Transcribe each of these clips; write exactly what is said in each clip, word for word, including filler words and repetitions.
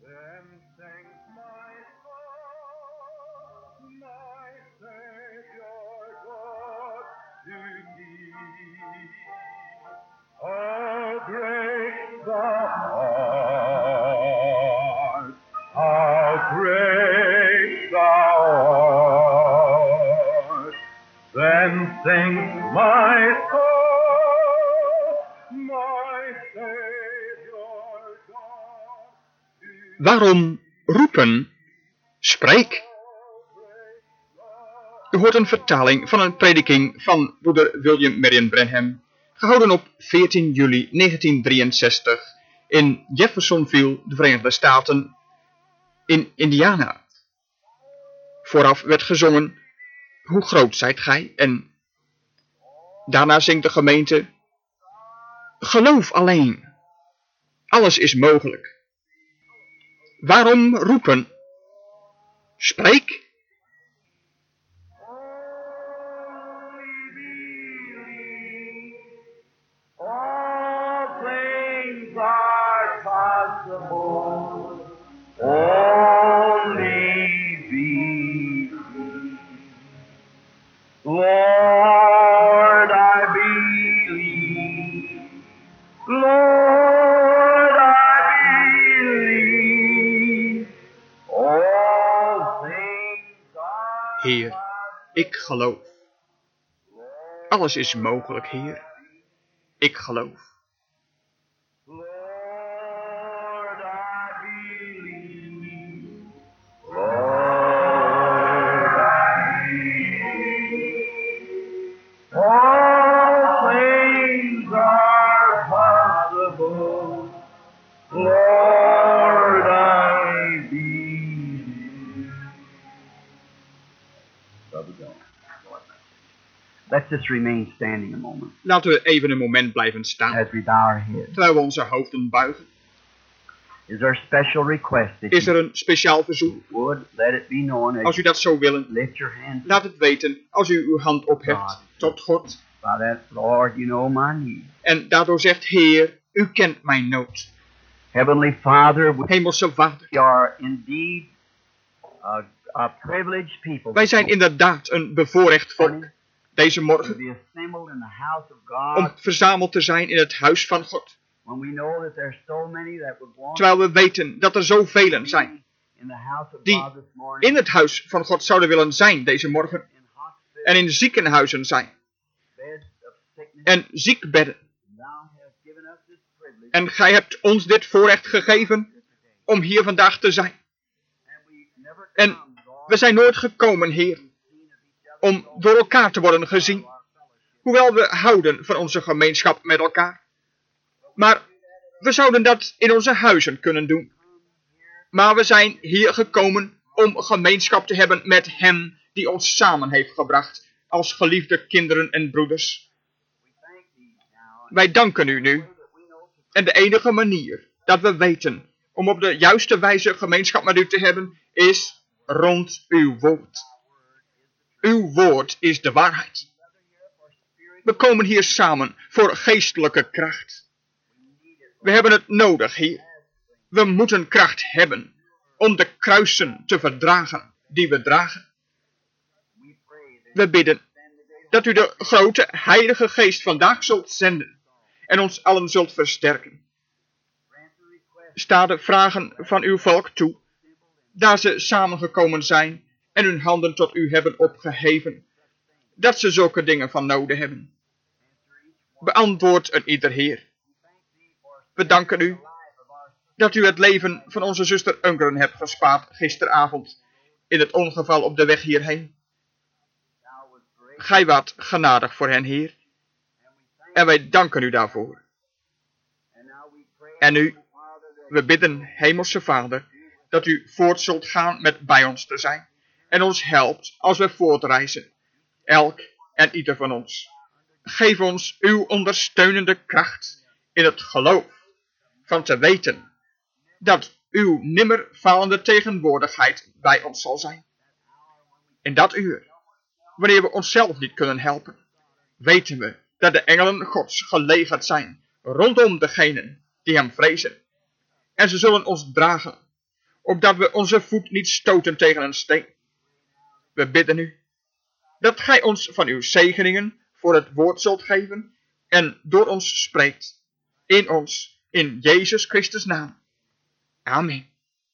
Then sings my soul, my Savior God, to thee. How great thou art, how great thou art. Then sings my soul, my Savior God. Waarom roepen? Spreek. U hoort een vertaling van een prediking van broeder William Marion Branham, gehouden op veertien juli negentien drieënzestig in Jeffersonville, de Verenigde Staten, in Indiana. Vooraf werd gezongen, hoe groot zijt gij? En daarna zingt de gemeente, geloof alleen. Alles is mogelijk. Waarom roepen? Spreek. All things are possible. Only believe. Lord, I believe. Lord, I believe. All things are Heer, ik geloof. Alles is mogelijk, Heer. Ik geloof. Lord, I believe. Lord, I believe. All things are possible. Lord, I believe. Brother John. Let's just remain standing a moment Laten we even een moment blijven staan, as we bow our heads. terwijl we onze hoofden buigen. Is there a special request that Is you er een speciaal verzoek? would let it be known as Als u dat zou willen, lift your hand laat het weten als u uw hand opheft tot God. by that, Lord, you know my need. En daardoor zegt, Heer, u kent mijn nood. Heavenly Father, we Hemelse Vader, are indeed a, a privileged people. wij zijn inderdaad een bevoorrecht volk deze to morgen be assembled in the house of om God verzameld te zijn in het huis van God. when we know that there's so many that would want Terwijl we weten dat er zoveel to zijn be in the house of die God this morning, in het huis van God zouden willen zijn deze morgen in hospitals, en in ziekenhuizen zijn beds of sickness. en ziekbedden. Thou hast given us this privilege En gij hebt ons dit voorrecht gegeven om hier vandaag te zijn. and we never En come, Lord, we zijn nooit gekomen, Heer, om door elkaar te worden gezien, hoewel we houden van onze gemeenschap met elkaar. Maar we zouden dat in onze huizen kunnen doen. Maar we zijn hier gekomen om gemeenschap te hebben met Hem die ons samen heeft gebracht als geliefde kinderen en broeders. Wij danken u nu. En de enige manier dat we weten om op de juiste wijze gemeenschap met u te hebben is rond uw woord. Uw woord is de waarheid. We komen hier samen voor geestelijke kracht. We hebben het nodig, Heer. We moeten kracht hebben om de kruisen te verdragen die we dragen. We bidden dat u de grote Heilige Geest vandaag zult zenden en ons allen zult versterken. Sta de vragen van uw volk toe, daar ze samengekomen zijn en hun handen tot u hebben opgeheven, dat ze zulke dingen van nodig hebben. Beantwoord een ieder, Heer. We danken u dat u het leven van onze zuster Ungren hebt gespaard gisteravond in het ongeval op de weg hierheen. Gij waart genadig voor hen, Heer. En wij danken u daarvoor. En nu, we bidden, Hemelse Vader, dat u voort zult gaan met bij ons te zijn en ons helpt als we voortreizen, elk en ieder van ons. Geef ons uw ondersteunende kracht in het geloof van te weten dat uw nimmer falende tegenwoordigheid bij ons zal zijn. In dat uur, wanneer we onszelf niet kunnen helpen, weten we dat de engelen Gods gelegerd zijn rondom degenen die hem vrezen. En ze zullen ons dragen opdat we onze voet niet stoten tegen een steen. We bidden u dat gij ons van uw zegeningen voor het woord zult geven en door ons spreekt, in ons, in Jezus Christus naam. Amen.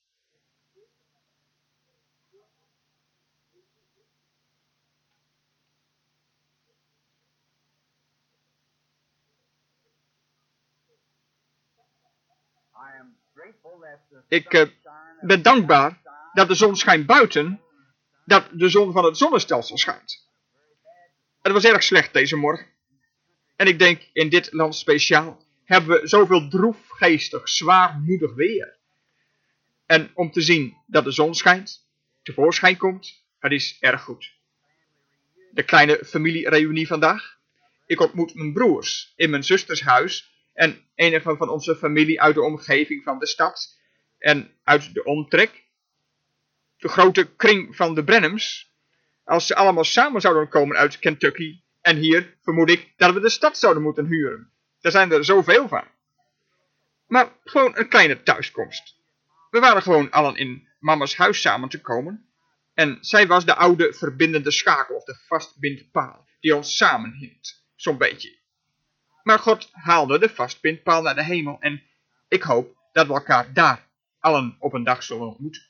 Ik uh, ben dankbaar dat de zon schijnt buiten, dat de zon van het zonnestelsel schijnt. Het was erg slecht deze morgen. En ik denk in dit land speciaal hebben we zoveel droefgeestig, zwaarmoedig weer. En om te zien dat de zon schijnt, tevoorschijn komt, het is erg goed. De kleine familiereunie vandaag. Ik ontmoet mijn broers in mijn zusters huis en enigen van onze familie uit de omgeving van de stad en uit de omtrek. De grote kring van de Brenhams. Als ze allemaal samen zouden komen uit Kentucky. En hier vermoed ik dat we de stad zouden moeten huren. Daar zijn er zoveel van. Maar gewoon een kleine thuiskomst. We waren gewoon allen in mama's huis samen te komen. En zij was de oude verbindende schakel of de vastbindpaal die ons samenhield. Zo'n beetje. Maar God haalde de vastbindpaal naar de hemel. En ik hoop dat we elkaar daar allen op een dag zullen ontmoeten.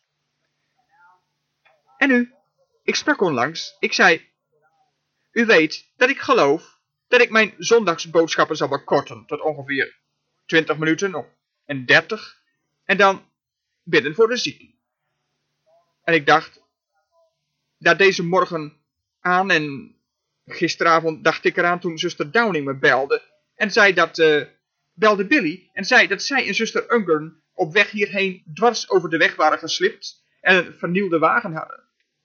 En nu, ik sprak onlangs, ik zei, u weet dat ik geloof dat ik mijn zondagsboodschappen zal bekorten tot ongeveer twintig minuten of en dertig en dan bidden voor de zieken. En ik dacht, dat deze morgen aan en gisteravond dacht ik eraan toen zuster Downing me belde en zei dat, uh, belde Billy en zei dat zij en zuster Ungern op weg hierheen dwars over de weg waren geslipt en een vernielde wagen hadden.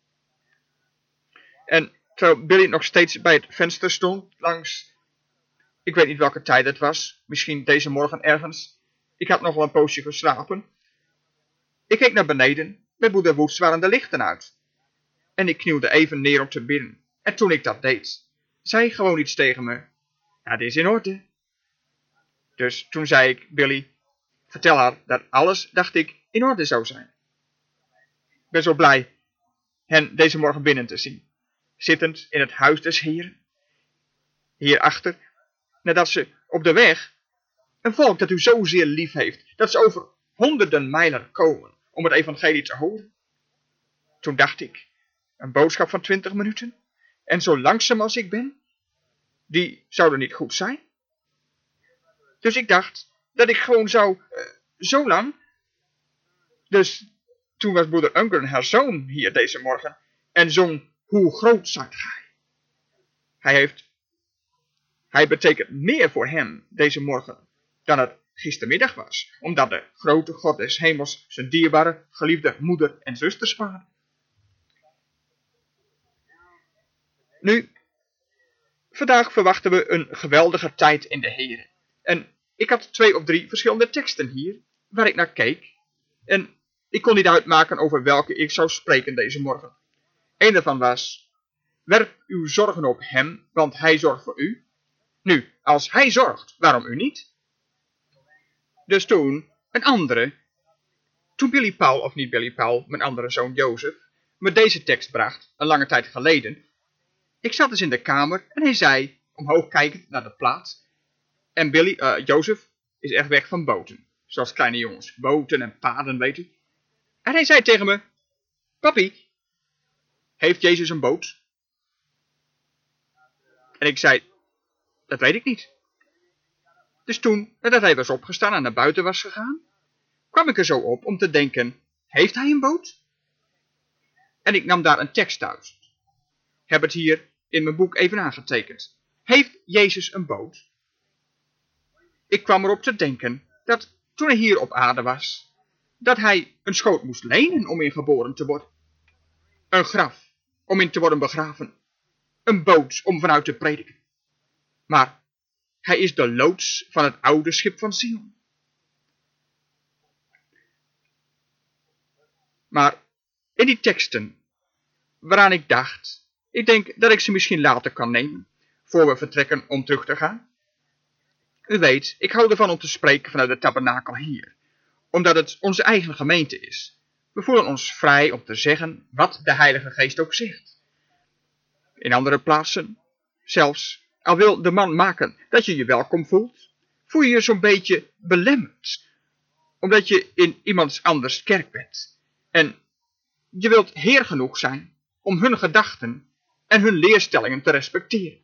En terwijl Billy nog steeds bij het venster stond, langs, ik weet niet welke tijd het was, misschien deze morgen ergens. Ik had nog wel een poosje geslapen. Ik keek naar beneden, bij moeder Woods waren de lichten uit. En ik knielde even neer om te bidden. En toen ik dat deed, zei gewoon iets tegen me. Ja, het is in orde. Dus toen zei ik, Billy, vertel haar dat alles, dacht ik, in orde zou zijn. Ik ben zo blij hen deze morgen binnen te zien. Zittend in het huis des Heren. Hierachter, nadat ze op de weg, een volk dat u zozeer lief heeft, dat ze over honderden mijlen komen om het evangelie te horen. Toen dacht ik, een boodschap van twintig minuten, en zo langzaam als ik ben, die zouden niet goed zijn. Dus ik dacht dat ik gewoon zou, uh, zo lang, dus toen was broeder Ungern haar zoon hier deze morgen en zong Hoe groot zijt gij? Hij heeft, hij betekent meer voor hem deze morgen dan het gistermiddag was, omdat de grote God des hemels zijn dierbare, geliefde moeder en zuster spaarde. Nu, vandaag verwachten we een geweldige tijd in de Here. En ik had twee of drie verschillende teksten hier, waar ik naar keek, en ik kon niet uitmaken over welke ik zou spreken deze morgen. Een daarvan was, werp uw zorgen op hem, want hij zorgt voor u. Nu, als hij zorgt, waarom u niet? Dus toen, een andere, toen Billy Paul, of niet Billy Paul, mijn andere zoon Jozef, me deze tekst bracht, een lange tijd geleden. Ik zat dus in de kamer en hij zei, omhoog kijkend naar de plaat. En Billy, uh, Jozef, is echt weg van boten. Zoals kleine jongens, boten en paden, weet u. En hij zei tegen me, papi, heeft Jezus een boot? En ik zei, dat weet ik niet. Dus toen, nadat hij was opgestaan en naar buiten was gegaan, kwam ik er zo op om te denken, heeft hij een boot? En ik nam daar een tekst uit. Heb het hier in mijn boek even aangetekend. Heeft Jezus een boot? Ik kwam erop te denken dat toen hij hier op aarde was, dat hij een schoot moest lenen om in geboren te worden. Een graf om in te worden begraven. Een boot om vanuit te prediken. Maar hij is de loods van het oude schip van Sion. Maar in die teksten waaraan ik dacht, ik denk dat ik ze misschien later kan nemen, voor we vertrekken om terug te gaan. U weet, ik hou ervan om te spreken vanuit de tabernakel hier, omdat het onze eigen gemeente is, We voelen ons vrij om te zeggen wat de Heilige Geest ook zegt. In andere plaatsen, zelfs al wil de man maken dat je je welkom voelt, voel je je zo'n beetje belemmerd, omdat je in iemands anders kerk bent. En je wilt heer genoeg zijn om hun gedachten en hun leerstellingen te respecteren.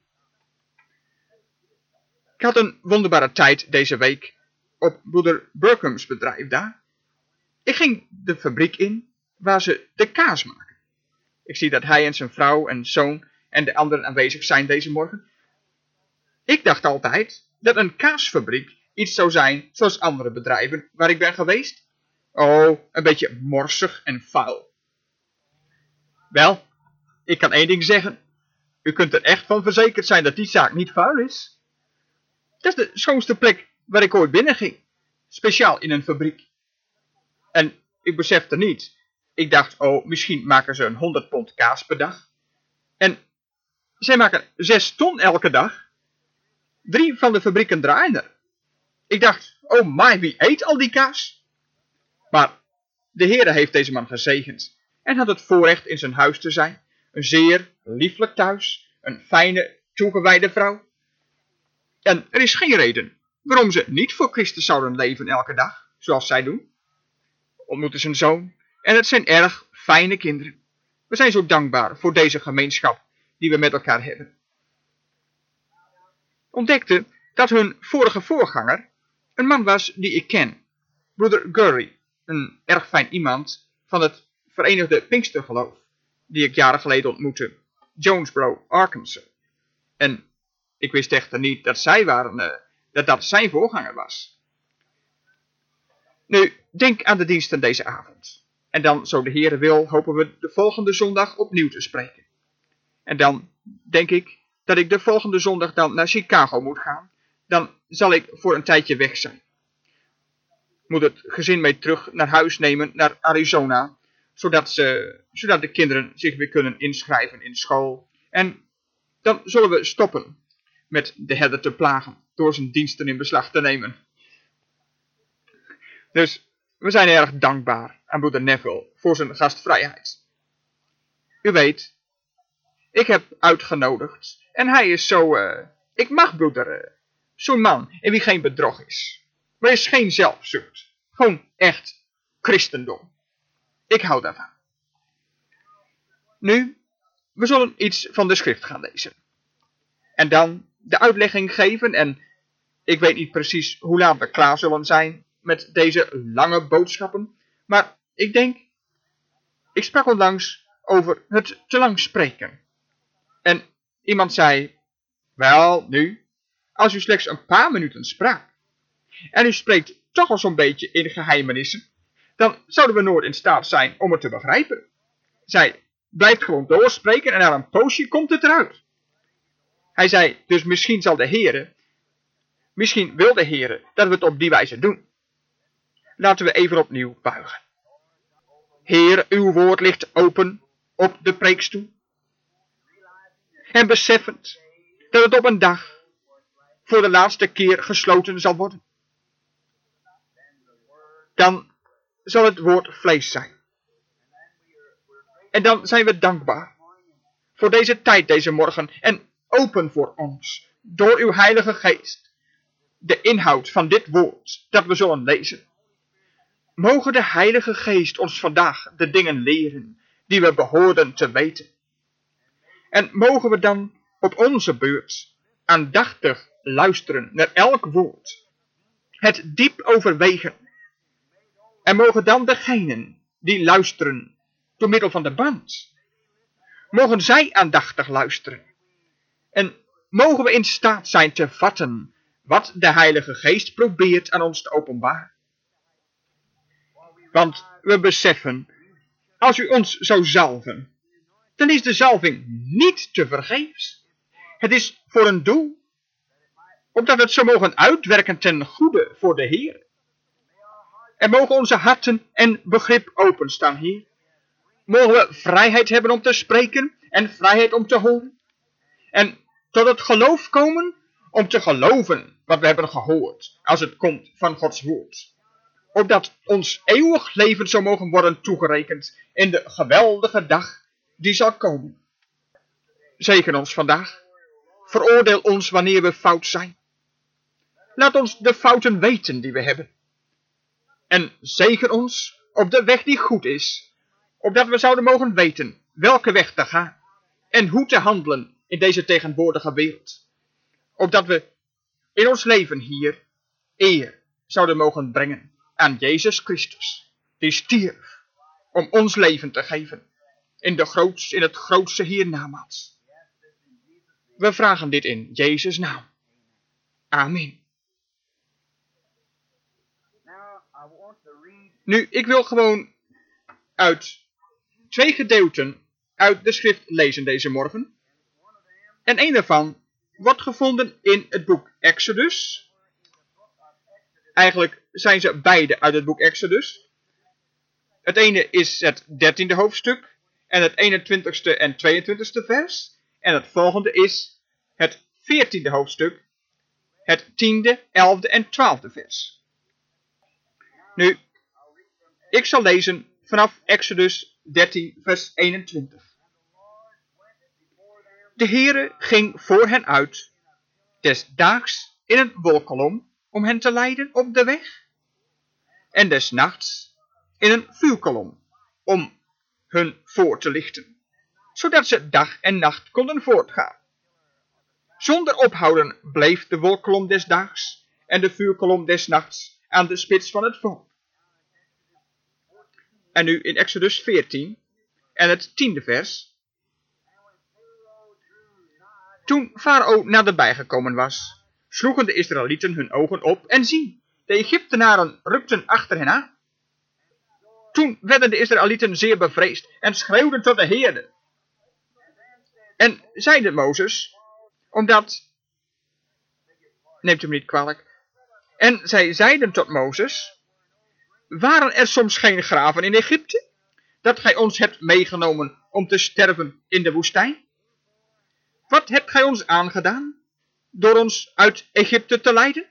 Ik had een wonderbare tijd deze week op broeder Burkham's bedrijf daar. Ik ging de fabriek in waar ze de kaas maken. Ik zie dat hij en zijn vrouw en zoon en de anderen aanwezig zijn deze morgen. Ik dacht altijd dat een kaasfabriek iets zou zijn zoals andere bedrijven waar ik ben geweest. Oh, een beetje morsig en vuil. Wel, ik kan één ding zeggen. U kunt er echt van verzekerd zijn dat die zaak niet vuil is. Dat is de schoonste plek waar ik ooit binnen ging. Speciaal in een fabriek. En ik besefte niet. Ik dacht, oh, misschien maken ze een honderd pond kaas per dag. En zij maken zes ton elke dag. Drie van de fabrieken draaien er. Ik dacht, oh my, wie eet al die kaas? Maar de Heere heeft deze man gezegend en had het voorrecht in zijn huis te zijn. Een zeer lieflijk thuis, een fijne, toegewijde vrouw. En er is geen reden waarom ze niet voor Christus zouden leven elke dag, zoals zij doen. Ontmoeten zijn zoon en het zijn erg fijne kinderen. We zijn zo dankbaar voor deze gemeenschap die we met elkaar hebben. Ontdekte dat hun vorige voorganger een man was die ik ken, broeder Gurry, een erg fijn iemand van het Verenigde Pinkstergeloof, die ik jaren geleden ontmoette, Jonesboro, Arkansas. En ik wist echter niet dat zij waren, uh, dat dat zijn voorganger was. Nu, denk aan de diensten deze avond. En dan, zo de Heere wil, hopen we de volgende zondag opnieuw te spreken. En dan denk ik dat ik de volgende zondag dan naar Chicago moet gaan. Dan zal ik voor een tijdje weg zijn. Moet het gezin mee terug naar huis nemen, naar Arizona, zodat, ze, zodat de kinderen zich weer kunnen inschrijven in school. En dan zullen we stoppen met de herder te plagen door zijn diensten in beslag te nemen. Dus we zijn erg dankbaar aan broeder Neville voor zijn gastvrijheid. U weet, ik heb uitgenodigd en hij is zo, uh, ik mag broeder, uh, zo'n man in wie geen bedrog is. Maar is geen zelfzucht. Gewoon echt christendom. Ik hou daarvan. Nu, we zullen iets van de schrift gaan lezen. En dan de uitlegging geven en ik weet niet precies hoe laat we klaar zullen zijn met deze lange boodschappen. Maar ik denk, ik sprak onlangs over het te lang spreken. En iemand zei, wel nu, als u slechts een paar minuten sprak. En u spreekt toch al zo'n beetje in geheimenissen. Dan zouden we nooit in staat zijn om het te begrijpen. Zij blijft gewoon doorspreken en na een poosje komt het eruit. Hij zei, dus misschien zal de Heere, misschien wil de Heere dat we het op die wijze doen. Laten we even opnieuw buigen. Heer, uw woord ligt open op de preekstoel. En beseffend dat het op een dag voor de laatste keer gesloten zal worden. Dan zal het woord vlees zijn. En dan zijn we dankbaar voor deze tijd deze morgen en open voor ons door uw Heilige Geest de inhoud van dit woord dat we zullen lezen. Mogen de Heilige Geest ons vandaag de dingen leren die we behoorden te weten. En mogen we dan op onze beurt aandachtig luisteren naar elk woord, het diep overwegen. En mogen dan degenen die luisteren door middel van de band, mogen zij aandachtig luisteren. En mogen we in staat zijn te vatten wat de Heilige Geest probeert aan ons te openbaren. Want we beseffen, als u ons zou zalven, dan is de zalving niet te vergeefs. Het is voor een doel, opdat het zou mogen uitwerken ten goede voor de Heer. En mogen onze harten en begrip openstaan, Heer. Mogen we vrijheid hebben om te spreken en vrijheid om te horen. En tot het geloof komen om te geloven wat we hebben gehoord, als het komt van Gods woord. opdat ons eeuwig leven zou mogen worden toegerekend in de geweldige dag die zal komen. Zegen ons vandaag. Veroordeel ons wanneer we fout zijn. Laat ons de fouten weten die we hebben. En zegen ons op de weg die goed is, opdat we zouden mogen weten welke weg te gaan en hoe te handelen in deze tegenwoordige wereld. Opdat we in ons leven hier eer zouden mogen brengen aan Jezus Christus, die stierf om ons leven te geven in, de groots, in het grootste hiernamaals. We vragen dit in Jezus' naam. Amen. Nu, ik wil gewoon uit twee gedeelten uit de schrift lezen deze morgen. En een daarvan wordt gevonden in het boek Exodus. Eigenlijk zijn ze beide uit het boek Exodus. Het ene is het dertiende hoofdstuk en het eenentwintigste en tweeëntwintigste vers. En het volgende is het veertiende hoofdstuk, het tiende, elfde en twaalfde vers. Nu, ik zal lezen vanaf Exodus dertien vers eenentwintig. De Heere ging voor hen uit, des daags in een wolkolom om hen te leiden op de weg, en des nachts in een vuurkolom om hun voor te lichten, zodat ze dag en nacht konden voortgaan. Zonder ophouden bleef de wolkolom des daags en de vuurkolom des nachts aan de spits van het volk. En nu in Exodus veertien en het tiende vers. Toen Farao naderbij gekomen was, sloegen de Israëlieten hun ogen op en zien, de Egyptenaren rukten achter hen aan. Toen werden de Israëlieten zeer bevreesd en schreeuwden tot de Heerde. En zeide Mozes, omdat, neemt u me niet kwalijk, en zij zeiden tot Mozes, waren er soms geen graven in Egypte, dat gij ons hebt meegenomen om te sterven in de woestijn? Wat hebt gij ons aangedaan, door ons uit Egypte te leiden?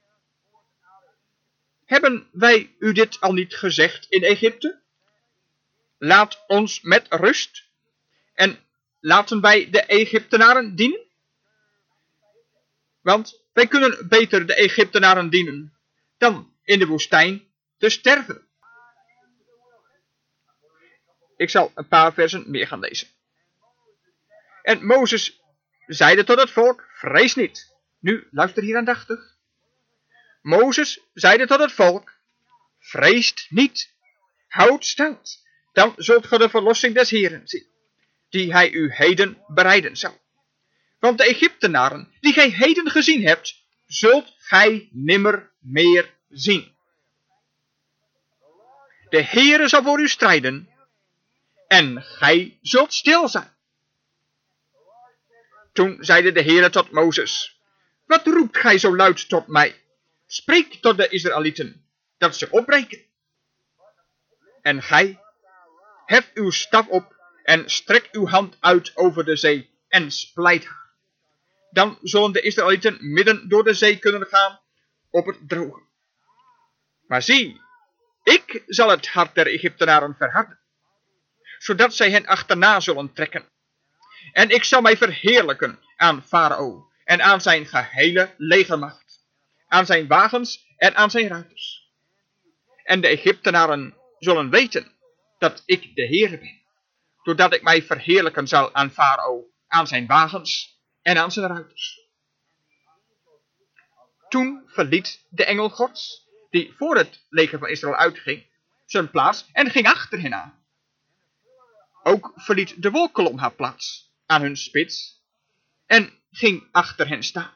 Hebben wij u dit al niet gezegd in Egypte? Laat ons met rust, en laten wij de Egyptenaren dienen? Want wij kunnen beter de Egyptenaren dienen, dan in de woestijn te sterven. Ik zal een paar versen meer gaan lezen. En Mozes zeide tot het volk, vrees niet. Nu, luister hier aandachtig. Mozes zeide tot het volk, vreest niet. Houd stand, dan zult ge de verlossing des Heeren zien, die hij u heden bereiden zal. Want de Egyptenaren, die gij heden gezien hebt, zult gij nimmer meer zien. De Heere zal voor u strijden, en gij zult stil zijn. Toen zeide de Heere tot Mozes, wat roept gij zo luid tot mij? Spreek tot de Israëlieten, dat ze opbreken. En gij, hef uw staf op, en strek uw hand uit over de zee, en splijt haar. Dan zullen de Israëlieten midden door de zee kunnen gaan, op het droge. Maar zie, ik zal het hart der Egyptenaren verharden, zodat zij hen achterna zullen trekken. En ik zal mij verheerlijken aan Farao en aan zijn gehele legermacht, aan zijn wagens en aan zijn ruiters. En de Egyptenaren zullen weten dat ik de Heere ben, doordat ik mij verheerlijken zal aan Farao, aan zijn wagens en aan zijn ruiters. Toen verliet de engel Gods, die voor het leger van Israël uitging, zijn plaats en ging achter hen aan. Ook verliet de wolkolom haar plaats aan hun spits en ging achter hen staan.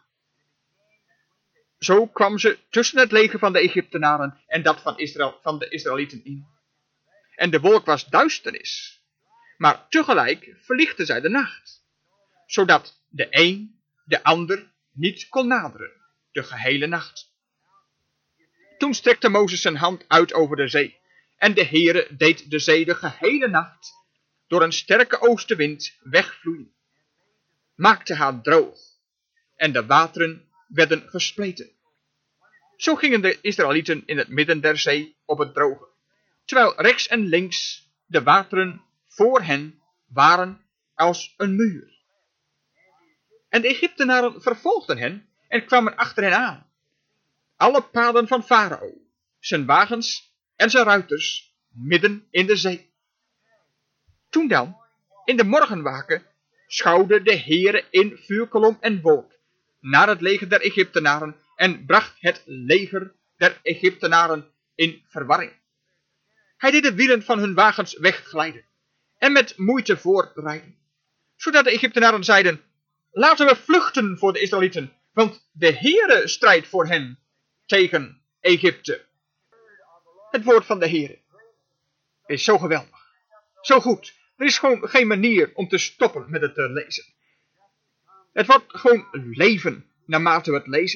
Zo kwam ze tussen het leger van de Egyptenaren en dat van, Israël, van de Israëlieten in. En de wolk was duisternis, maar tegelijk verlichtte zij de nacht, zodat de een de ander niet kon naderen, de gehele nacht. Toen strekte Mozes zijn hand uit over de zee, en de Heere deed de zee de gehele nacht door een sterke oostenwind wegvloeien, maakte haar droog, en de wateren werden gespleten, Zo gingen de Israëlieten in het midden der zee op het droge, terwijl rechts en links de wateren voor hen waren als een muur. En de Egyptenaren vervolgden hen en kwamen achter hen aan. Alle paden van Farao, zijn wagens en zijn ruiters, midden in de zee. Toen dan, in de morgenwaken, schouwde de Heere in vuurkolom en wolk naar het leger der Egyptenaren en bracht het leger der Egyptenaren in verwarring. Hij deed de wielen van hun wagens wegglijden en met moeite voortrijden, zodat de Egyptenaren zeiden: laten we vluchten voor de Israëlieten, want de Heere strijdt voor hen tegen Egypte. Het woord van de Heere is zo geweldig, zo goed. Er is gewoon geen manier om te stoppen met het te lezen. Het wordt gewoon leven naarmate we het lezen.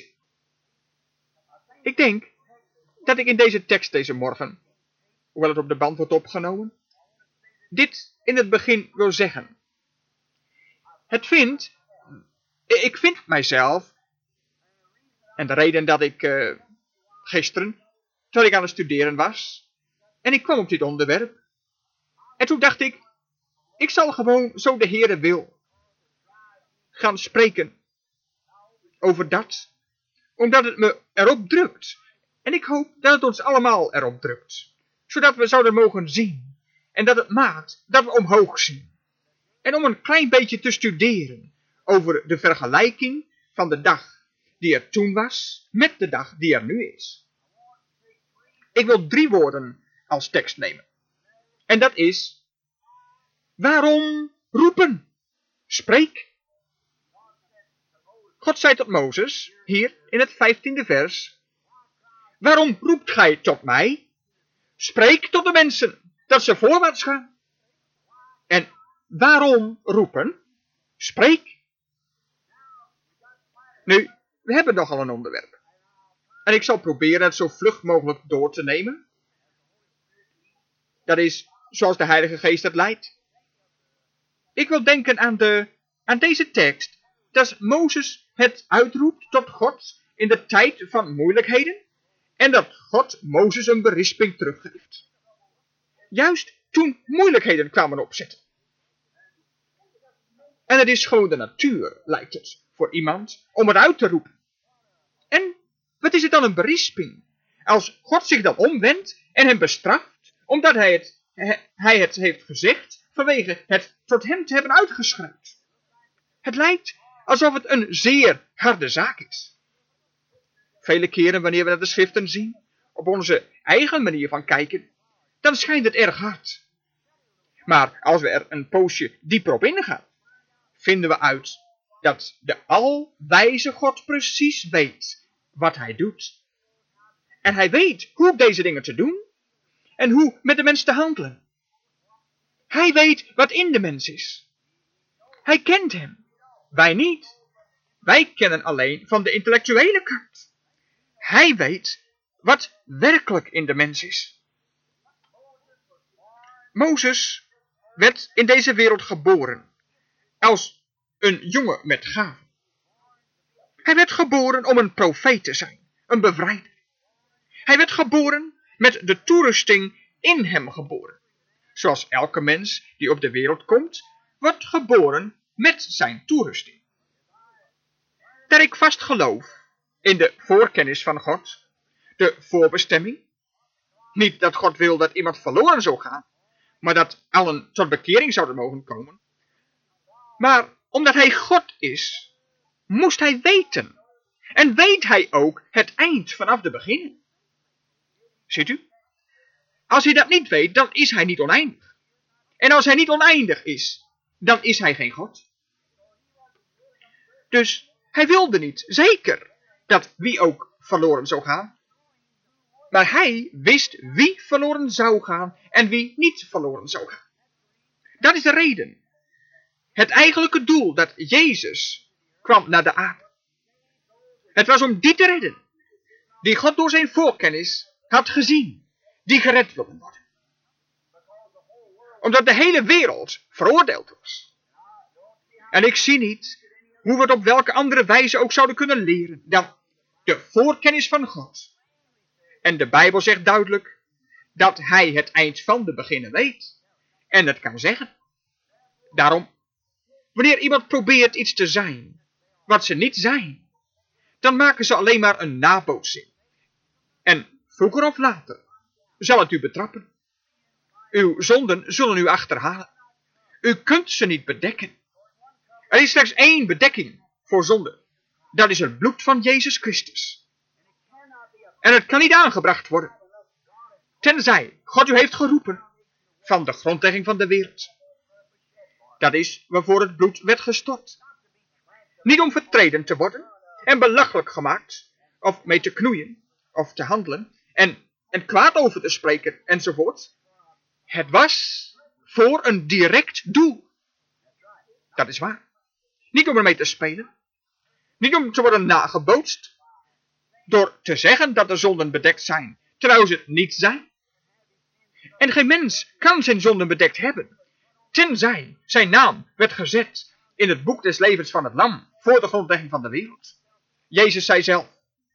Ik denk dat ik in deze tekst deze morgen, hoewel het op de band wordt opgenomen, dit in het begin wil zeggen. Het vindt, ik vind mijzelf, en de reden dat ik uh, gisteren, toen ik aan het studeren was, en ik kwam op dit onderwerp, en toen dacht ik, ik zal gewoon, zo de Heere wil, gaan spreken over dat, omdat het me erop drukt. En ik hoop dat het ons allemaal erop drukt, zodat we zouden mogen zien, en dat het maakt dat we omhoog zien. En om een klein beetje te studeren over de vergelijking van de dag die er toen was, met de dag die er nu is. Ik wil drie woorden als tekst nemen. En dat is: waarom roepen? Spreek. God zei tot Mozes, hier in het vijftiende vers: waarom roept gij tot mij? Spreek tot de mensen, dat ze voorwaarts gaan. En waarom roepen? Spreek. Nu, we hebben nogal een onderwerp. En ik zal proberen het zo vlug mogelijk door te nemen. Dat is zoals de Heilige Geest het leidt. Ik wil denken aan, de, aan deze tekst, dat Mozes het uitroept tot God in de tijd van moeilijkheden, en dat God Mozes een berisping teruggeeft. Juist toen moeilijkheden kwamen opzetten. En het is gewoon de natuur, lijkt het, voor iemand om het uit te roepen. En wat is het dan een berisping, als God zich dan omwendt en hem bestraft, omdat hij het, hij het heeft gezegd, vanwege het tot hem te hebben uitgeschreeuwd. Het lijkt alsof het een zeer harde zaak is. Vele keren wanneer we naar de schriften zien, op onze eigen manier van kijken, dan schijnt het erg hard. Maar als we er een poosje dieper op ingaan, vinden we uit dat de alwijze God precies weet wat hij doet. En hij weet hoe deze dingen te doen en hoe met de mens te handelen. Hij weet wat in de mens is. Hij kent hem. Wij niet. Wij kennen alleen van de intellectuele kant. Hij weet wat werkelijk in de mens is. Mozes werd in deze wereld geboren als een jongen met gaven. Hij werd geboren om een profeet te zijn, een bevrijder. Hij werd geboren met de toerusting in hem geboren. Zoals elke mens die op de wereld komt, wordt geboren met zijn toerusting. Dat ik vast geloof in de voorkennis van God, de voorbestemming. Niet dat God wil dat iemand verloren zou gaan, maar dat allen tot bekering zouden mogen komen. Maar omdat hij God is, moest hij weten. En weet hij ook het eind vanaf de begin. Ziet u? Als hij dat niet weet, dan is hij niet oneindig. En als hij niet oneindig is, dan is hij geen God. Dus hij wilde niet, zeker, dat wie ook verloren zou gaan. Maar hij wist wie verloren zou gaan en wie niet verloren zou gaan. Dat is de reden. Het eigenlijke doel dat Jezus kwam naar de aarde. Het was om die te redden, die God door zijn voorkennis had gezien, die gered wilden worden. Omdat de hele wereld veroordeeld was. En ik zie niet hoe we het op welke andere wijze ook zouden kunnen leren dan de voorkennis van God En de Bijbel zegt duidelijk dat hij het eind van de beginnen weet. En het kan zeggen. Daarom, wanneer iemand probeert iets te zijn wat ze niet zijn, dan maken ze alleen maar een nabootsing. En vroeger of later zal het u betrappen. Uw zonden zullen u achterhalen. U kunt ze niet bedekken. Er is slechts één bedekking voor zonde. Dat is het bloed van Jezus Christus. En het kan niet aangebracht worden, tenzij God u heeft geroepen van de grondlegging van de wereld. Dat is waarvoor het bloed werd gestort. Niet om vertreden te worden en belachelijk gemaakt, of mee te knoeien, of te handelen, en, en kwaad over te spreken, enzovoort. Het was voor een direct doel. Dat is waar. Niet om ermee te spelen. Niet om te worden nagebootst. Door te zeggen dat de zonden bedekt zijn, terwijl ze het niet zijn. En geen mens kan zijn zonden bedekt hebben, tenzij zijn naam werd gezet in het boek des levens van het Lam, voor de grondlegging van de wereld. Jezus zei zelf: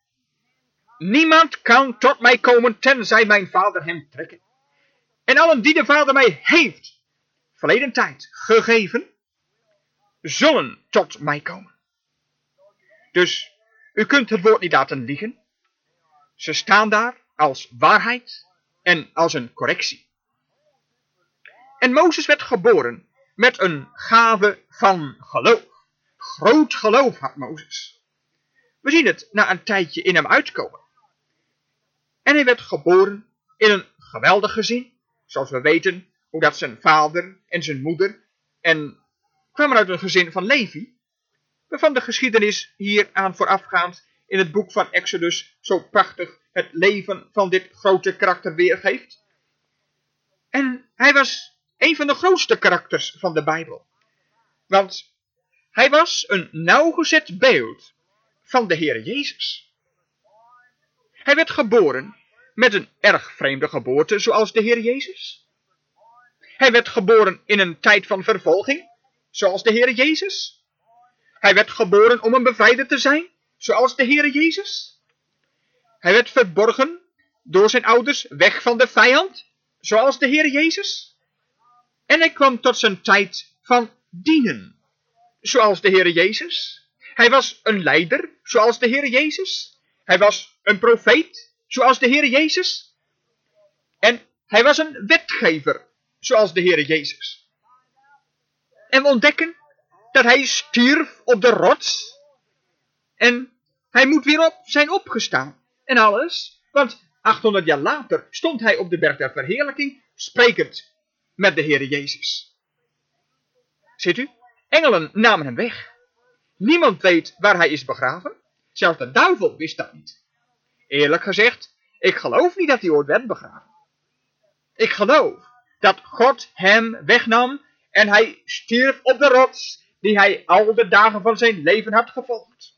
niemand kan tot mij komen, tenzij mijn Vader hem trekken. En allen die de Vader mij heeft, verleden tijd, gegeven, zullen tot mij komen. Dus u kunt het woord niet laten liegen. Ze staan daar als waarheid en als een correctie. En Mozes werd geboren met een gave van geloof. Groot geloof had Mozes. We zien het na een tijdje in hem uitkomen. En hij werd geboren in een geweldig gezin. Zoals we weten hoe dat zijn vader en zijn moeder en kwamen uit een gezin van Levi, waarvan de geschiedenis hier aan voorafgaand in het boek van Exodus zo prachtig het leven van dit grote karakter weergeeft. En hij was een van de grootste karakters van de Bijbel. Want hij was een nauwgezet beeld van de Heer Jezus. Hij werd geboren met een erg vreemde geboorte, zoals de Heer Jezus. Hij werd geboren in een tijd van vervolging, zoals de Heer Jezus. Hij werd geboren om een bevrijder te zijn, zoals de Heer Jezus. Hij werd verborgen door zijn ouders weg van de vijand, zoals de Heer Jezus. En hij kwam tot zijn tijd van dienen, zoals de Heer Jezus. Hij was een leider, zoals de Heer Jezus. Hij was een profeet, zoals de Heer Jezus. En hij was een wetgever, zoals de Heer Jezus. En we ontdekken dat hij stierf op de rots. En hij moet weer op zijn opgestaan. En alles, want achthonderd jaar later stond hij op de berg der verheerlijking, sprekend met de Heer Jezus. Ziet u, engelen namen hem weg. Niemand weet waar hij is begraven. Zelfs de duivel wist dat niet. Eerlijk gezegd, ik geloof niet dat hij ooit werd begraven. Ik geloof dat God hem wegnam en hij stierf op de rots die hij al de dagen van zijn leven had gevolgd.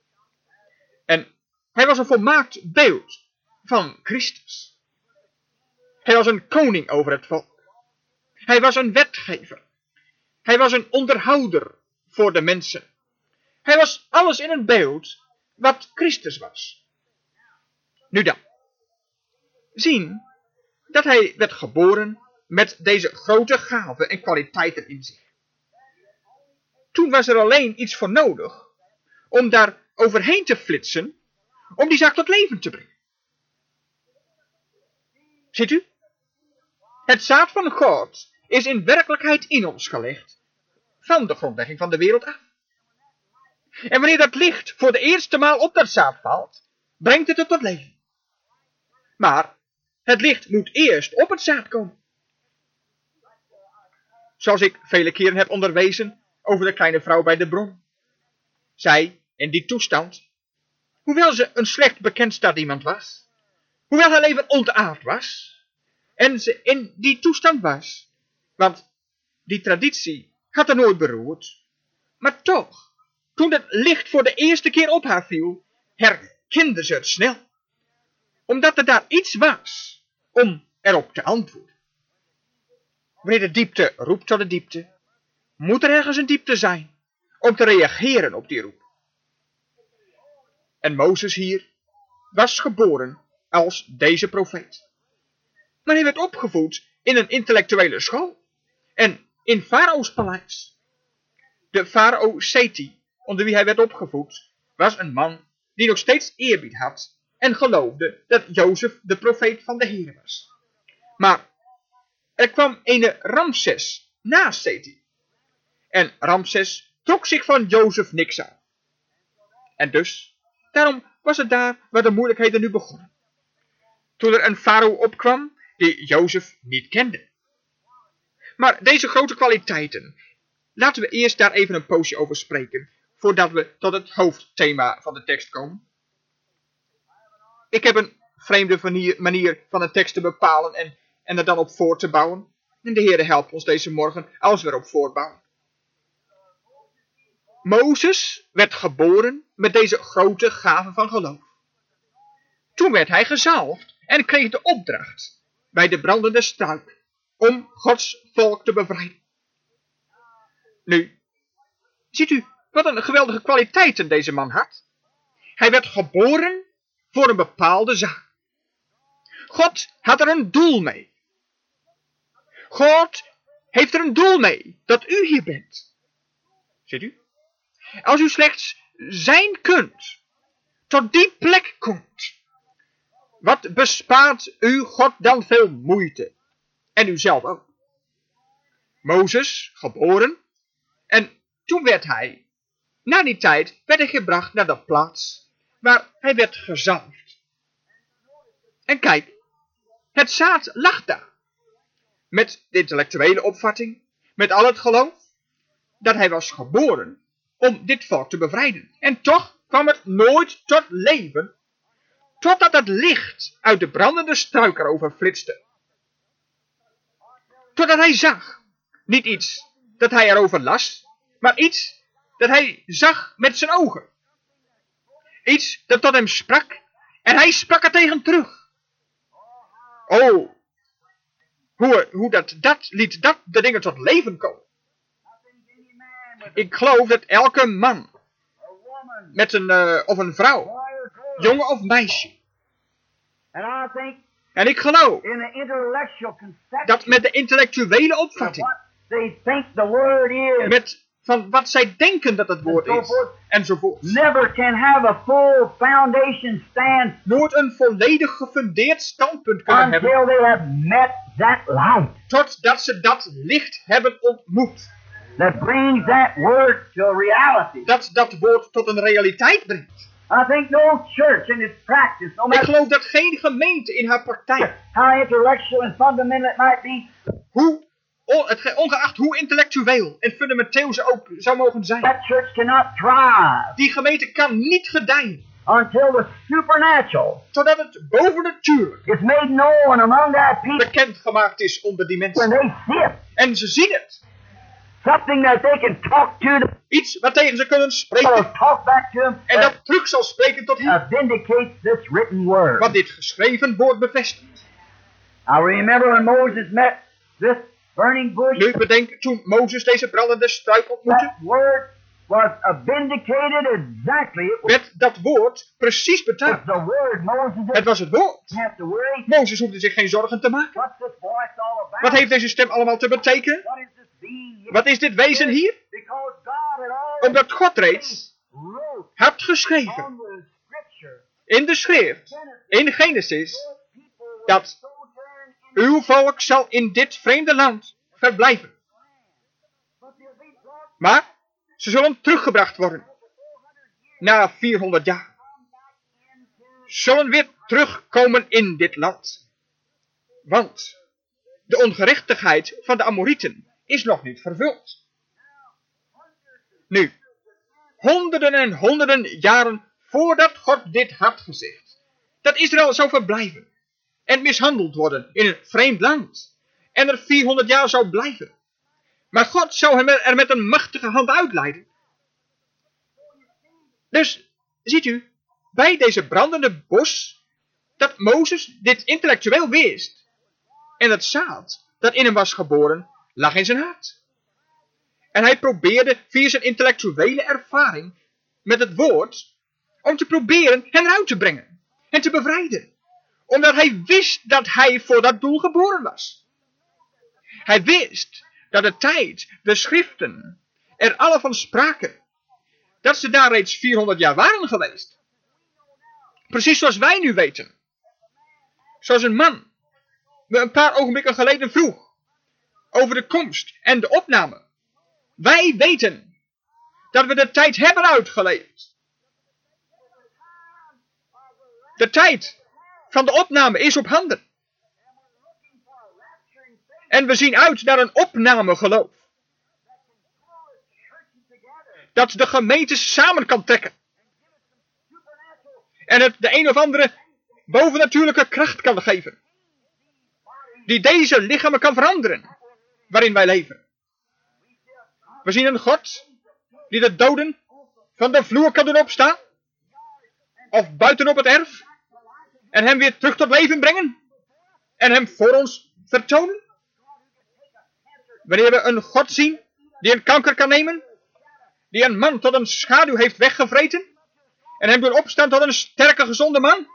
En hij was een volmaakt beeld van Christus. Hij was een koning over het volk. Hij was een wetgever. Hij was een onderhouder voor de mensen. Hij was alles in een beeld wat Christus was. Nu dan, zien dat hij werd geboren met deze grote gaven en kwaliteiten in zich. Toen was er alleen iets voor nodig om daar overheen te flitsen, om die zaak tot leven te brengen. Ziet u? Het zaad van God is in werkelijkheid in ons gelegd, van de grondlegging van de wereld af. En wanneer dat licht voor de eerste maal op dat zaad valt, brengt het het tot leven. Maar het licht moet eerst op het zaad komen. Zoals ik vele keren heb onderwezen over de kleine vrouw bij de bron. Zij, in die toestand, hoewel ze een slecht bekend staat iemand was, hoewel haar leven ontaard was, en ze in die toestand was, want die traditie had haar nooit beroerd, maar toch, toen het licht voor de eerste keer op haar viel, herkende ze het snel. Omdat er daar iets was om erop te antwoorden. Wanneer de diepte roept tot de diepte, moet er ergens een diepte zijn om te reageren op die roep. En Mozes hier was geboren als deze profeet. Maar hij werd opgevoed in een intellectuele school en in Farao's paleis. De farao Seti, onder wie hij werd opgevoed, was een man die nog steeds eerbied had en geloofde dat Jozef de profeet van de Heer was. Maar er kwam ene Ramses na Seti. En Ramses trok zich van Jozef niks aan. En dus, daarom was het daar waar de moeilijkheden nu begonnen. Toen er een farao opkwam die Jozef niet kende. Maar deze grote kwaliteiten, laten we eerst daar even een poosje over spreken, voordat we tot het hoofdthema van de tekst komen. Ik heb een vreemde manier, manier van een tekst te bepalen en, en er dan op voor te bouwen. En de Heere helpt ons deze morgen als we erop voortbouwen. Mozes werd geboren met deze grote gave van geloof. Toen werd hij gezalfd en kreeg de opdracht bij de brandende struik om Gods volk te bevrijden. Nu, ziet u wat een geweldige kwaliteiten deze man had? Hij werd geboren voor een bepaalde zaak. God had er een doel mee. God heeft er een doel mee dat u hier bent. Ziet u? Als u slechts zijn kunt, tot die plek komt, wat bespaart u God dan veel moeite? En u zelf ook. Mozes, geboren, en toen werd hij, na die tijd, werd hij gebracht naar de plaats waar hij werd gezalfd. En kijk, het zaad lag daar. Met de intellectuele opvatting, met al het geloof, dat hij was geboren om dit volk te bevrijden. En toch kwam het nooit tot leven, totdat het licht uit de brandende struik erover flitste. Totdat hij zag, niet iets dat hij erover las, maar iets dat hij zag met zijn ogen. Iets dat tot hem sprak, en hij sprak er tegen terug. Oh, hoe, hoe dat, dat liet dat de dingen tot leven komen. Ik geloof dat elke man, met een, uh, of een vrouw, jongen of meisje, en ik geloof dat met de intellectuele opvatting, met van wat zij denken dat het woord is, enzovoort, never can have a full foundation stand nooit een volledig gefundeerd standpunt kunnen until hebben, they have met that light totdat ze dat licht hebben ontmoet, that brings that word to reality. dat dat woord tot een realiteit brengt. I think no church in its practice, no Ik matter geloof dat geen gemeente in haar praktijk, how intellectual and fundamental it might be, hoe, on, het, ge- ongeacht hoe intellectueel en fundamenteel ze ook zou mogen zijn, that church cannot thrive die gemeente kan niet gedijen, until the supernatural totdat het bovennatuurlijk is made known among that people bekendgemaakt is onder die when mensen. they see it. En ze zien het. Something that they can talk to them Iets wat tegen ze kunnen spreken or talk back to them en that dat terug zal spreken tot hen. uh, vindicates this written word. Wat dit geschreven woord bevestigt. I remember when Moses met this burning bush, Nu bedenk, toen Mozes deze brandende struik ontmoette, that word was uh, vindicated exactly. It was werd dat woord precies betuigd. the word Moses Het didn't was het woord. have to worry. Mozes hoefde zich geen zorgen te maken. What's this voice all about? Wat heeft deze stem allemaal te betekenen? What is this being here? Wat is dit wezen hier? Because God had already Omdat God reeds wrote had geschreven on the scripture in de schrift, in Genesis, people will dat sojourn in uw volk zal in dit vreemde land verblijven. but they'll be brought Maar ze zullen teruggebracht worden. Na vierhonderd jaar. Zullen weer terugkomen in dit land. Want de ongerechtigheid van de Amorieten is nog niet vervuld. Nu, honderden en honderden jaren voordat God dit had gezegd, dat Israël zou verblijven en mishandeld worden in een vreemd land en er vierhonderd jaar zou blijven. Maar God zou hem er met een machtige hand uitleiden. Dus, ziet u, bij deze brandende bos, dat Mozes dit intellectueel wist. En het zaad dat in hem was geboren, lag in zijn hart. En hij probeerde via zijn intellectuele ervaring met het woord, om te proberen hen eruit te brengen en te bevrijden. Omdat hij wist dat hij voor dat doel geboren was. Hij wist dat de tijd, de schriften, er alle van spraken. Dat ze daar reeds vierhonderd jaar waren geweest. Precies zoals wij nu weten. Zoals een man me een paar ogenblikken geleden vroeg. Over de komst en de opname. Wij weten dat we de tijd hebben uitgeleefd. De tijd van de opname is op handen. En we zien uit naar een opnamegeloof. Dat de gemeente samen kan trekken. En het de een of andere bovennatuurlijke kracht kan geven. Die deze lichamen kan veranderen. Waarin wij leven. We zien een God die de doden van de vloer kan doen opstaan. Of buiten op het erf. En hem weer terug tot leven brengen. En hem voor ons vertonen. Wanneer we een God zien die een kanker kan nemen. Die een man tot een schaduw heeft weggevreten. En hem doen opstaan tot een sterke gezonde man.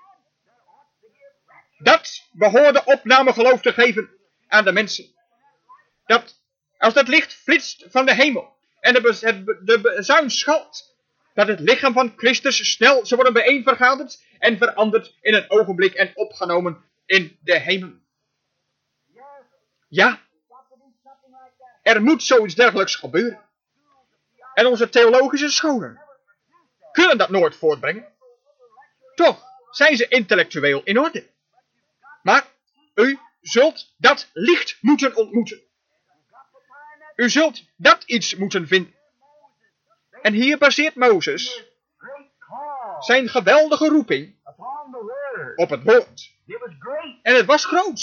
Dat behoorde opnamegeloof te geven aan de mensen. Dat als dat licht flitst van de hemel. En de, bez, het, de bezuin schalt. Dat het lichaam van Christus snel zou worden bijeenvergaderd. En veranderd in een ogenblik en opgenomen in de hemel. Ja. Er moet zoiets dergelijks gebeuren. En onze theologische scholen kunnen dat nooit voortbrengen. Toch zijn ze intellectueel in orde. Maar u zult dat licht moeten ontmoeten. U zult dat iets moeten vinden. En hier baseert Mozes zijn geweldige roeping op het woord. En het was groot.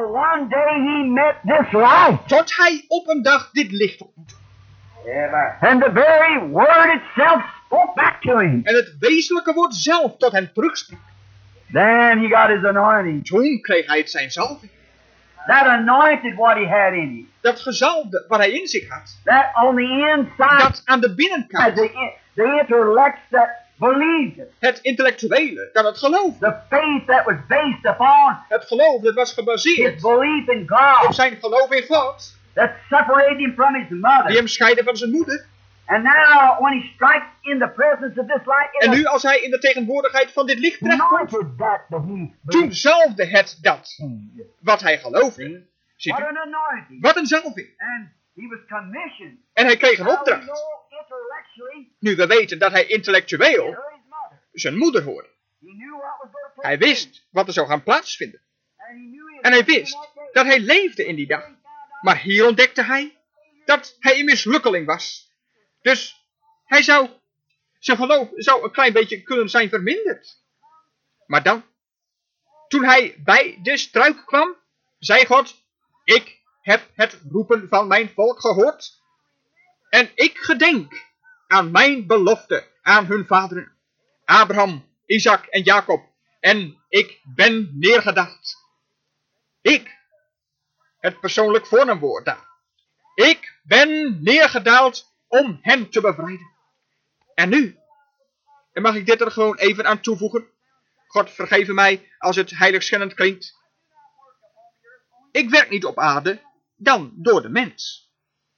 Tot hij op een dag dit licht ontmoette. And the very word itself spoke back to him. En het wezenlijke woord zelf tot hem terugsprak. Then he got his anointing. Toen kreeg hij het zijn zalving. That anointed what he had in him. Dat gezalfde wat hij in zich had. That on the inside. Dat aan de binnenkant. The, the intellects that believed it. Het intellectuele dat het geloofde. The faith that was based upon. Het geloof dat was gebaseerd. His belief in God. Op zijn geloof in God. That separated him from his mother. Die hem scheidde van zijn moeder. And now when he strikes in the presence of this light. En nu als hij in de tegenwoordigheid van dit licht terechtkomt. Toen zalfde het dat. Wat hij geloofde. Ziet u? Wat een zalving. En hij kreeg een opdracht. Nu we weten dat hij intellectueel zijn moeder hoorde. Hij wist wat er zou gaan plaatsvinden. En hij wist dat hij leefde in die dag. Maar hier ontdekte hij dat hij een mislukkeling was. Dus hij zou, zijn geloof zou een klein beetje kunnen zijn verminderd. Maar dan, toen hij bij de struik kwam, zei God, ik heb het roepen van mijn volk gehoord. En ik gedenk aan mijn belofte aan hun vaderen, Abraham, Isaac en Jacob. En ik ben neergedaald. Ik, het persoonlijk voornaamwoord daar. Ik ben neergedaald om hen te bevrijden. En nu, en mag ik dit er gewoon even aan toevoegen. God vergeef mij als het heiligschennend klinkt. Ik werk niet op aarde, dan door de mens.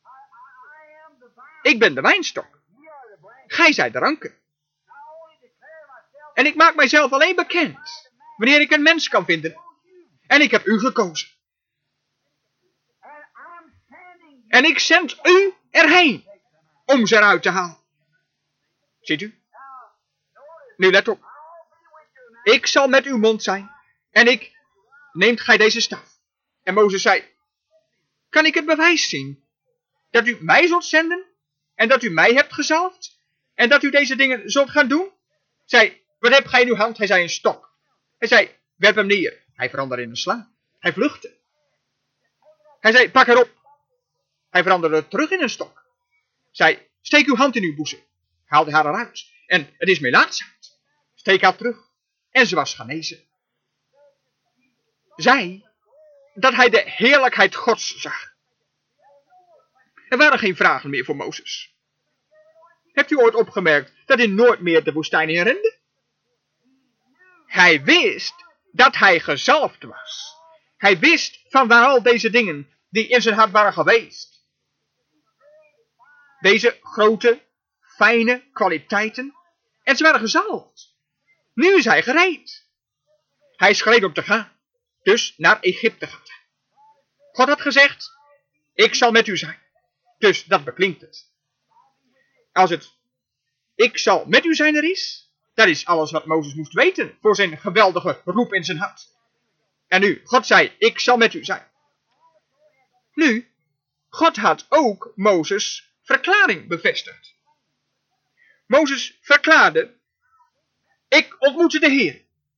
Ik ben de wijnstok. Gij zijt de ranken. En ik maak mijzelf alleen bekend, wanneer ik een mens kan vinden. En ik heb u gekozen. En ik zend u erheen, om ze eruit te halen. Ziet u? Nu let op. Ik zal met uw mond zijn. En ik, neemt gij deze staf. En Mozes zei, kan ik het bewijs zien? Dat u mij zult zenden? En dat u mij hebt gezalfd? En dat u deze dingen zult gaan doen? Zei, wat heb gij in uw hand? Hij zei, een stok. Hij zei, werp hem neer. Hij veranderde in een sla. Hij vluchtte. Hij zei, pak haar op. Hij veranderde terug in een stok. Zei, steek uw hand in uw boezem. Haalde haar eruit. En het is melaatsheid. Steek haar terug. En ze was genezen. Zei dat hij de heerlijkheid Gods zag. Er waren geen vragen meer voor Mozes. Hebt u ooit opgemerkt dat hij nooit meer de woestijn in rende? Hij wist dat hij gezalfd was. Hij wist van waar al deze dingen die in zijn hart waren geweest. Deze grote, fijne kwaliteiten. En ze waren gezalfd. Nu is hij gereed. Hij is gereed om te gaan. Dus naar Egypte gaat hij. God had gezegd, ik zal met u zijn. Dus dat beklinkt het. Als het, ik zal met u zijn er is, dat is alles wat Mozes moest weten voor zijn geweldige roep in zijn hart. En nu, God zei, ik zal met u zijn. Nu, God had ook Mozes' verklaring bevestigd. Mozes verklaarde, ik ontmoette de Heer.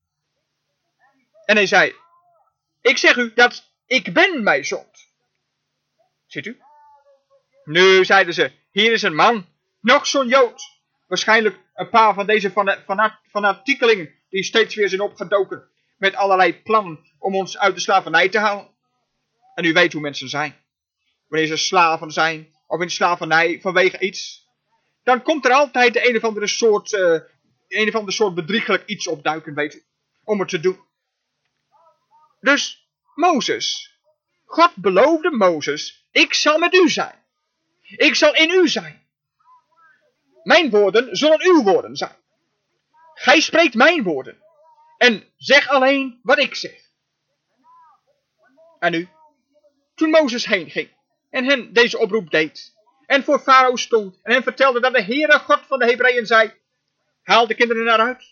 En hij zei, ik zeg u dat ik ben mij zond. Ziet u? Nu, zeiden ze, hier is een man, nog zo'n Jood. Waarschijnlijk een paar van deze fanatiekelingen die steeds weer zijn opgedoken. Met allerlei plannen om ons uit de slavernij te halen. En u weet hoe mensen zijn. Wanneer ze slaven zijn, of in slavernij vanwege iets. Dan komt er altijd de een of andere soort, uh, een of andere soort bedriegelijk iets opduiken, weet u. Om het te doen. Dus, Mozes. God beloofde Mozes, ik zal met u zijn. Ik zal in u zijn. Mijn woorden zullen uw woorden zijn. Gij spreekt mijn woorden. En zeg alleen wat ik zeg. En nu, toen Mozes heen ging en hen deze oproep deed. En voor Farao stond en hen vertelde dat de Heere God van de Hebreeën zei. Haal de kinderen eruit.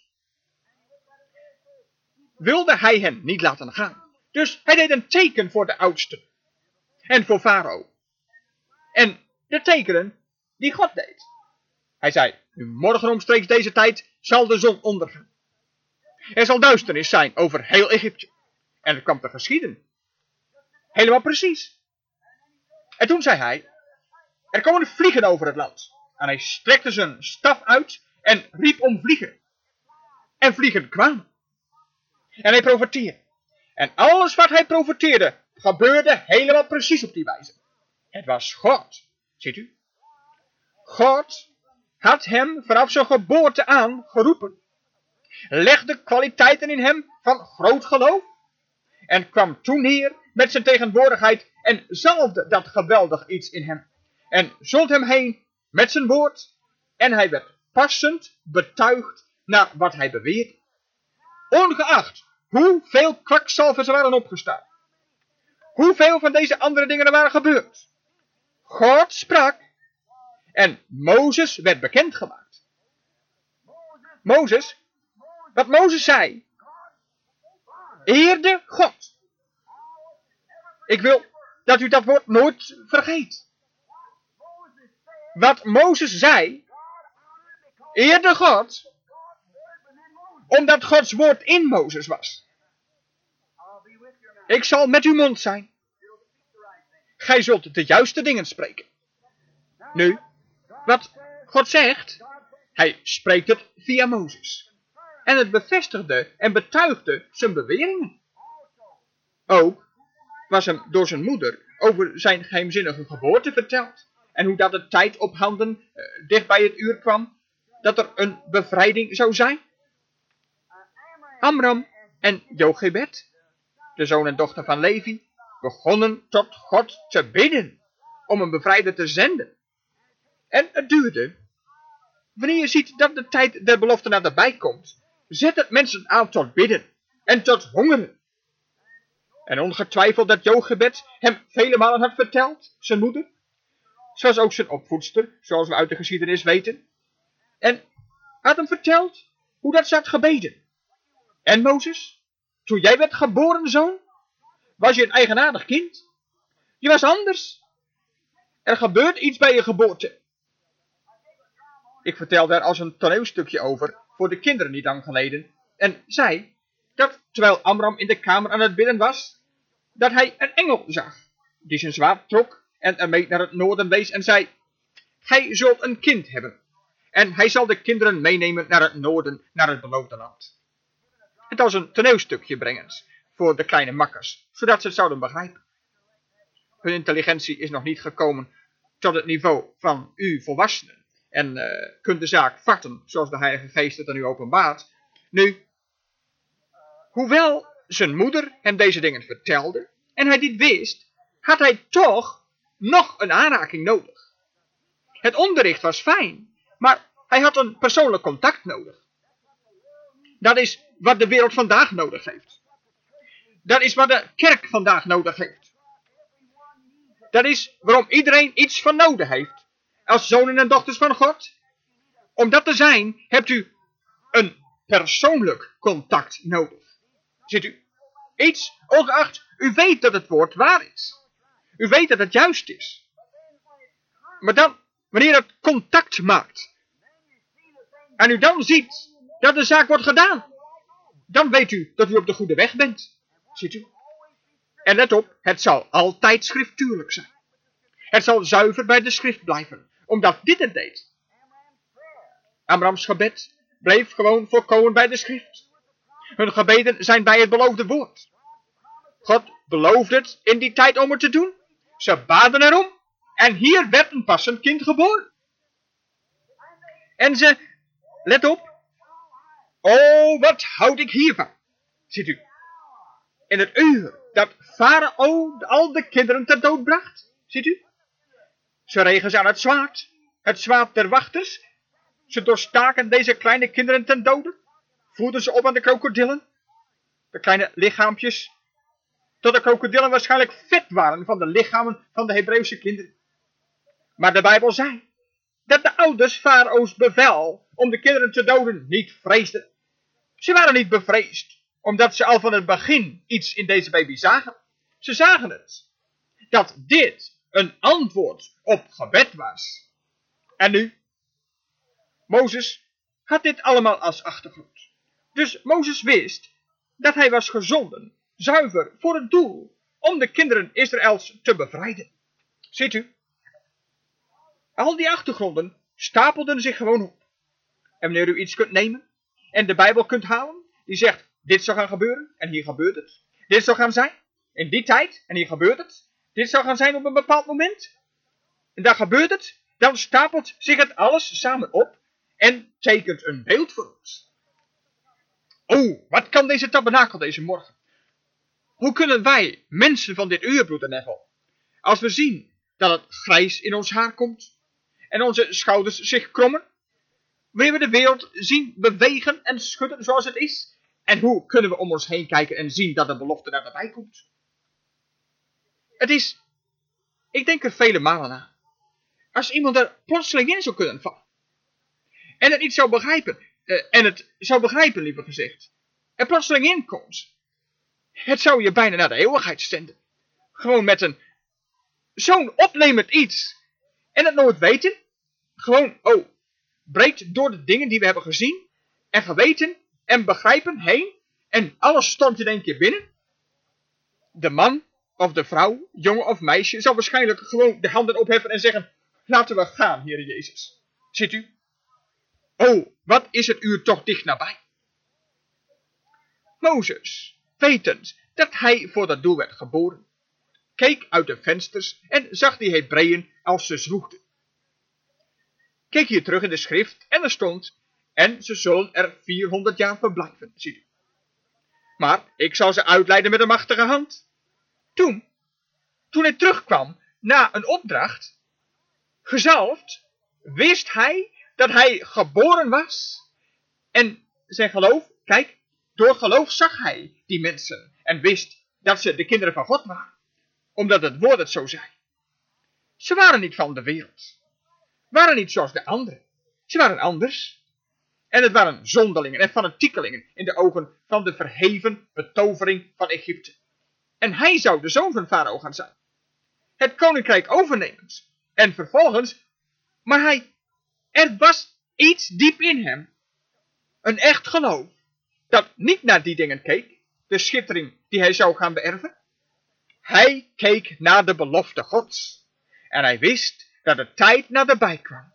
Wilde hij hen niet laten gaan. Dus hij deed een teken voor de oudsten. En voor Farao. En de tekenen die God deed. Hij zei, nu morgen omstreeks deze tijd zal de zon ondergaan. Er zal duisternis zijn over heel Egypte. En het kwam te geschieden. Helemaal precies. En toen zei hij, er komen vliegen over het land. En hij strekte zijn staf uit en riep om vliegen. En vliegen kwamen. En hij profeteerde. En alles wat hij profeteerde gebeurde helemaal precies op die wijze. Het was God. Ziet u? God had hem vanaf zijn geboorte aan geroepen. Legde kwaliteiten in hem van groot geloof. En kwam toen neer met zijn tegenwoordigheid en zalfde dat geweldig iets in hem. En zond hem heen met zijn woord. En hij werd passend betuigd naar wat hij beweerde. Ongeacht hoeveel kwakzalvers er waren opgestaan. Hoeveel van deze andere dingen er waren gebeurd. God sprak. En Mozes werd bekendgemaakt. Mozes, wat Mozes zei, eerde God. Ik wil dat u dat woord nooit vergeet. Wat Mozes zei, eerde God, omdat Gods woord in Mozes was. Ik zal met uw mond zijn. Gij zult de juiste dingen spreken. Nu, wat God zegt, hij spreekt het via Mozes. En het bevestigde en betuigde zijn beweringen. Ook was hem door zijn moeder over zijn geheimzinnige geboorte verteld. En hoe dat de tijd op handen uh, dicht bij het uur kwam dat er een bevrijding zou zijn. Amram en Jochebed, de zoon en dochter van Levi, begonnen tot God te bidden om een bevrijder te zenden. En het duurde. Wanneer je ziet dat de tijd der belofte naderbij komt, zet het mensen aan tot bidden en tot hongeren. En ongetwijfeld dat Jochebed hem vele malen had verteld, zijn moeder, zoals ook zijn opvoedster, zoals we uit de geschiedenis weten. En had hem verteld hoe dat ze had gebeden. En Mozes, toen jij werd geboren zoon, was je een eigenaardig kind. Je was anders. Er gebeurt iets bij je geboorte. Ik vertel daar als een toneelstukje over voor de kinderen niet lang geleden. En zei dat terwijl Amram in de kamer aan het bidden was, dat hij een engel zag, die zijn zwaard trok en ermee naar het noorden wees en zei, gij zult een kind hebben. En hij zal de kinderen meenemen naar het noorden, naar het beloofde land. Het was een toneelstukje brengens voor de kleine makkers, zodat ze het zouden begrijpen. Hun intelligentie is nog niet gekomen tot het niveau van u volwassenen. En uh, kunt de zaak vatten, zoals de Heilige Geest het aan u openbaart. Nu, hoewel zijn moeder hem deze dingen vertelde en hij dit wist, had hij toch nog een aanraking nodig. Het onderricht was fijn, maar hij had een persoonlijk contact nodig. Dat is wat de wereld vandaag nodig heeft. Dat is wat de kerk vandaag nodig heeft. Dat is waarom iedereen iets van nodig heeft, als zonen en dochters van God. Om dat te zijn, hebt u een persoonlijk contact nodig. Ziet u? Iets, ongeacht, u weet dat het woord waar is. U weet dat het juist is. Maar dan, wanneer het contact maakt, en u dan ziet dat de zaak wordt gedaan, dan weet u dat u op de goede weg bent. Ziet u? En let op, het zal altijd schriftuurlijk zijn. Het zal zuiver bij de schrift blijven, omdat dit het deed. Abrahams gebed bleef gewoon volkomen bij de schrift. Hun gebeden zijn bij het beloofde woord. God beloofde het in die tijd om het te doen. Ze baden erom. En hier werd een passend kind geboren. En ze, let op. Oh, wat houd ik hiervan. Ziet u. In het uur dat Farao al de kinderen ter dood bracht. Ziet u. Ze regen ze aan het zwaard. Het zwaard der wachters. Ze doorstaken deze kleine kinderen ten dode. Voerden ze op aan de krokodillen. De kleine lichaampjes. Tot de krokodillen waarschijnlijk vet waren van de lichamen van de Hebreeuwse kinderen. Maar de Bijbel zei dat de ouders Farao's bevel om de kinderen te doden niet vreesden. Ze waren niet bevreesd, omdat ze al van het begin iets in deze baby zagen. Ze zagen het. Dat dit een antwoord op gebed was. En nu? Mozes had dit allemaal als achtergrond. Dus Mozes wist dat hij was gezonden, zuiver voor het doel, om de kinderen Israëls te bevrijden. Ziet u? Al die achtergronden stapelden zich gewoon op. En wanneer u iets kunt nemen en de Bijbel kunt halen, die zegt, dit zal gaan gebeuren en hier gebeurt het. Dit zal gaan zijn in die tijd en hier gebeurt het. Dit zal gaan zijn op een bepaald moment. En daar gebeurt het. Dan stapelt zich het alles samen op en tekent een beeld voor ons. Oh, wat kan deze tabernakel deze morgen? Hoe kunnen wij, mensen van dit uur, broeder Neville, als we zien dat het grijs in ons haar komt en onze schouders zich krommen, wanneer we de wereld zien bewegen en schudden zoals het is, en hoe kunnen we om ons heen kijken en zien dat de belofte daarbij komt? Het is, ik denk er vele malen aan, als iemand er plotseling in zou kunnen vallen en het niet zou begrijpen, uh, en het zou begrijpen liever gezegd, er plotseling in komt, het zou je bijna naar de eeuwigheid zenden. Gewoon met een zo'n opnemend iets en het nooit weten, gewoon, oh, breed door de dingen die we hebben gezien en geweten en begrijpen heen en alles stort in één keer binnen. De man of de vrouw, jongen of meisje, zal waarschijnlijk gewoon de handen opheffen en zeggen, laten we gaan, Heere Jezus. Ziet u? Oh, wat is het uur toch dicht nabij. Mozes, wetend dat hij voor dat doel werd geboren, keek uit de vensters en zag die Hebreeën als ze zwoegden. Keek hier terug in de schrift en er stond, en ze zullen er vierhonderd jaar verblijven, ziet u. Maar ik zal ze uitleiden met een machtige hand. Toen, toen hij terugkwam na een opdracht, gezalfd, wist hij dat hij geboren was. En zijn geloof, kijk, door geloof zag hij die mensen en wist dat ze de kinderen van God waren. Omdat het woord het zo zei. Ze waren niet van de wereld. Waren niet zoals de anderen. Ze waren anders. En het waren zonderlingen en fanatiekelingen in de ogen van de verheven betovering van Egypte. En hij zou de zoon van Farao gaan zijn. Het koninkrijk overnemend. En vervolgens, maar hij, er was iets diep in hem. Een echt geloof. Dat niet naar die dingen keek. De schittering die hij zou gaan beërven. Hij keek naar de belofte Gods. En hij wist dat de tijd naderbij kwam.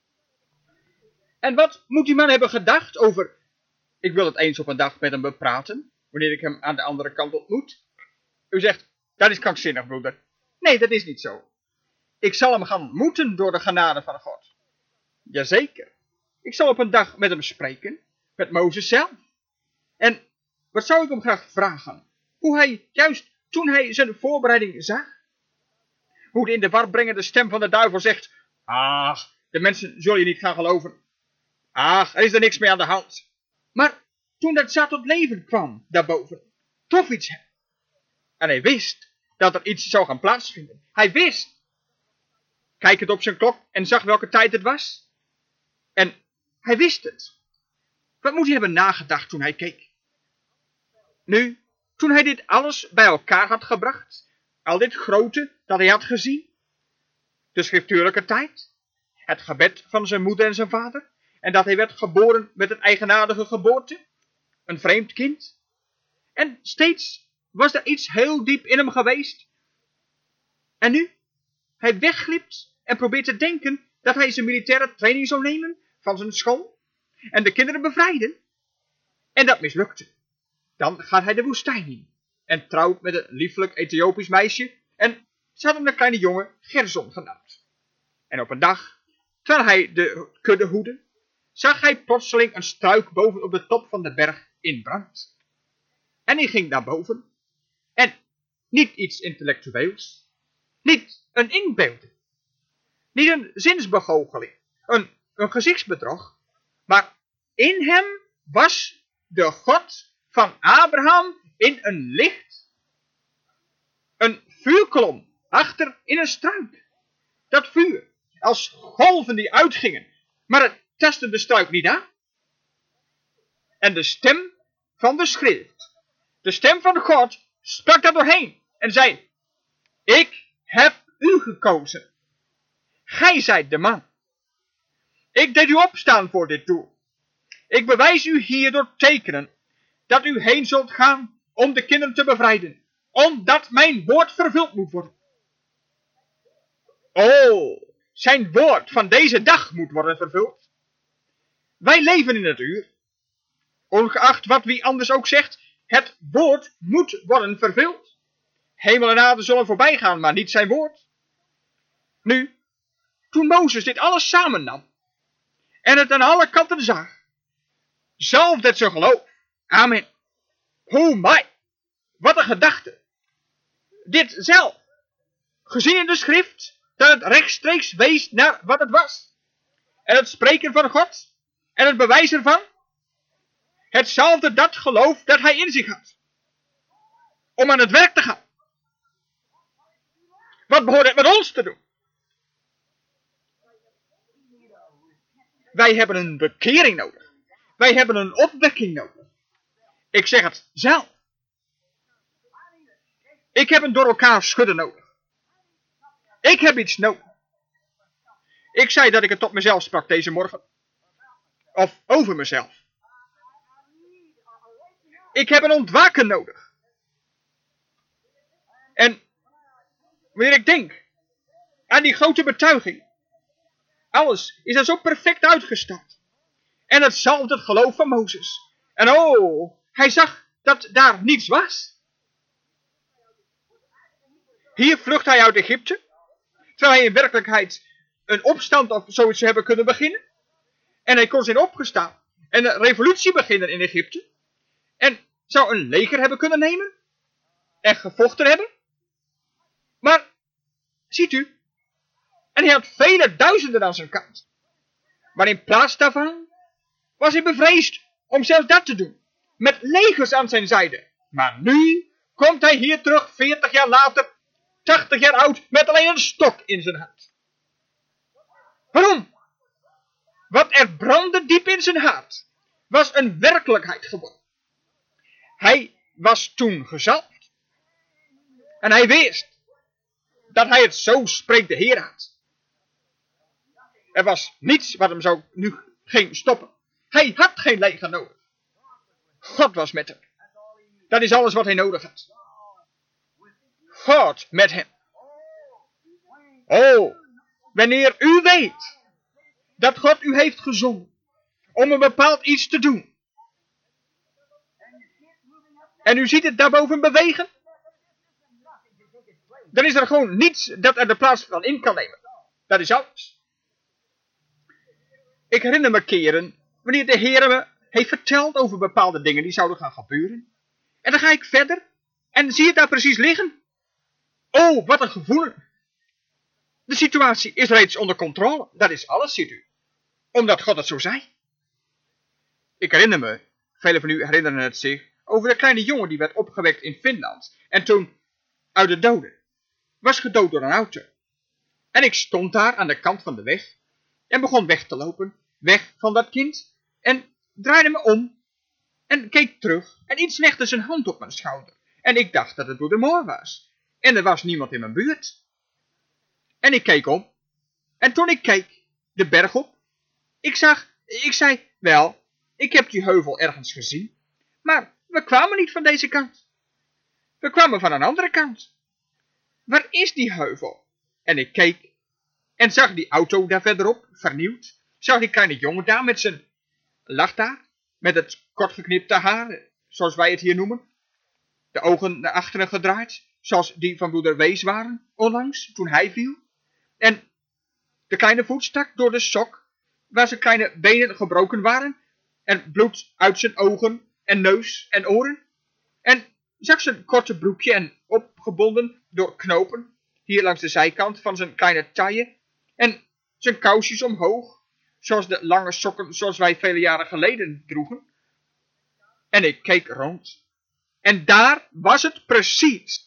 En wat moet die man hebben gedacht over, ik wil het eens op een dag met hem bepraten, wanneer ik hem aan de andere kant ontmoet. U zegt, dat is krankzinnig, broeder. Nee, dat is niet zo. Ik zal hem gaan ontmoeten door de genade van God. Jazeker. Ik zal op een dag met hem spreken, met Mozes zelf. En wat zou ik hem graag vragen, Hoe hij, juist toen hij zijn voorbereiding zag, hoe de in de war brengende stem van de duivel zegt, ach, de mensen zullen je niet gaan geloven. Ach, er is er niks mee aan de hand. Maar toen dat zaad tot leven kwam, daarboven, trof iets hem. En hij wist dat er iets zou gaan plaatsvinden. Hij wist. Kijk het op zijn klok en zag welke tijd het was. En hij wist het. Wat moet hij hebben nagedacht toen hij keek? Nu, toen hij dit alles bij elkaar had gebracht, al dit grote dat hij had gezien, de schriftuurlijke tijd, het gebed van zijn moeder en zijn vader, en dat hij werd geboren met een eigenaardige geboorte, een vreemd kind, en steeds was er iets heel diep in hem geweest. En nu, hij wegglipt en probeert te denken dat hij zijn militaire training zou nemen van zijn school en de kinderen bevrijden. En dat mislukte. Dan gaat hij de woestijn in en trouwt met een lieflijk Ethiopisch meisje en ze hadden een kleine jongen Gerson genaamd. En op een dag, terwijl hij de kudde hoedde, zag hij plotseling een struik boven op de top van de berg in brand. En hij ging naar boven. En niet iets intellectueels, niet een inbeelding, niet een zinsbegoocheling, een, een gezichtsbedrog, maar in hem was de God van Abraham in een licht, een vuurkolom achter in een struik. Dat vuur, als golven die uitgingen, maar het tastte de struik niet aan. En de stem van de schrift, de stem van God, sprak daar doorheen en zei, ik heb u gekozen. Gij zijt de man. Ik deed u opstaan voor dit doel. Ik bewijs u hier door tekenen dat u heen zult gaan om de kinderen te bevrijden, omdat mijn woord vervuld moet worden. Oh, zijn woord van deze dag moet worden vervuld. Wij leven in het uur. Ongeacht wat wie anders ook zegt, het woord moet worden vervuld. Hemel en aarde zullen voorbij gaan, maar niet zijn woord. Nu, toen Mozes dit alles samennam en het aan alle kanten zag, zalfde het zijn geloof. Amen. Oh my, wat een gedachte. Dit zelf, gezien in de schrift, dat het rechtstreeks wees naar wat het was. En het spreken van God en het bewijs ervan. Hetzelfde dat geloof dat hij in zich had. Om aan het werk te gaan. Wat behoort het met ons te doen? Wij hebben een bekering nodig. Wij hebben een opwekking nodig. Ik zeg het zelf. Ik heb een door elkaar schudden nodig. Ik heb iets nodig. Ik zei dat ik het tot mezelf sprak deze morgen. Of over mezelf. Ik heb een ontwaken nodig. En wanneer ik denk aan die grote betuiging. Alles is er zo perfect uitgestald. En hetzelfde het geloof van Mozes. En oh, hij zag dat daar niets was. Hier vlucht hij uit Egypte. Terwijl hij in werkelijkheid een opstand of zoiets zou hebben kunnen beginnen. En hij kon zijn opgestaan. En een revolutie beginnen in Egypte. En zou een leger hebben kunnen nemen. En gevochten hebben. Maar, ziet u. En hij had vele duizenden aan zijn kant. Maar in plaats daarvan was hij bevreesd om zelfs dat te doen. Met legers aan zijn zijde. Maar nu komt hij hier terug, veertig jaar later, tachtig jaar oud, met alleen een stok in zijn hand. Waarom? Wat er brandde diep in zijn hart, was een werkelijkheid geworden. Hij was toen gezalfd. En hij wist dat hij het zo spreekt de Heer had. Er was niets wat hem zo nu ging stoppen. Hij had geen leger nodig. God was met hem. Dat is alles wat hij nodig had. God met hem. Oh, wanneer u weet dat God u heeft gezonden om een bepaald iets te doen. En u ziet het daarboven bewegen. Dan is er gewoon niets dat er de plaats van in kan nemen. Dat is alles. Ik herinner me keren wanneer de Heer me heeft verteld over bepaalde dingen die zouden gaan gebeuren. En dan ga ik verder. En zie je het daar precies liggen? Oh, wat een gevoel. De situatie is reeds onder controle. Dat is alles, ziet u. Omdat God het zo zei. Ik herinner me, velen van u herinneren het zich, over de kleine jongen die werd opgewekt in Finland. En toen uit de doden was gedood door een auto. En ik stond daar aan de kant van de weg en begon weg te lopen, weg van dat kind, en draaide me om en keek terug en iets legde zijn hand op mijn schouder. En ik dacht dat het broeder Moor was. En er was niemand in mijn buurt. En ik keek om. En toen ik keek de berg op, ik zag, ik zei, wel, ik heb die heuvel ergens gezien, maar we kwamen niet van deze kant. We kwamen van een andere kant. Waar is die heuvel? En ik keek en zag die auto daar verderop, vernieuwd. Zag die kleine jongen daar met zijn, lag daar, met het kortgeknipte haar, zoals wij het hier noemen. De ogen naar achteren gedraaid, zoals die van broeder Wees waren, onlangs, toen hij viel. En de kleine voet stak door de sok, waar zijn kleine benen gebroken waren, en bloed uit zijn ogen en neus en oren. En zag zijn korte broekje en opgebonden door knopen, hier langs de zijkant van zijn kleine taille, en zijn kousjes omhoog, zoals de lange sokken zoals wij vele jaren geleden droegen. En ik keek rond. En daar was het precies.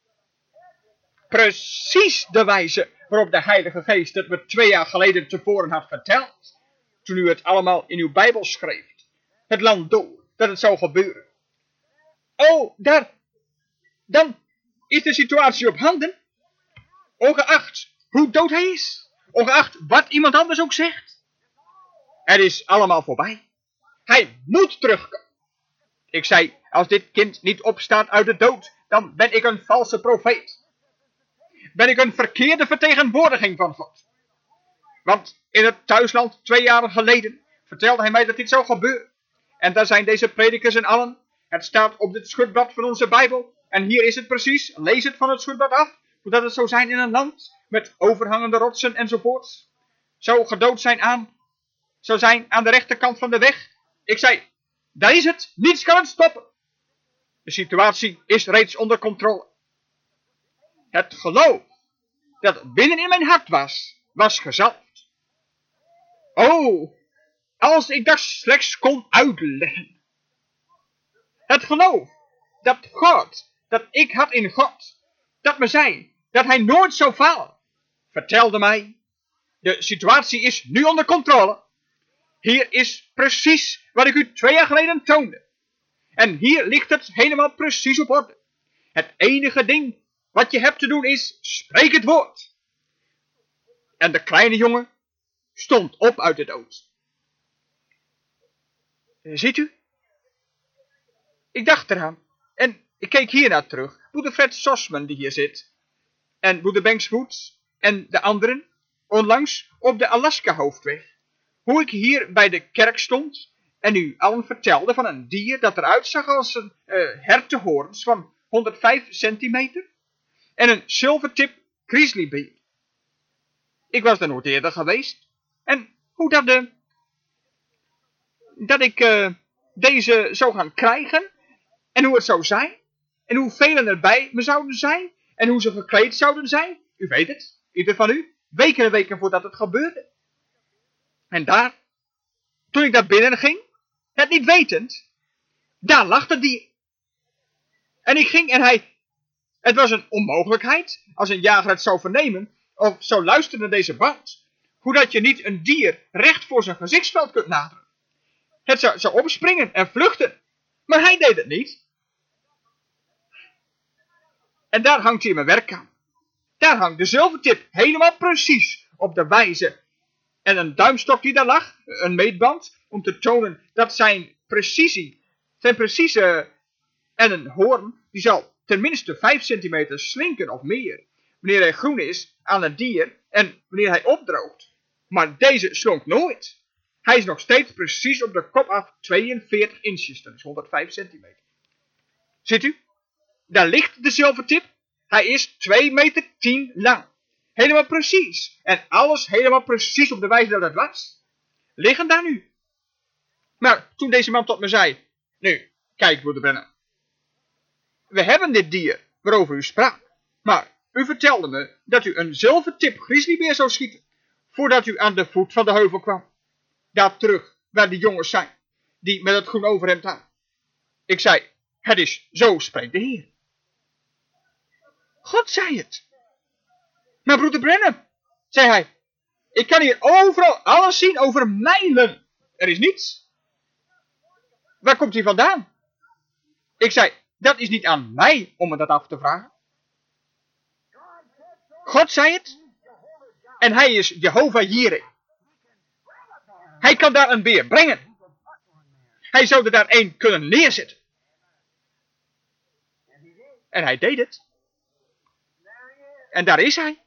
Precies de wijze waarop de Heilige Geest het me twee jaar geleden tevoren had verteld. Toen u het allemaal in uw Bijbel schreef. Het land door, dat het zou gebeuren. Oh, daar. Dan is de situatie op handen. Ongeacht hoe dood hij is. Ongeacht wat iemand anders ook zegt. Het is allemaal voorbij. Hij moet terugkomen. Ik zei, als dit kind niet opstaat uit de dood, dan ben ik een valse profeet. Ben ik een verkeerde vertegenwoordiging van God. Want in het thuisland twee jaar geleden vertelde hij mij dat dit zou gebeuren. En daar zijn deze predikers en allen. Het staat op dit schutblad van onze Bijbel. En hier is het precies. Lees het van het schutblad af. Hoe dat het zou zijn in een land met overhangende rotsen enzovoorts. Zou gedood zijn aan, zou zijn aan de rechterkant van de weg. Ik zei, daar is het. Niets kan het stoppen. De situatie is reeds onder controle. Het geloof dat binnen in mijn hart was, was gezalfd. Oh, als ik dat slechts kon uitleggen. Het geloof dat God, dat ik had in God, dat me zei dat hij nooit zou falen, vertelde mij, de situatie is nu onder controle. Hier is precies wat ik u twee jaar geleden toonde. En hier ligt het helemaal precies op orde. Het enige ding wat je hebt te doen is, spreek het woord. En de kleine jongen stond op uit de dood. Ziet u? Ik dacht eraan. En ik keek hiernaar terug. Broeder Fred Sosman die hier zit. En broeder Banks Woods. En de anderen. Onlangs op de Alaska hoofdweg. Hoe ik hier bij de kerk stond. En u allen vertelde van een dier dat eruit zag als een uh, hertenhoorns van honderdvijf centimeter. En een silvertip grizzlybeer. Ik was daar nooit eerder geweest. En hoe dat de... Dat ik uh, deze zou gaan krijgen. En hoe het zou zijn. En hoeveel erbij me zouden zijn. En hoe ze gekleed zouden zijn. U weet het. Ieder van u. Weken en weken voordat het gebeurde. En daar. Toen ik daar binnen ging. Het niet wetend. Daar lag het dier. En ik ging en hij... Het was een onmogelijkheid. Als een jager het zou vernemen. Of zou luisteren naar deze band. Hoe dat je niet een dier recht voor zijn gezichtsveld kunt naderen. Het zou, zou opspringen en vluchten. Maar hij deed het niet. En daar hangt hij in mijn werkkamer. Daar hangt de zilvertip helemaal precies op de wijze. En een duimstok die daar lag. Een meetband. Om te tonen dat zijn precisie. Zijn precieze. En een hoorn. Die zal tenminste vijf centimeter slinken of meer. Wanneer hij groen is aan het dier. En wanneer hij opdroogt. Maar deze slonk nooit. Hij is nog steeds precies op de kop af tweeënveertig inches. Dat is honderdvijf centimeter. Ziet u? Daar ligt de zilvertip. Hij is twee meter tien lang. Helemaal precies. En alles helemaal precies op de wijze dat het was. Liggen daar nu. Maar toen deze man tot me zei. Nu, kijk broeder Brennan. we hebben dit dier waarover u sprak, maar u vertelde me dat u een zilvertip grizzlybeer zou schieten, voordat u aan de voet van de heuvel kwam. Daar terug, waar die jongens zijn, die met het groen overhemd aan. Ik zei, het is zo spreekt de Heer. God zei het. Maar broeder Branham, zei hij, ik kan hier overal alles zien over mijlen. Er is niets. Waar komt hij vandaan? Ik zei, dat is niet aan mij om me dat af te vragen. God zei het. En hij is Jehovah Jireh. Hij kan daar een beer brengen. Hij zou er daar één kunnen neerzetten. En hij deed het. En daar is hij.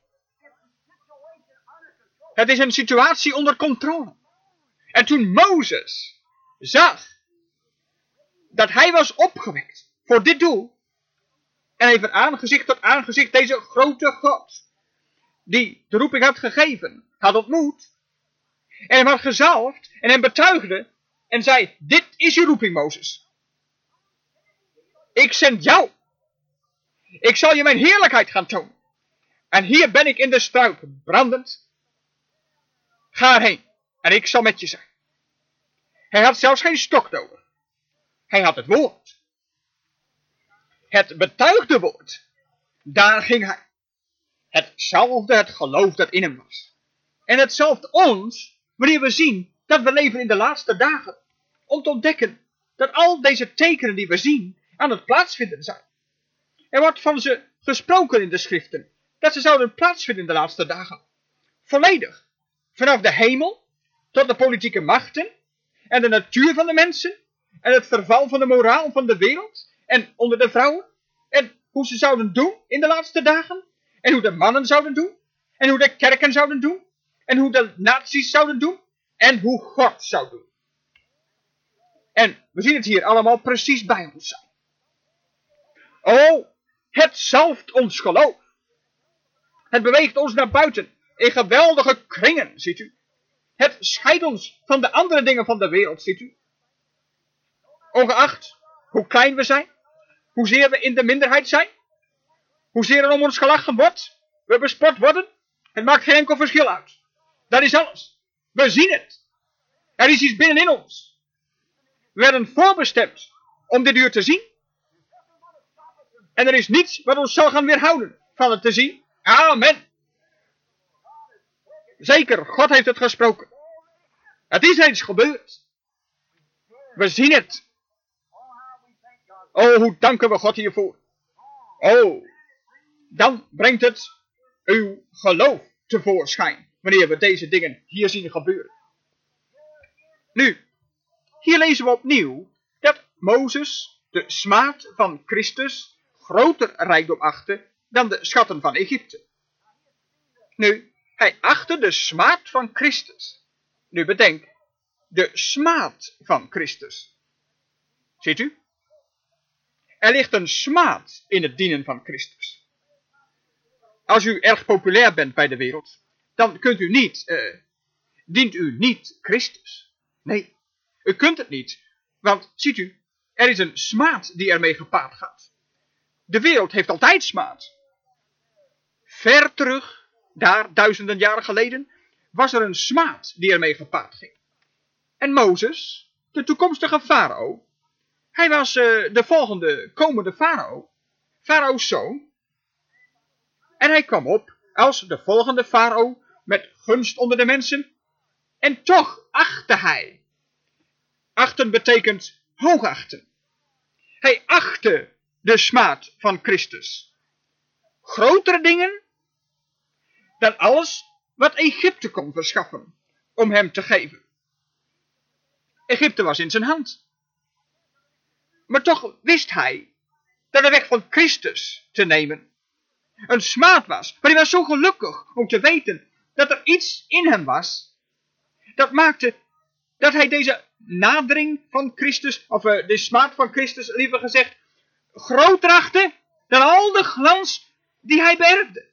Het is een situatie onder controle. En toen Mozes zag dat hij was opgewekt voor dit doel, en hij van aangezicht tot aangezicht deze grote God, die de roeping had gegeven, had ontmoet, en hem had gezalfd, en hem betuigde, en zei, dit is je roeping, Mozes. Ik zend jou. Ik zal je mijn heerlijkheid gaan tonen. En hier ben ik in de struiken, brandend. Ga erheen, en ik zal met je zijn. Hij had zelfs geen stok nodig. Hij had het woord. Het betuigde woord. Daar ging hij. Het zalfde het geloof dat in hem was. En het zalft ons, wanneer we zien dat we leven in de laatste dagen, om te ontdekken dat al deze tekenen die we zien aan het plaatsvinden zijn. Er wordt van ze gesproken in de schriften, dat ze zouden plaatsvinden in de laatste dagen. Volledig. Vanaf de hemel, tot de politieke machten, en de natuur van de mensen, en het verval van de moraal van de wereld, en onder de vrouwen, en hoe ze zouden doen in de laatste dagen, en hoe de mannen zouden doen, en hoe de kerken zouden doen, en hoe de naties zouden doen, en hoe God zou doen. En we zien het hier allemaal precies bij ons zijn. Oh, het zalft ons geloof. Het beweegt ons naar buiten in geweldige kringen, ziet u. Het scheidt ons van de andere dingen van de wereld, ziet u. Ongeacht hoe klein we zijn, hoezeer we in de minderheid zijn, hoezeer er om ons gelachen wordt, we bespot worden, het maakt geen enkel verschil uit. Dat is alles. We zien het. Er is iets binnenin ons. We werden voorbestemd om dit uur te zien. En er is niets wat ons zal gaan weerhouden van het te zien. Amen. Zeker, God heeft het gesproken. Het is eens gebeurd. We zien het. Oh, hoe danken we God hiervoor. Oh, dan brengt het uw geloof tevoorschijn, wanneer we deze dingen hier zien gebeuren. Nu, hier lezen we opnieuw dat Mozes de smaad van Christus groter rijkdom achtte dan de schatten van Egypte. Nu, hij achtte de smaad van Christus. Nu bedenk, de smaad van Christus. Ziet u? Er ligt een smaad in het dienen van Christus. Als u erg populair bent bij de wereld, dan kunt u niet, uh, dient u niet Christus. Nee, u kunt het niet, want ziet u, er is een smaad die ermee gepaard gaat. De wereld heeft altijd smaad. Ver terug, daar duizenden jaren geleden, was er een smaad die ermee gepaard ging. En Mozes, de toekomstige farao, hij was uh, de volgende komende farao, farao's zoon. En hij kwam op als de volgende farao met gunst onder de mensen. En toch achtte hij. Achten betekent hoogachten. Hij achtte de smaad van Christus. Grotere dingen dan alles wat Egypte kon verschaffen om hem te geven. Egypte was in zijn hand. Maar toch wist hij dat de weg van Christus te nemen een smaad was. Maar hij was zo gelukkig om te weten dat er iets in hem was. Dat maakte dat hij deze nadering van Christus, of uh, de smaad van Christus liever gezegd, groter achtte dan al de glans die hij beërfde.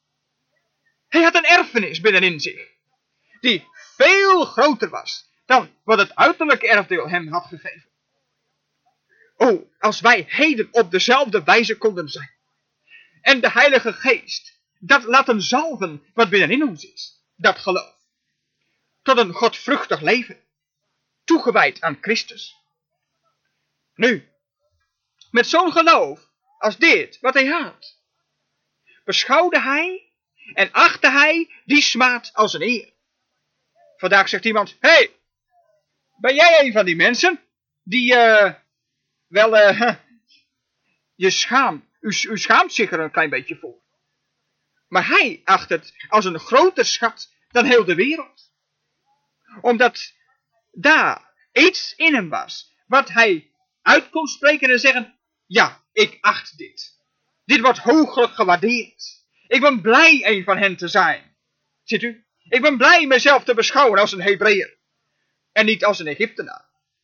Hij had een erfenis binnenin zich, die veel groter was dan wat het uiterlijke erfdeel hem had gegeven. O, als wij heden op dezelfde wijze konden zijn. En de Heilige Geest, dat laten zalven wat binnenin ons is. Dat geloof. Tot een godvruchtig leven. Toegewijd aan Christus. Nu, met zo'n geloof als dit, wat hij had, beschouwde hij en achtte hij die smaad als een eer. Vandaag zegt iemand, hé, hey, ben jij een van die mensen die uh, wel uh, je schaamt, u, u schaamt zich er een klein beetje voor. Maar hij acht het als een groter schat dan heel de wereld. Omdat daar iets in hem was wat hij uit kon spreken en zeggen, ja, ik acht dit. Dit wordt hooglijk gewaardeerd. Ik ben blij een van hen te zijn. Ziet u? Ik ben blij mezelf te beschouwen als een Hebreeër. En niet als een Egyptenaar.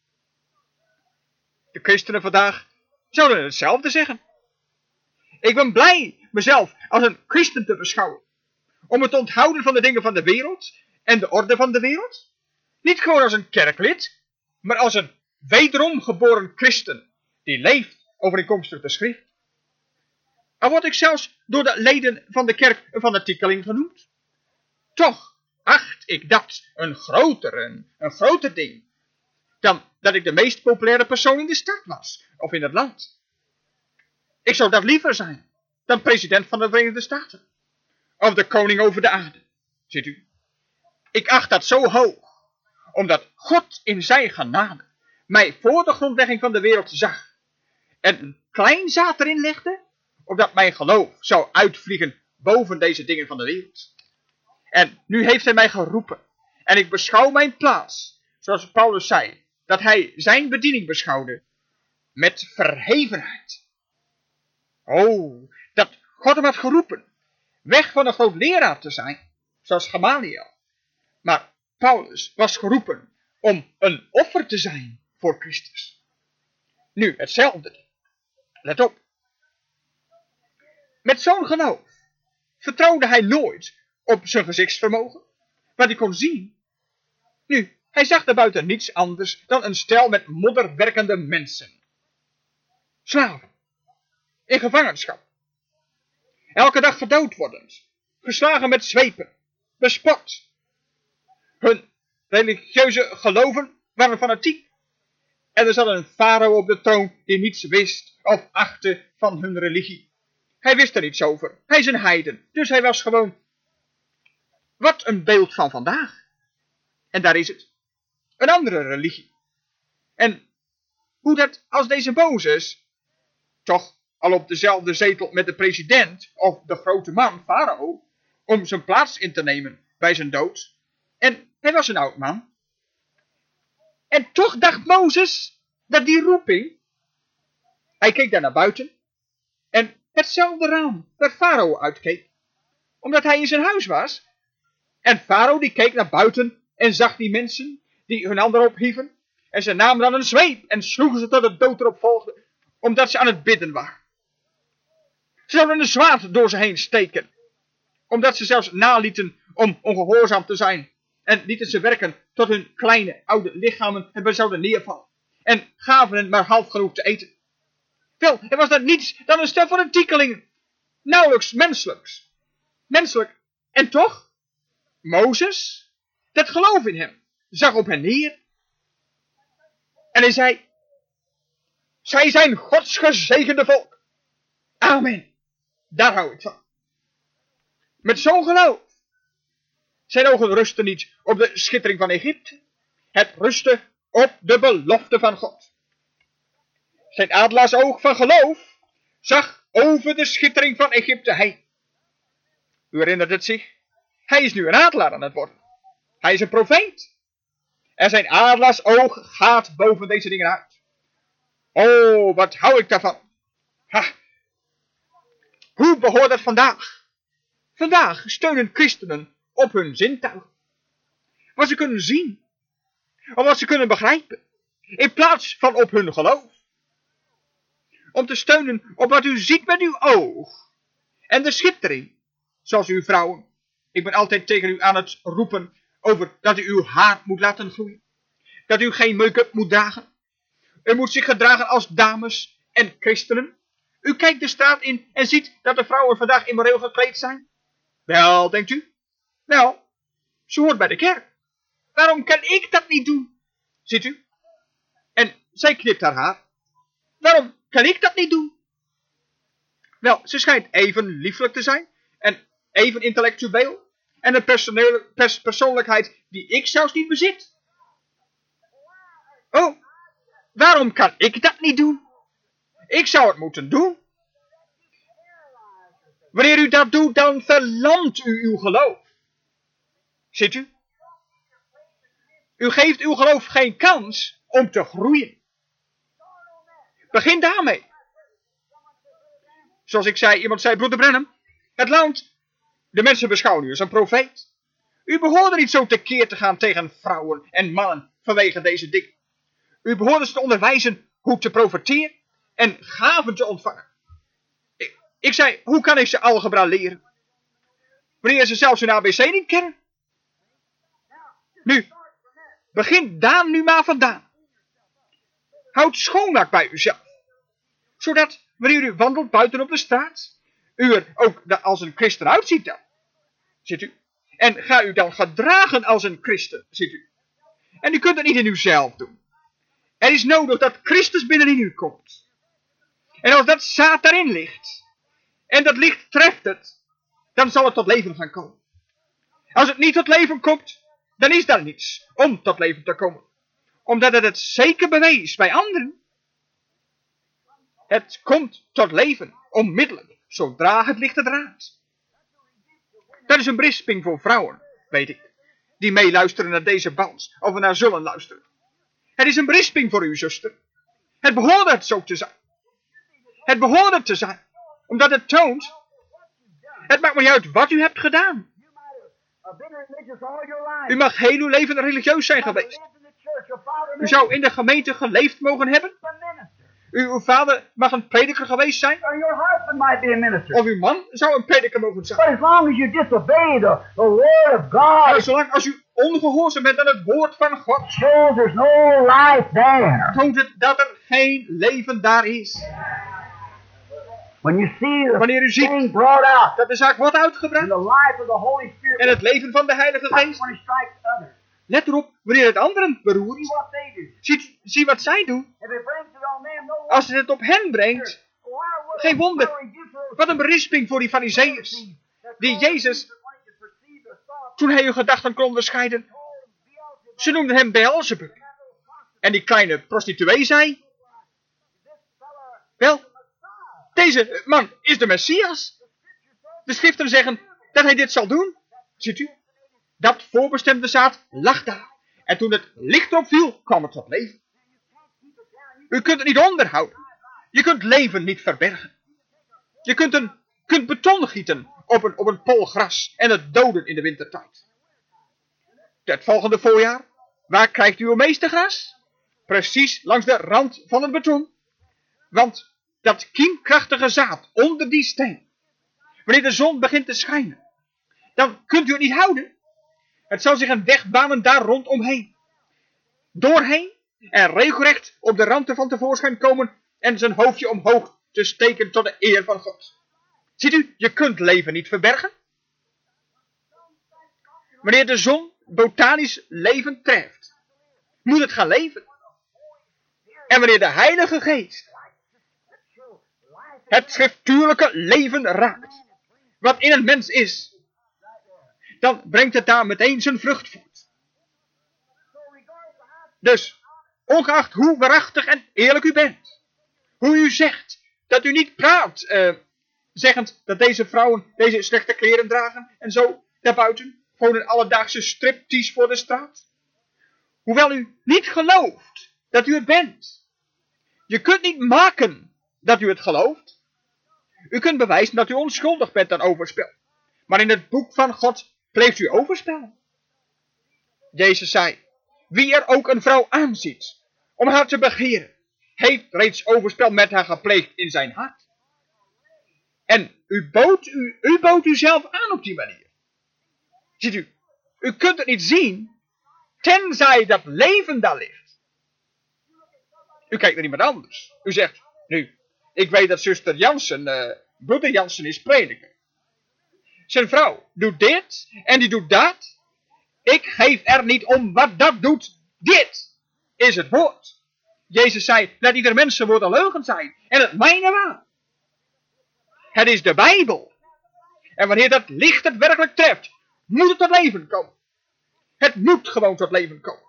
De christenen vandaag zouden hetzelfde zeggen. Ik ben blij mezelf als een christen te beschouwen. Om het te onthouden van de dingen van de wereld en de orde van de wereld. Niet gewoon als een kerklid, maar als een wederom geboren christen die leeft overeenkomstig de schrift. Al word ik zelfs door de leden van de kerk een fanatiekeling genoemd. Toch acht ik dat een groter, een, een groter ding dan dat ik de meest populaire persoon in de stad was of in het land. Ik zou dat liever zijn dan president van de Verenigde Staten of de koning over de aarde. Ziet u? Ik acht dat zo hoog, omdat God in zijn genade mij voor de grondlegging van de wereld zag en een klein zaad erin legde, opdat mijn geloof zou uitvliegen boven deze dingen van de wereld. En nu heeft hij mij geroepen en ik beschouw mijn plaats, zoals Paulus zei, dat hij zijn bediening beschouwde met verhevenheid. Oh, dat God hem had geroepen, weg van een groot leraar te zijn, zoals Gamaliel. Maar Paulus was geroepen om een offer te zijn voor Christus. Nu, hetzelfde. Let op. Met zo'n geloof vertrouwde hij nooit op zijn gezichtsvermogen, wat hij kon zien. Nu, hij zag daarbuiten niets anders dan een stel met modderwerkende mensen. Slaven. In gevangenschap. Elke dag gedood wordend. Geslagen met zweepen. Bespot. Hun religieuze geloven waren fanatiek. En er zat een farao op de troon die niets wist of achtte van hun religie. Hij wist er niets over. Hij is een heiden. Dus hij was gewoon... Wat een beeld van vandaag. En daar is het. Een andere religie. En hoe dat als deze Mozes, toch al op dezelfde zetel met de president of de grote man, farao, om zijn plaats in te nemen bij zijn dood. En hij was een oud man. En toch dacht Mozes dat die roeping, hij keek daar naar buiten en hetzelfde raam waar farao uitkeek, omdat hij in zijn huis was. En farao die keek naar buiten en zag die mensen die hun handen ophieven en ze namen dan een zweep en sloegen ze tot de dood erop volgde, omdat ze aan het bidden waren. Ze zouden een zwaard door ze heen steken, omdat ze zelfs nalieten om ongehoorzaam te zijn en lieten ze werken tot hun kleine oude lichamen hebben zouden neervallen en gaven hen maar half genoeg te eten. Wel, er was dat niets dan een stel fanatiekelingen, nauwelijks menselijks. Menselijk. En toch, Mozes, dat geloof in hem, zag op hen neer. En hij zei, zij zijn Gods gezegende volk. Amen. Daar hou ik van. Met zo'n geloof. Zijn ogen rusten niet op de schittering van Egypte. Het rustte op de belofte van God. Zijn adelaarsoog van geloof zag over de schittering van Egypte heen. U herinnert het zich? Hij is nu een adelaar aan het worden. Hij is een profeet. En zijn adelaarsoog gaat boven deze dingen uit. Oh, wat hou ik daarvan. Ha. Hoe behoort dat vandaag? Vandaag steunen christenen op hun zintuigen. Wat ze kunnen zien. Of wat ze kunnen begrijpen. In plaats van op hun geloof. Om te steunen op wat u ziet met uw oog. En de schittering. Zoals uw vrouwen. Ik ben altijd tegen u aan het roepen over dat u uw haar moet laten groeien. Dat u geen make-up moet dragen. U moet zich gedragen als dames en christenen. U kijkt de straat in en ziet dat de vrouwen vandaag immoreel gekleed zijn. Wel, denkt u? Wel, ze hoort bij de kerk. Waarom kan ik dat niet doen? Ziet u? En zij knipt haar haar. Waarom kan ik dat niet doen? Wel, ze schijnt even lieflijk te zijn en even intellectueel en een personele, pers, persoonlijkheid die ik zelfs niet bezit. Oh, waarom kan ik dat niet doen? Ik zou het moeten doen. Wanneer u dat doet, dan verlamt u uw geloof. Ziet u? U geeft uw geloof geen kans om te groeien. Begin daarmee. Zoals ik zei, iemand zei, broeder Branham, het land, de mensen beschouwen u als een profeet. U behoorde niet zo tekeer te gaan tegen vrouwen en mannen vanwege deze dingen. U behoorde ze te onderwijzen hoe te profeteren en gaven te ontvangen. Ik, ik zei, hoe kan ik ze algebra leren? Wanneer ze zelfs hun A B C niet kennen. Nu, begin daar nu maar vandaan. Houd schoonmaak bij uzelf. Zodat, wanneer u wandelt buiten op de straat, u er ook als een christen uitziet dan. Ziet u? En ga u dan gedragen als een christen, ziet u? En u kunt het niet in uzelf doen. Er is nodig dat Christus binnenin u komt. En als dat zaad daarin ligt, en dat licht treft het, dan zal het tot leven gaan komen. Als het niet tot leven komt, dan is daar niets om tot leven te komen. Omdat het het zeker bewees bij anderen. Het komt tot leven, onmiddellijk, zodra het licht het raadt. Dat is een berisping voor vrouwen, weet ik, die meeluisteren naar deze band, of naar zullen luisteren. Het is een berisping voor uw zuster. Het behoort het zo te zijn. Het behoort het te zijn, omdat het toont, het maakt me niet uit wat u hebt gedaan. U mag heel uw leven religieus zijn geweest. U zou in de gemeente geleefd mogen hebben. U, uw vader mag een prediker geweest zijn. Of uw man zou een prediker mogen zijn. But as long as you disobey the, the word of God, Maar zolang als u ongehoorzaam bent aan het woord van God, shows there's no life there. toont het dat er geen leven daar is. When you see the Wanneer u ziet thing brought out dat de zaak wordt and uitgebracht the life of the Holy Spirit en het leven van de Heilige Geest, when it strikes others, let erop wanneer het anderen see beroert. what they do. Zie, zie wat zij doen. If it brings it on them, no wonder. Als het het op hen brengt, Why would geen wonder. why would he do so? Wat een berisping voor die fariseeërs. Die Jezus, toen hij hun gedachten kon onderscheiden, ze noemden hem Beelzebub. En die kleine prostituee zei, wel, deze man is de Messias. De schriften zeggen dat hij dit zal doen. Ziet u? Dat voorbestemde zaad lag daar. En toen het licht erop viel, kwam het tot leven. U kunt het niet onderhouden. Je kunt leven niet verbergen. Je kunt, een, kunt beton gieten op een, op een pol gras en het doden in de wintertijd. Het volgende voorjaar, waar krijgt u uw meeste gras? Precies langs de rand van het beton. Want dat kiemkrachtige zaad onder die steen, wanneer de zon begint te schijnen, dan kunt u het niet houden. Het zal zich een weg banen daar rondomheen. Doorheen en regelrecht op de rand ervan tevoorschijn komen en zijn hoofdje omhoog te steken tot de eer van God. Ziet u, je kunt leven niet verbergen. Wanneer de zon botanisch leven treft, moet het gaan leven. En wanneer de Heilige Geest het schriftuurlijke leven raakt, wat in een mens is, dan brengt het daar meteen zijn vrucht voort. Dus, ongeacht hoe waarachtig en eerlijk u bent, hoe u zegt dat u niet praat, uh, zeggend dat deze vrouwen deze slechte kleren dragen en zo daarbuiten, gewoon een alledaagse striptease voor de straat. Hoewel u niet gelooft dat u het bent. Je kunt niet maken dat u het gelooft. U kunt bewijzen dat u onschuldig bent aan overspel. Maar in het boek van God pleegt u overspel. Jezus zei, wie er ook een vrouw aanziet om haar te begeren, heeft reeds overspel met haar gepleegd in zijn hart. En u bood, u, u bood uzelf aan op die manier. Ziet u, u kunt het niet zien, tenzij dat leven daar ligt. U kijkt naar iemand anders. U zegt, nu, ik weet dat zuster Jansen, uh, broeder Jansen is prediker. Zijn vrouw doet dit en die doet dat. Ik geef er niet om wat dat doet. Dit is het woord. Jezus zei, laat ieder mensenwoord een leugen zijn. En het mijne waar. Het is de Bijbel. En wanneer dat licht het werkelijk treft, moet het tot leven komen. Het moet gewoon tot leven komen.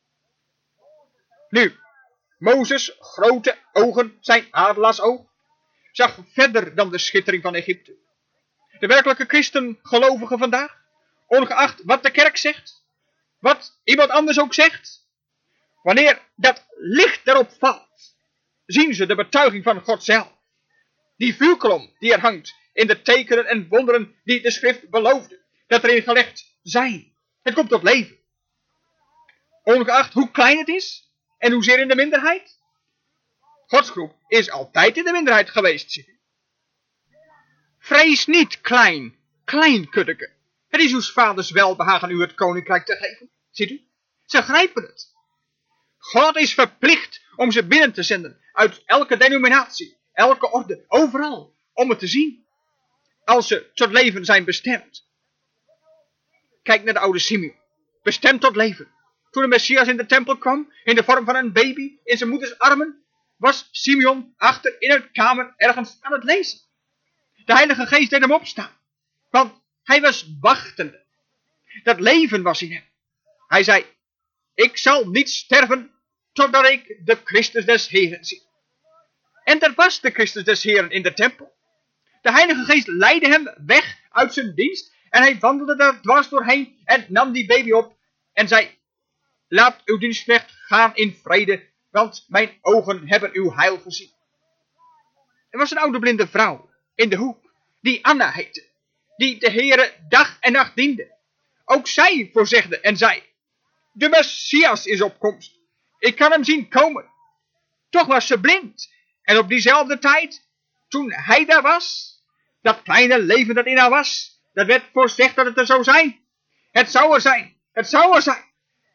Nu, Mozes' grote ogen, zijn adelaarsoog, zag verder dan de schittering van Egypte. De werkelijke christengelovigen vandaag, ongeacht wat de kerk zegt, wat iemand anders ook zegt, wanneer dat licht erop valt, zien ze de betuiging van God zelf. Die vuurkolom die er hangt in de tekenen en wonderen die de schrift beloofde, dat erin gelegd zijn. Het komt tot leven. Ongeacht hoe klein het is en hoezeer in de minderheid. Gods groep is altijd in de minderheid geweest, ziet u. Vrees niet, klein, klein kuddeke. Het is uw vaders welbehagen u het koninkrijk te geven, ziet u. Ze grijpen het. God is verplicht om ze binnen te zenden uit elke denominatie, elke orde, overal, om het te zien. Als ze tot leven zijn bestemd. Kijk naar de oude Simeon, bestemd tot leven. Toen de Messias in de tempel kwam, in de vorm van een baby, in zijn moeders armen, was Simeon achter in een kamer ergens aan het lezen. De Heilige Geest deed hem opstaan, want hij was wachtende. Dat leven was in hem. Hij zei, ik zal niet sterven totdat ik de Christus des Heren zie. En er was de Christus des Heren in de tempel. De Heilige Geest leidde hem weg uit zijn dienst en hij wandelde daar dwars doorheen en nam die baby op en zei, laat uw dienstknecht gaan in vrede, want mijn ogen hebben uw heil gezien. Er was een oude blinde vrouw in de hoek, die Anna heette, die de Heere dag en nacht diende. Ook zij voorzegde en zei, de Messias is op komst, ik kan hem zien komen. Toch was ze blind en op diezelfde tijd, toen hij daar was, dat kleine leven dat in haar was, dat werd voorzegd dat het er zou zijn. Het zou er zijn, het zou er zijn.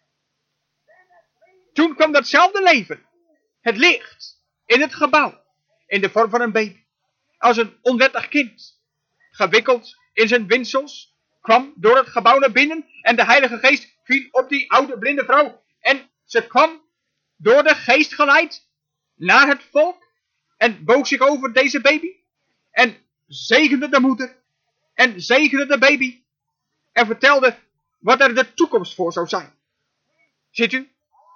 Toen kwam datzelfde leven, het licht, in het gebouw, in de vorm van een baby, als een onwettig kind, gewikkeld in zijn windsels, kwam door het gebouw naar binnen en de Heilige Geest viel op die oude blinde vrouw en ze kwam door de Geest geleid naar het volk en boog zich over deze baby en zegende de moeder en zegende de baby en vertelde wat er de toekomst voor zou zijn. Ziet u?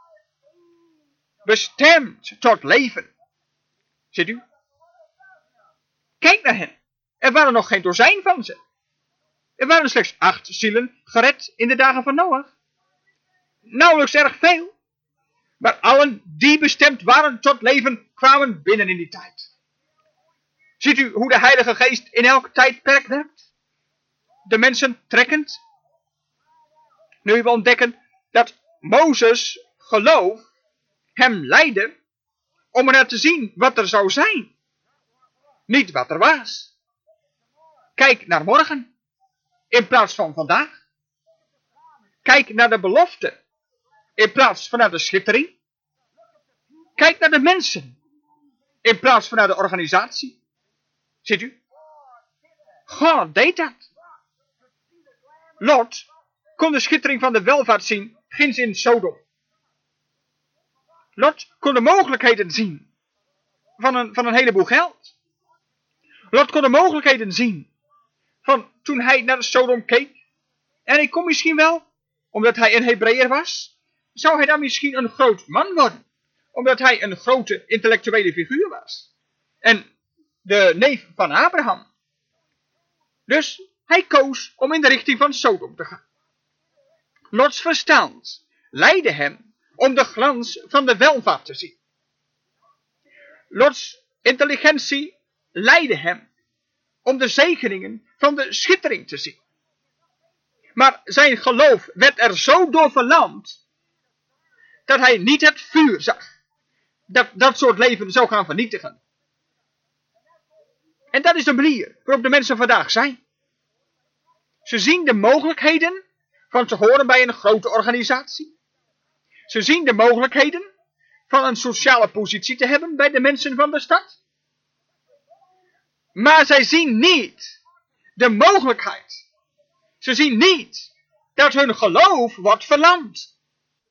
Bestemd tot leven. Ziet u? Kijk naar hen. Er waren nog geen dozijn van ze. Er waren slechts acht zielen gered in de dagen van Noach. Nauwelijks erg veel. Maar allen die bestemd waren tot leven kwamen binnen in die tijd. Ziet u hoe de Heilige Geest in elk tijdperk werkt? De mensen trekkend. Nu we ontdekken dat Mozes geloof hem leidde om er naar te zien wat er zou zijn. Niet wat er was. Kijk naar morgen in plaats van vandaag. Kijk naar de belofte in plaats van naar de schittering. Kijk naar de mensen in plaats van naar de organisatie. Ziet u? God deed dat. Lot kon de schittering van de welvaart zien, ginds in Sodom. Lot kon de mogelijkheden zien van een, van een heleboel geld. Lot kon de mogelijkheden zien van toen hij naar Sodom keek. En hij kon misschien wel, omdat hij een Hebreeër was, zou hij dan misschien een groot man worden. Omdat hij een grote intellectuele figuur was. En de neef van Abraham. Dus hij koos om in de richting van Sodom te gaan. Lots verstand leidde hem om de glans van de welvaart te zien. Lots intelligentie leidde hem om de zegeningen van de schittering te zien. Maar zijn geloof werd er zo door verlamd, dat hij niet het vuur zag, dat dat soort leven zou gaan vernietigen. En dat is de manier waarop de mensen vandaag zijn. Ze zien de mogelijkheden van te horen bij een grote organisatie. Ze zien de mogelijkheden van een sociale positie te hebben bij de mensen van de stad. Maar zij zien niet de mogelijkheid. Ze zien niet dat hun geloof wordt verlamd.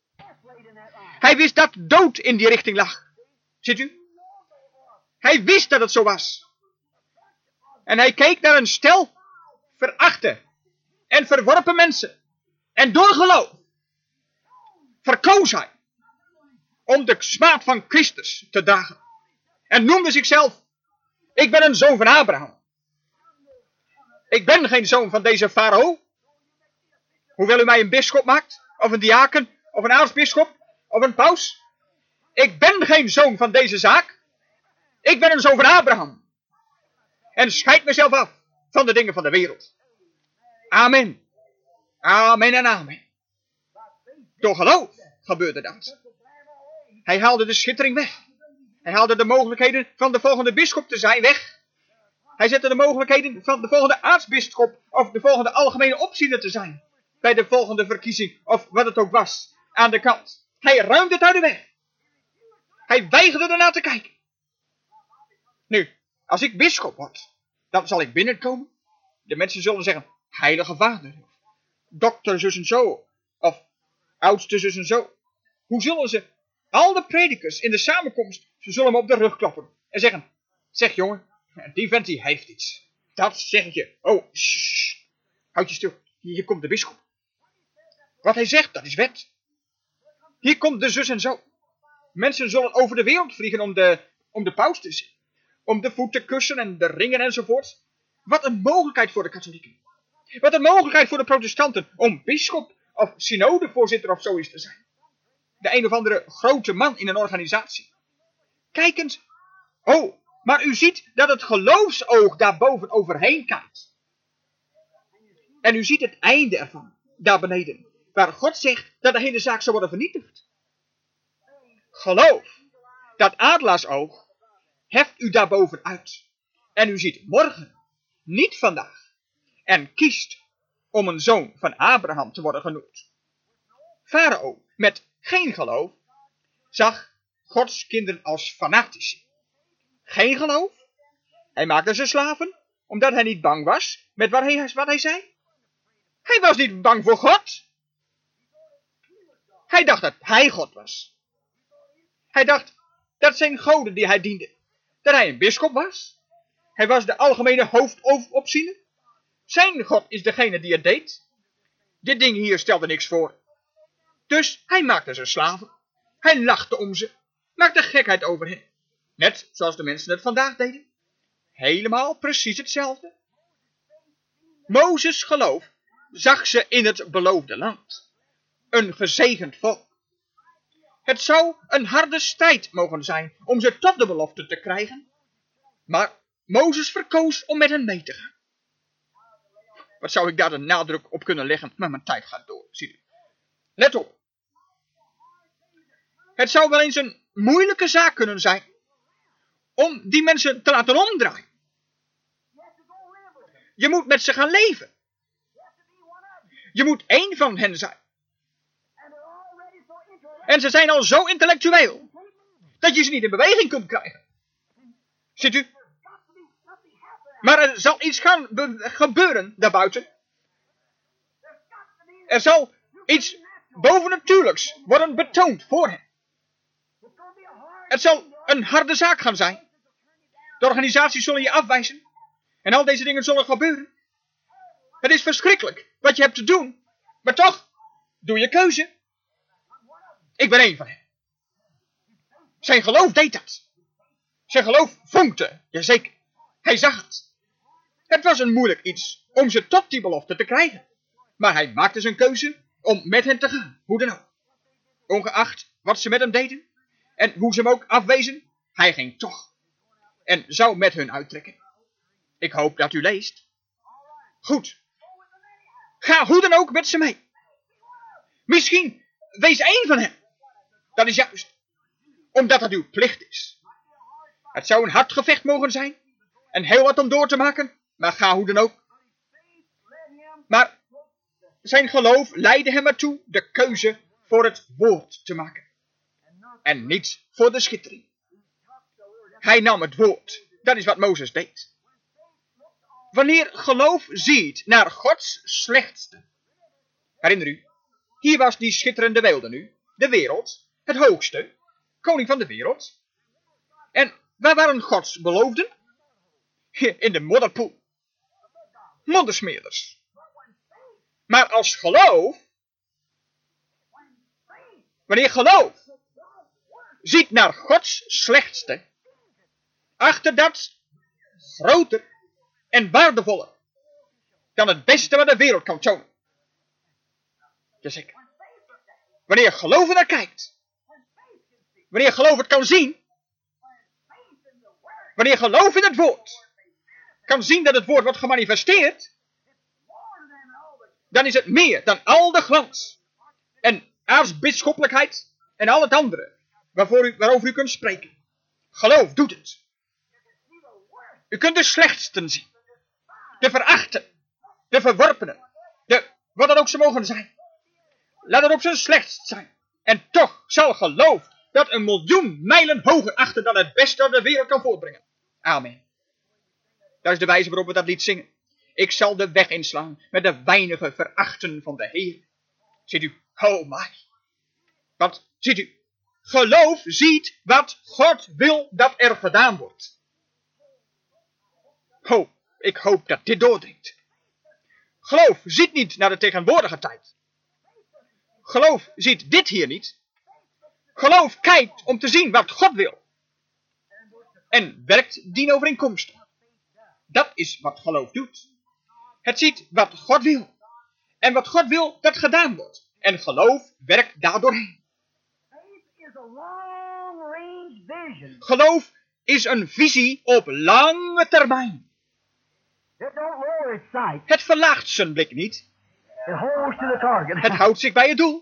Hij wist dat dood in die richting lag. Ziet u? Hij wist dat het zo was. En hij keek naar een stel verachte en verworpen mensen. En door geloof verkoos hij om de smaad van Christus te dragen. En noemde zichzelf: ik ben een zoon van Abraham. Ik ben geen zoon van deze farao. Hoewel u mij een bisschop maakt, of een diaken, of een aartsbisschop, of een paus. Ik ben geen zoon van deze zaak. Ik ben een zoon van Abraham. En scheid mezelf af van de dingen van de wereld. Amen. Amen en amen. Door geloof gebeurde dat. Hij haalde de schittering weg. Hij haalde de mogelijkheden van de volgende bisschop te zijn weg. Hij zette de mogelijkheden van de volgende aartsbisschop of de volgende algemene opziener te zijn. Bij de volgende verkiezing of wat het ook was. Aan de kant. Hij ruimde het uit de weg. Hij weigerde ernaar te kijken. Nu, als ik bisschop word, dan zal ik binnenkomen. De mensen zullen zeggen: heilige vader. Dokter zus en zo. Of oudste zus en zo. Hoe zullen ze, al de predikers in de samenkomst, ze zullen me op de rug klappen. En zeggen: zeg jongen, die vent die heeft iets. Dat zeg je. Oh, shh. Houd je stil. Hier komt de bisschop. Wat hij zegt, dat is wet. Hier komt de zus en zo. Mensen zullen over de wereld vliegen om de, om de paus te zien. Om de voet te kussen en de ringen enzovoort. Wat een mogelijkheid voor de katholieken. Wat een mogelijkheid voor de protestanten om bisschop of synodevoorzitter of zoiets te zijn. De een of andere grote man in een organisatie. Kijk eens. Oh, maar u ziet dat het geloofsoog daarboven overheen kijkt. En u ziet het einde ervan, daar beneden. Waar God zegt dat de hele zaak zal worden vernietigd. Geloof, dat adelaarsoog, heft u daarboven uit. En u ziet morgen, niet vandaag. En kiest om een zoon van Abraham te worden genoemd. Farao, met geen geloof, zag Gods kinderen als fanatici. Geen geloof. Hij maakte ze slaven, omdat hij niet bang was met wat hij, wat hij zei. Hij was niet bang voor God. Hij dacht dat hij God was. Hij dacht dat zijn goden die hij diende, dat hij een bisschop was. Hij was de algemene hoofdopziener. Zijn God is degene die het deed. Dit ding hier stelde niks voor. Dus hij maakte ze slaven. Hij lachte om ze, maakte gekheid over hen. Net zoals de mensen het vandaag deden. Helemaal precies hetzelfde. Mozes geloof zag ze in het beloofde land. Een gezegend volk. Het zou een harde strijd mogen zijn om ze tot de belofte te krijgen. Maar Mozes verkoos om met hen mee te gaan. Wat zou ik daar de nadruk op kunnen leggen? Maar mijn tijd gaat door, ziet u. Let op. Het zou wel eens een moeilijke zaak kunnen zijn om die mensen te laten omdraaien. Je moet met ze gaan leven. Je moet één van hen zijn. En ze zijn al zo intellectueel dat je ze niet in beweging kunt krijgen. Ziet u? Maar er zal iets gaan gebeuren daarbuiten. Er zal iets bovennatuurlijks worden betoond voor hen. Het zal een harde zaak gaan zijn. De organisaties zullen je afwijzen. En al deze dingen zullen gebeuren. Het is verschrikkelijk wat je hebt te doen. Maar toch, doe je keuze. Ik ben één van hen. Zijn geloof deed dat. Zijn geloof vonkte, jazeker. Hij zag het. Het was een moeilijk iets om ze tot die belofte te krijgen. Maar hij maakte zijn keuze om met hen te gaan, hoe dan ook. Ongeacht wat ze met hem deden en hoe ze hem ook afwezen, hij ging toch. En zou met hun uittrekken. Ik hoop dat u leest. Goed. Ga hoe dan ook met ze mee. Misschien wees één van hen. Dat is juist. Omdat dat uw plicht is. Het zou een hard gevecht mogen zijn. En heel wat om door te maken. Maar ga hoe dan ook. Maar zijn geloof leidde hem ertoe de keuze voor het woord te maken. en niet voor de schittering. Hij nam het woord. Dat is wat Mozes deed. Wanneer geloof ziet naar Gods slechtste. Herinner u, hier was die schitterende weelde nu, de wereld, het hoogste, koning van de wereld. En waar waren Gods beloofden? In de modderpoel. Moddersmeerders. Maar als geloof, wanneer geloof ziet naar Gods slechtste, achter dat groter en waardevoller dan het beste wat de wereld kan tonen. Jazeker. Wanneer geloof naar kijkt, wanneer geloof het kan zien, wanneer geloof in het woord kan zien dat het woord wordt gemanifesteerd, dan is het meer dan al de glans en aartsbisschoppelijkheid en al het andere waarvoor u, waarover u kunt spreken. Geloof doet het. U kunt de slechtsten zien, de verachten, de verworpenen, de wat dan ook ze mogen zijn. Laat het op zijn slechtst zijn. En toch zal geloof dat een miljoen mijlen hoger achter dan het beste dat de wereld kan voortbrengen. Amen. Dat is de wijze waarop we dat lied zingen. Ik zal de weg inslaan met de weinige verachten van de Heer. Ziet u, oh my. Want, ziet u, geloof ziet wat God wil dat er gedaan wordt. Oh, ik hoop dat dit doordringt. Geloof ziet niet naar de tegenwoordige tijd. Geloof ziet dit hier niet. Geloof kijkt om te zien wat God wil. En werkt dienovereenkomstig. Dat is wat geloof doet. Het ziet wat God wil. En wat God wil, dat gedaan wordt. En geloof werkt daardoorheen. Geloof is een visie op lange termijn. Het verlaagt zijn blik niet. Het houdt zich bij het doel.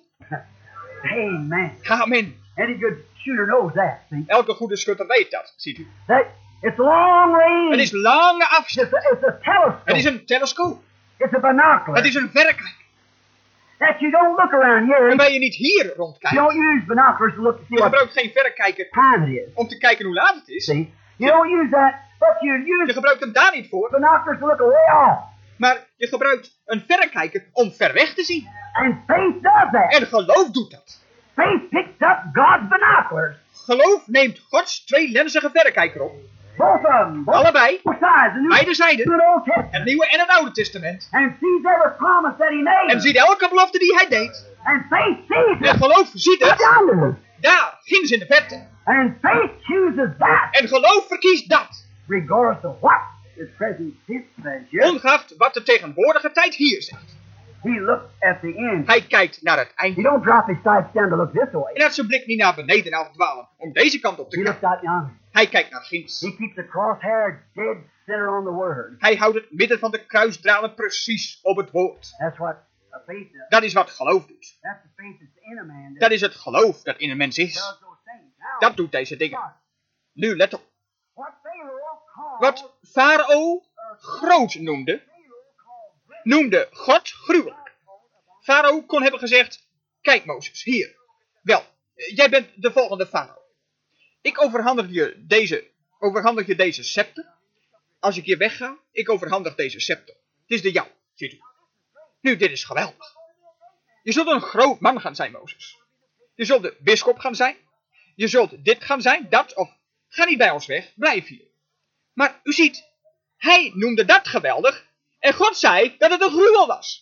Amen. Amen. Any good shooter knows that. See? Elke goede schutter weet dat, ziet u. That it's long range. Het is lange afstand. It's a, it's a telescope. Het is een telescoop. It's a binocular. Het is een verrekijker. That you don't look around here. Waarbij je niet hier You rondkijkt. don't use binoculars to look to see Je what gebruikt geen verrekijker time it is. om te kijken hoe laat het is. See? You don't use that, but you Je use gebruikt hem daar niet voor. binoculars to look way off. Maar je gebruikt een verrekijker om ver weg te zien. And faith does that. En geloof doet dat. Faith picks up God's binoculars. Geloof neemt Gods tweelensige verrekijker op. Both of them. Both, Allebei. both sides. The New Beide zijden. and the Old Testament. Het Nieuwe en het Oude Testament. And sees every promise that he made. En ziet elke belofte die hij deed. And faith sees En it. geloof ziet Look het. yonder. Daar, ginds in de verte. And faith chooses that. En geloof verkiest dat. Regardless of what the present tense says here. Ongeacht wat de tegenwoordige tijd hier zegt. He looks at the end. Hij kijkt naar het He einde. don't drop his sights down to look this way. En laat zijn blik niet naar beneden afdwalen om deze kant op te He looks kijken. out yonder. Hij kijkt naar ginds. He keeps the crosshair dead center on the word. Hij houdt het midden van de kruisdraden precies op het woord. That's what a faith does. Dat is wat geloof doet. That's the faith that's in a man. Dat is het geloof dat in een mens is. does those things. Now, Dat doet deze dingen. Nu let op. what Pharaoh called Wat Farao groot noemde, noemde God gruwelijk. Farao kon hebben gezegd, kijk Mozes, hier. Wel, jij bent de volgende Farao. Ik overhandig je deze, overhandig je deze scepter. Als ik hier wegga, ik overhandig deze scepter. Het is de jou, ziet u. Nu, dit is geweldig. Je zult een groot man gaan zijn, Mozes. Je zult de bisschop gaan zijn. Je zult dit gaan zijn, dat, of ga niet bij ons weg, blijf hier. Maar u ziet, hij noemde dat geweldig en God zei dat het een gruwel was.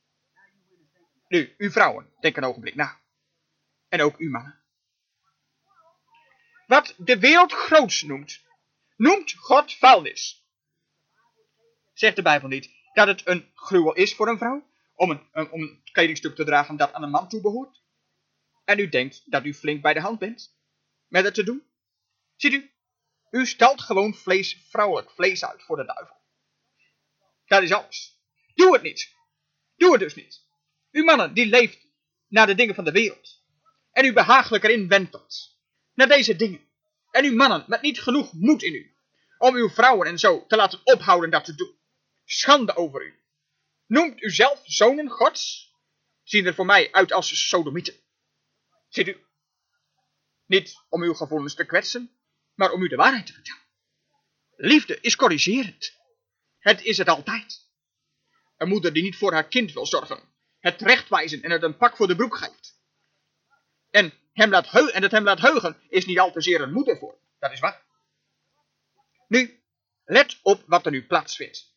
Nu, u vrouwen, denk een ogenblik na. En ook u mannen. Wat de wereld groots noemt, noemt God vuilnis. Zegt de Bijbel niet dat het een gruwel is voor een vrouw om een, een, om een kledingstuk te dragen dat aan een man toebehoort? En u denkt dat u flink bij de hand bent met het te doen? Ziet u, u stelt gewoon vlees, vrouwelijk vlees uit voor de duivel. Dat is alles. Doe het niet. Doe het dus niet. U mannen die leeft naar de dingen van de wereld. En u behagelijk erin wentelt. Naar deze dingen. En u mannen met niet genoeg moed in u. Om uw vrouwen en zo te laten ophouden dat te doen. Schande over u. Noemt u zelf zonen gods? Zien er voor mij uit als sodomieten. Ziet u. Niet om uw gevoelens te kwetsen, maar om u de waarheid te vertellen. Liefde is corrigerend. Het is het altijd. Een moeder die niet voor haar kind wil zorgen, het terechtwijzen en het een pak voor de broek geeft. En, hem laat heu- en het hem laat heugen is niet al te zeer een moeder voor. Dat is waar. Nu, let op wat er nu plaatsvindt.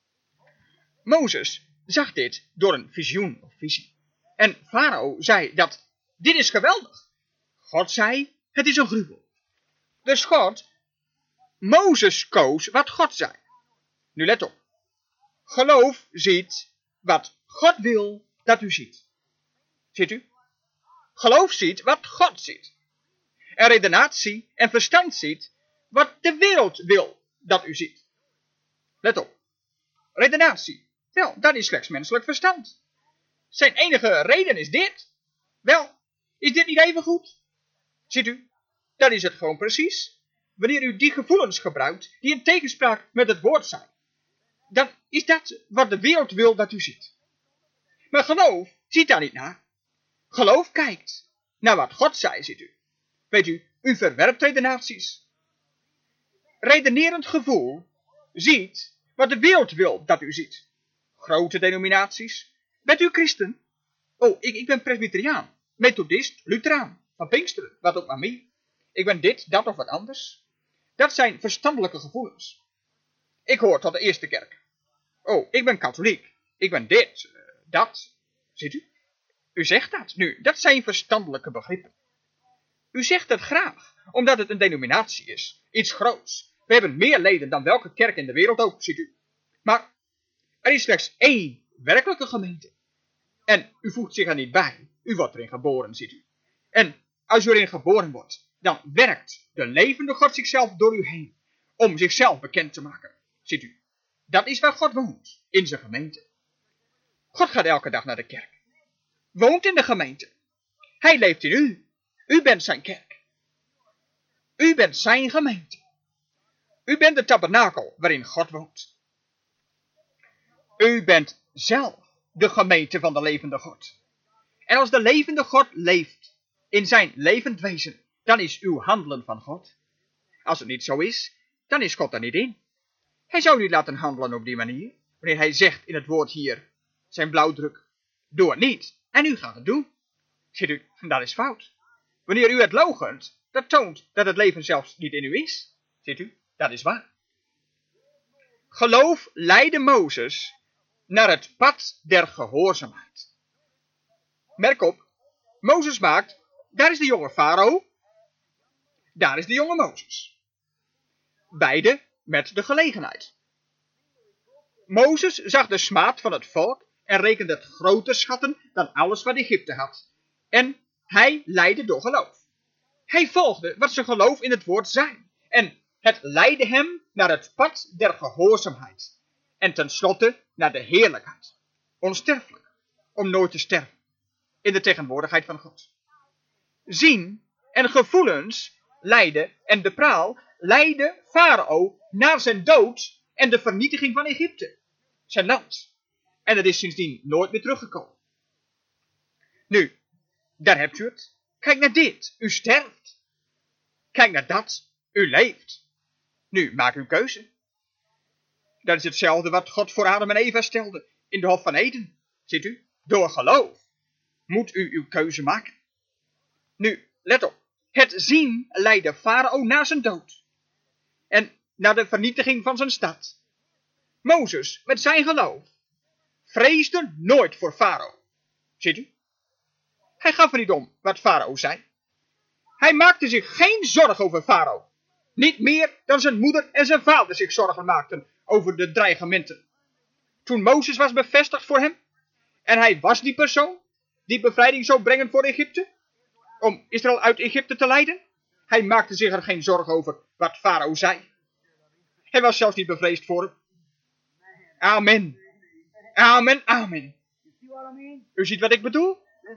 Mozes zag dit door een visioen of visie. En Farao zei dat dit is geweldig. God zei, het is een gruwel. Dus God, Mozes koos wat God zei. Nu let op. Geloof ziet wat God wil dat u ziet. Ziet u? Geloof ziet wat God ziet. En redenatie en verstand ziet wat de wereld wil dat u ziet. Let op. Redenatie. Wel, dat is slechts menselijk verstand. Zijn enige reden is dit. Wel, is dit niet even goed? Ziet u? Dat is het gewoon precies. Wanneer u die gevoelens gebruikt die in tegenspraak met het woord zijn, dan is dat wat de wereld wil dat u ziet. Maar geloof ziet daar niet naar. Geloof kijkt naar wat God zei, ziet u. Weet u, u verwerpt redenaties. Redenerend gevoel ziet wat de wereld wil dat u ziet. Grote denominaties. Bent u christen? Oh, ik, ik ben presbyteriaan, methodist, lutheraan, van Pinksteren, wat ook maar meer. Ik ben dit, dat of wat anders. Dat zijn verstandelijke gevoelens. Ik hoor tot de eerste kerk. Oh, ik ben katholiek. Ik ben dit, uh, dat. Ziet u? U zegt dat. Nu, dat zijn verstandelijke begrippen. U zegt het graag, omdat het een denominatie is. Iets groots. We hebben meer leden dan welke kerk in de wereld ook, ziet u. Maar er is slechts één werkelijke gemeente. En u voegt zich er niet bij. U wordt erin geboren, ziet u. En als u erin geboren wordt, dan werkt de levende God zichzelf door u heen. Om zichzelf bekend te maken, ziet u. Dat is waar God woont, in zijn gemeente. God gaat elke dag naar de kerk. Woont in de gemeente. Hij leeft in u. U bent zijn kerk. U bent zijn gemeente. U bent de tabernakel waarin God woont. U bent zelf de gemeente van de levende God. En als de levende God leeft in zijn levend wezen, dan is uw handelen van God. Als het niet zo is, dan is God er niet in. Hij zou u niet laten handelen op die manier, wanneer hij zegt in het woord hier, zijn blauwdruk, doe het niet, en u gaat het doen. Ziet u, dat is fout. Wanneer u het loochent, dat toont dat het leven zelfs niet in u is. Ziet u, dat is waar. Geloof leidde Mozes naar het pad der gehoorzaamheid. Merk op, Mozes maakt, daar is de jonge Farao, daar is de jonge Mozes. Beide met de gelegenheid. Mozes zag de smaad van het volk en rekende het groter schatten dan alles wat Egypte had. En hij leidde door geloof. Hij volgde wat zijn geloof in het woord zei. En het leidde hem naar het pad der gehoorzaamheid. En tenslotte naar de heerlijkheid. Onsterfelijk, om nooit te sterven. In de tegenwoordigheid van God. Zien en gevoelens leidden en de praal leidde Farao naar zijn dood en de vernietiging van Egypte. Zijn land. En dat is sindsdien nooit meer teruggekomen. Nu, daar hebt u het. Kijk naar dit. U sterft. Kijk naar dat. U leeft. Nu, maak uw keuze. Dat is hetzelfde wat God voor Adam en Eva stelde in de Hof van Eden. Ziet u? Door geloof moet u uw keuze maken. Nu, let op. Het zien leidde Farao naar zijn dood. En naar de vernietiging van zijn stad. Mozes, met zijn geloof, vreesde nooit voor Farao. Ziet u? Hij gaf er niet om wat Farao zei. Hij maakte zich geen zorg over Farao. Niet meer dan zijn moeder en zijn vader zich zorgen maakten over de dreigementen. Toen Mozes was bevestigd voor hem, en hij was die persoon die bevrijding zou brengen voor Egypte, om Israël uit Egypte te leiden, hij maakte zich er geen zorgen over wat Farao zei. Hij was zelfs niet bevreesd voor hem. Amen. Amen, amen. U ziet wat ik bedoel?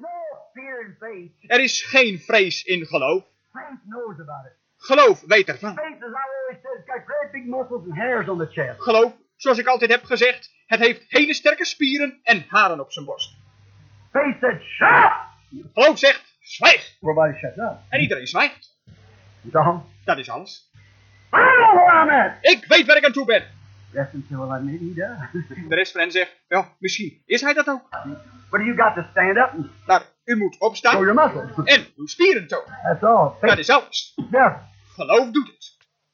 Er is geen vrees in geloof. Geloof weet ervan. Geloof, zoals ik altijd heb gezegd, het heeft hele sterke spieren en haren op zijn borst. Geloof zegt, Zwijg! Everybody shuts up. En iedereen zwijgt. That's all. Dat is alles. I know where I'm at. Ik weet waar ik aan toe ben. Rest until well, maybe he does. De rest van hen zegt, ja, misschien is hij dat ook. But you got to stand up and Maar u moet show opstaan your muscles. en uw spieren tonen. That's all. Dat Faith. is alles. Yeah. Geloof doet het.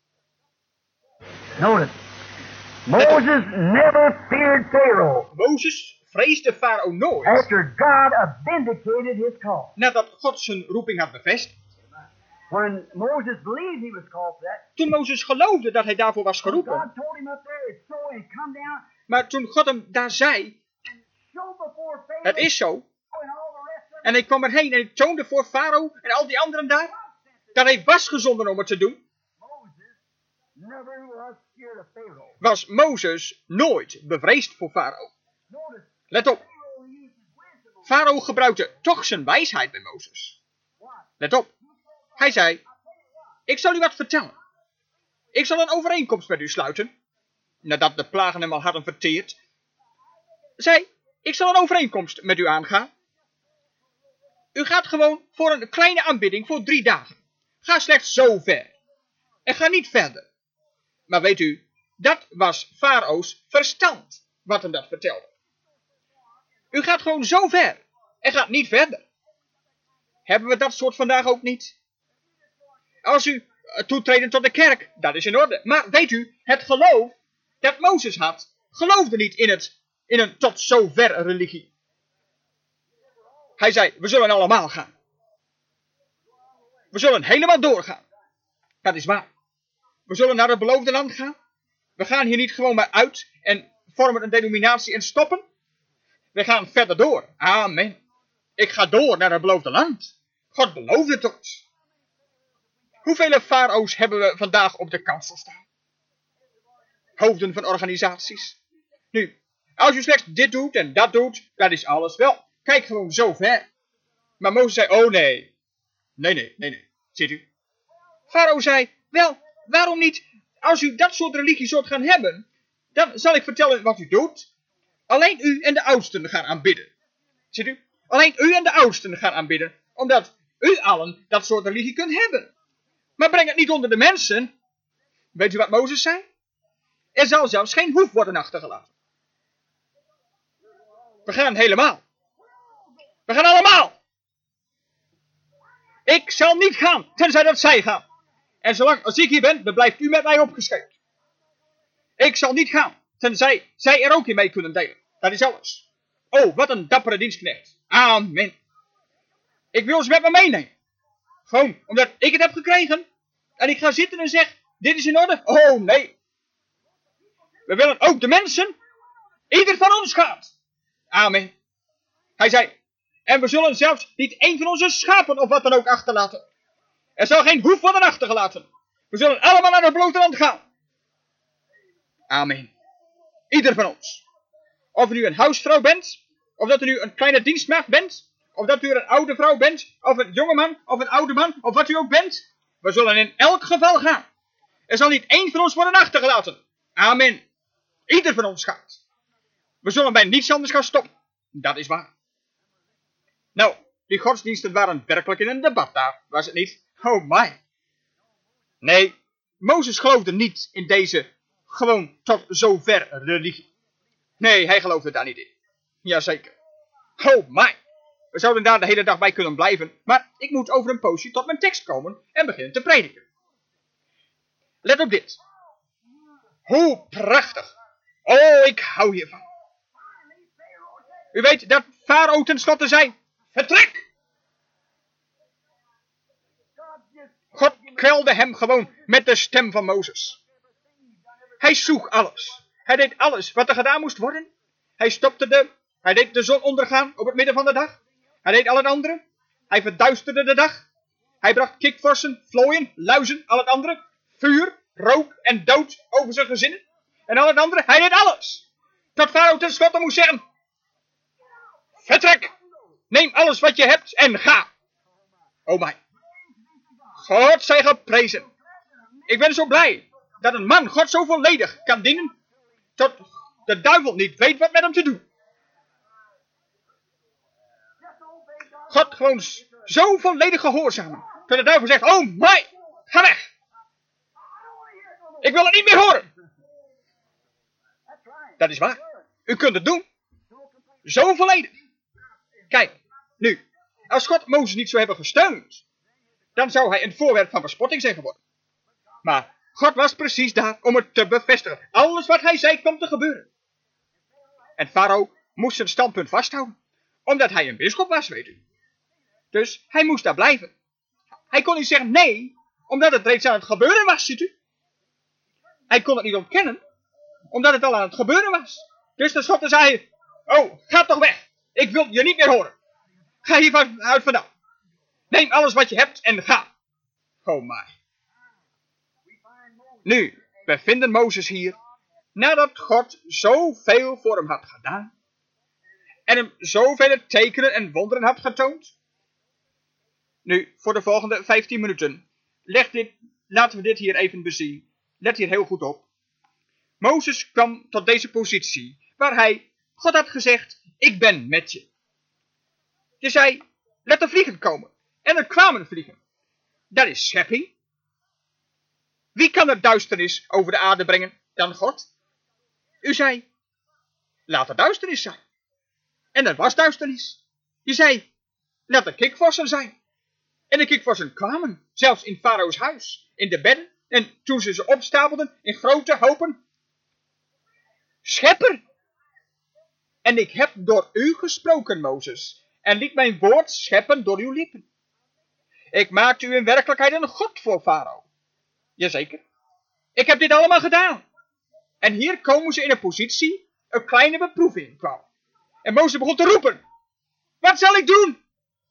Notice. Moses never feared Pharaoh Mozes vreesde Farao nooit after God vindicated his call. nadat God zijn roeping had bevestigd. When Moses believed he was called for that, Toen Mozes geloofde dat hij daarvoor was geroepen, God told him up there, it's so, and come down, maar toen God hem daar zei, show before Pharaoh het is zo, and all the rest of en hij kwam erheen en hij toonde voor Farao en al die anderen daar, dat hij was gezonden om het te doen, Moses never was scared of Pharaoh. was Mozes nooit bevreesd voor Farao. Notice, Let op, Pharaoh used his wisdom. Farao gebruikte toch zijn wijsheid bij Mozes. Let op, hij zei, ik zal u wat vertellen. Ik zal een overeenkomst met u sluiten, nadat de plagen hem al hadden verteerd. Zei, ik zal een overeenkomst met u aangaan. U gaat gewoon voor een kleine aanbidding voor drie dagen. Ga slechts zo ver. En ga niet verder. Maar weet u, dat was Farao's verstand, wat hem dat vertelde. U gaat gewoon zo ver. En gaat niet verder. Hebben we dat soort vandaag ook niet? Als u toetreden tot de kerk, dat is in orde. Maar weet u, het geloof dat Mozes had, geloofde niet in, het, in een tot zover religie. Hij zei, we zullen allemaal gaan. We zullen helemaal doorgaan. Dat is waar. We zullen naar het beloofde land gaan. We gaan hier niet gewoon maar uit en vormen een denominatie en stoppen. We gaan verder door. Amen. Ik ga door naar het beloofde land. God beloofde het ons. Hoeveel farao's hebben we vandaag op de kansel staan? Hoofden van organisaties. Nu, als u slechts dit doet en dat doet, dat is alles wel. Kijk gewoon zo ver. Maar Mozes zei, oh nee. Nee, nee, nee, nee. Ziet u? Farao zei, wel, waarom niet? Als u dat soort religie zult gaan hebben, dan zal ik vertellen wat u doet. Alleen u en de oudsten gaan aanbidden. Ziet u? Alleen u en de oudsten gaan aanbidden, omdat u allen dat soort religie kunt hebben. Maar breng het niet onder de mensen. Weet u wat Mozes zei? Er zal zelfs geen hoef worden achtergelaten. We gaan helemaal. We gaan allemaal. Ik zal niet gaan, tenzij dat zij gaan. En zolang als ik hier ben, dan blijft u met mij opgescheept. Ik zal niet gaan, tenzij zij er ook in mee kunnen delen. Dat is alles. Oh, wat een dappere dienstknecht. Amen. Ik wil ze met me meenemen. Gewoon, omdat ik het heb gekregen. En ik ga zitten en zeg, dit is in orde. Oh, nee. We willen ook de mensen. Ieder van ons gaat. Amen. Hij zei, en we zullen zelfs niet één van onze schapen of wat dan ook achterlaten. Er zal geen hoef worden achtergelaten. We zullen allemaal naar het beloofde land gaan. Amen. Ieder van ons. Of u nu een huisvrouw bent, of dat u nu een kleine dienstmaagd bent, of dat u een oude vrouw bent, of een jongeman, of een oude man, of wat u ook bent. We zullen in elk geval gaan. Er zal niet één van ons worden achtergelaten. Amen. Ieder van ons gaat. We zullen bij niets anders gaan stoppen. Dat is waar. Nou, die godsdiensten waren werkelijk in een debat daar, was het niet? Oh my. Nee, Mozes geloofde niet in deze gewoon tot zover religie. Nee, hij geloofde daar niet in. Jazeker. Oh my. We zouden daar de hele dag bij kunnen blijven, maar ik moet over een poosje tot mijn tekst komen en beginnen te prediken. Let op dit. Hoe prachtig. Oh, ik hou hiervan. U weet dat Farao tenslotte zei, vertrek! God kwelde hem gewoon met de stem van Mozes. Hij zoeg alles. Hij deed alles wat er gedaan moest worden. Hij stopte de, hij deed de zon ondergaan op het midden van de dag. Hij deed al het andere. Hij verduisterde de dag. Hij bracht kikvorsen, vlooien, luizen, al het andere. Vuur, rook en dood over zijn gezinnen. En al het andere. Hij deed alles. Tot Farao tenslotte moest zeggen, vertrek! Neem alles wat je hebt en ga! Oh my. God zij geprezen. Ik ben zo blij dat een man God zo volledig kan dienen, tot de duivel niet weet wat met hem te doen. God gewoon zo volledig gehoorzamen, dat de duivel zegt, oh my, ga weg. Ik wil het niet meer horen. Dat is waar. U kunt het doen. Zo volledig. Kijk, nu, als God Mozes niet zou hebben gesteund, dan zou hij een voorwerp van bespotting zijn geworden. Maar God was precies daar om het te bevestigen. Alles wat hij zei kwam te gebeuren. En Farao moest zijn standpunt vasthouden, omdat hij een bisschop was, weet u. Dus hij moest daar blijven. Hij kon niet zeggen nee, omdat het reeds aan het gebeuren was, ziet u. Hij kon het niet ontkennen, omdat het al aan het gebeuren was. Dus tenslotte zei hij, oh, ga toch weg. Ik wil je niet meer horen. Ga hier uit vandaan. Neem alles wat je hebt en ga. Oh my. Nu bevinden Mozes hier, nadat God zoveel voor hem had gedaan, en hem zoveel tekenen en wonderen had getoond. Nu, voor de volgende vijftien minuten, leg dit, laten we dit hier even bezien. Let hier heel goed op. Mozes kwam tot deze positie, waar hij, God had gezegd, ik ben met je. Je zei, laat er vliegen komen. En er kwamen vliegen. Dat is schepping. Wie kan er duisternis over de aarde brengen dan God? U zei, laat er duisternis zijn. En er was duisternis. Je zei, laat er kikvorsen zijn. En de kikvorsen kwamen, zelfs in Farao's huis, in de bedden, en toen ze ze opstapelden in grote hopen. Schepper! En ik heb door u gesproken, Mozes, en liet mijn woord scheppen door uw lippen. Ik maakte u in werkelijkheid een God voor Farao. Jazeker. Ik heb dit allemaal gedaan. En hier komen ze in een positie, een kleine beproeving kwam. En Mozes begon te roepen. Wat zal ik doen?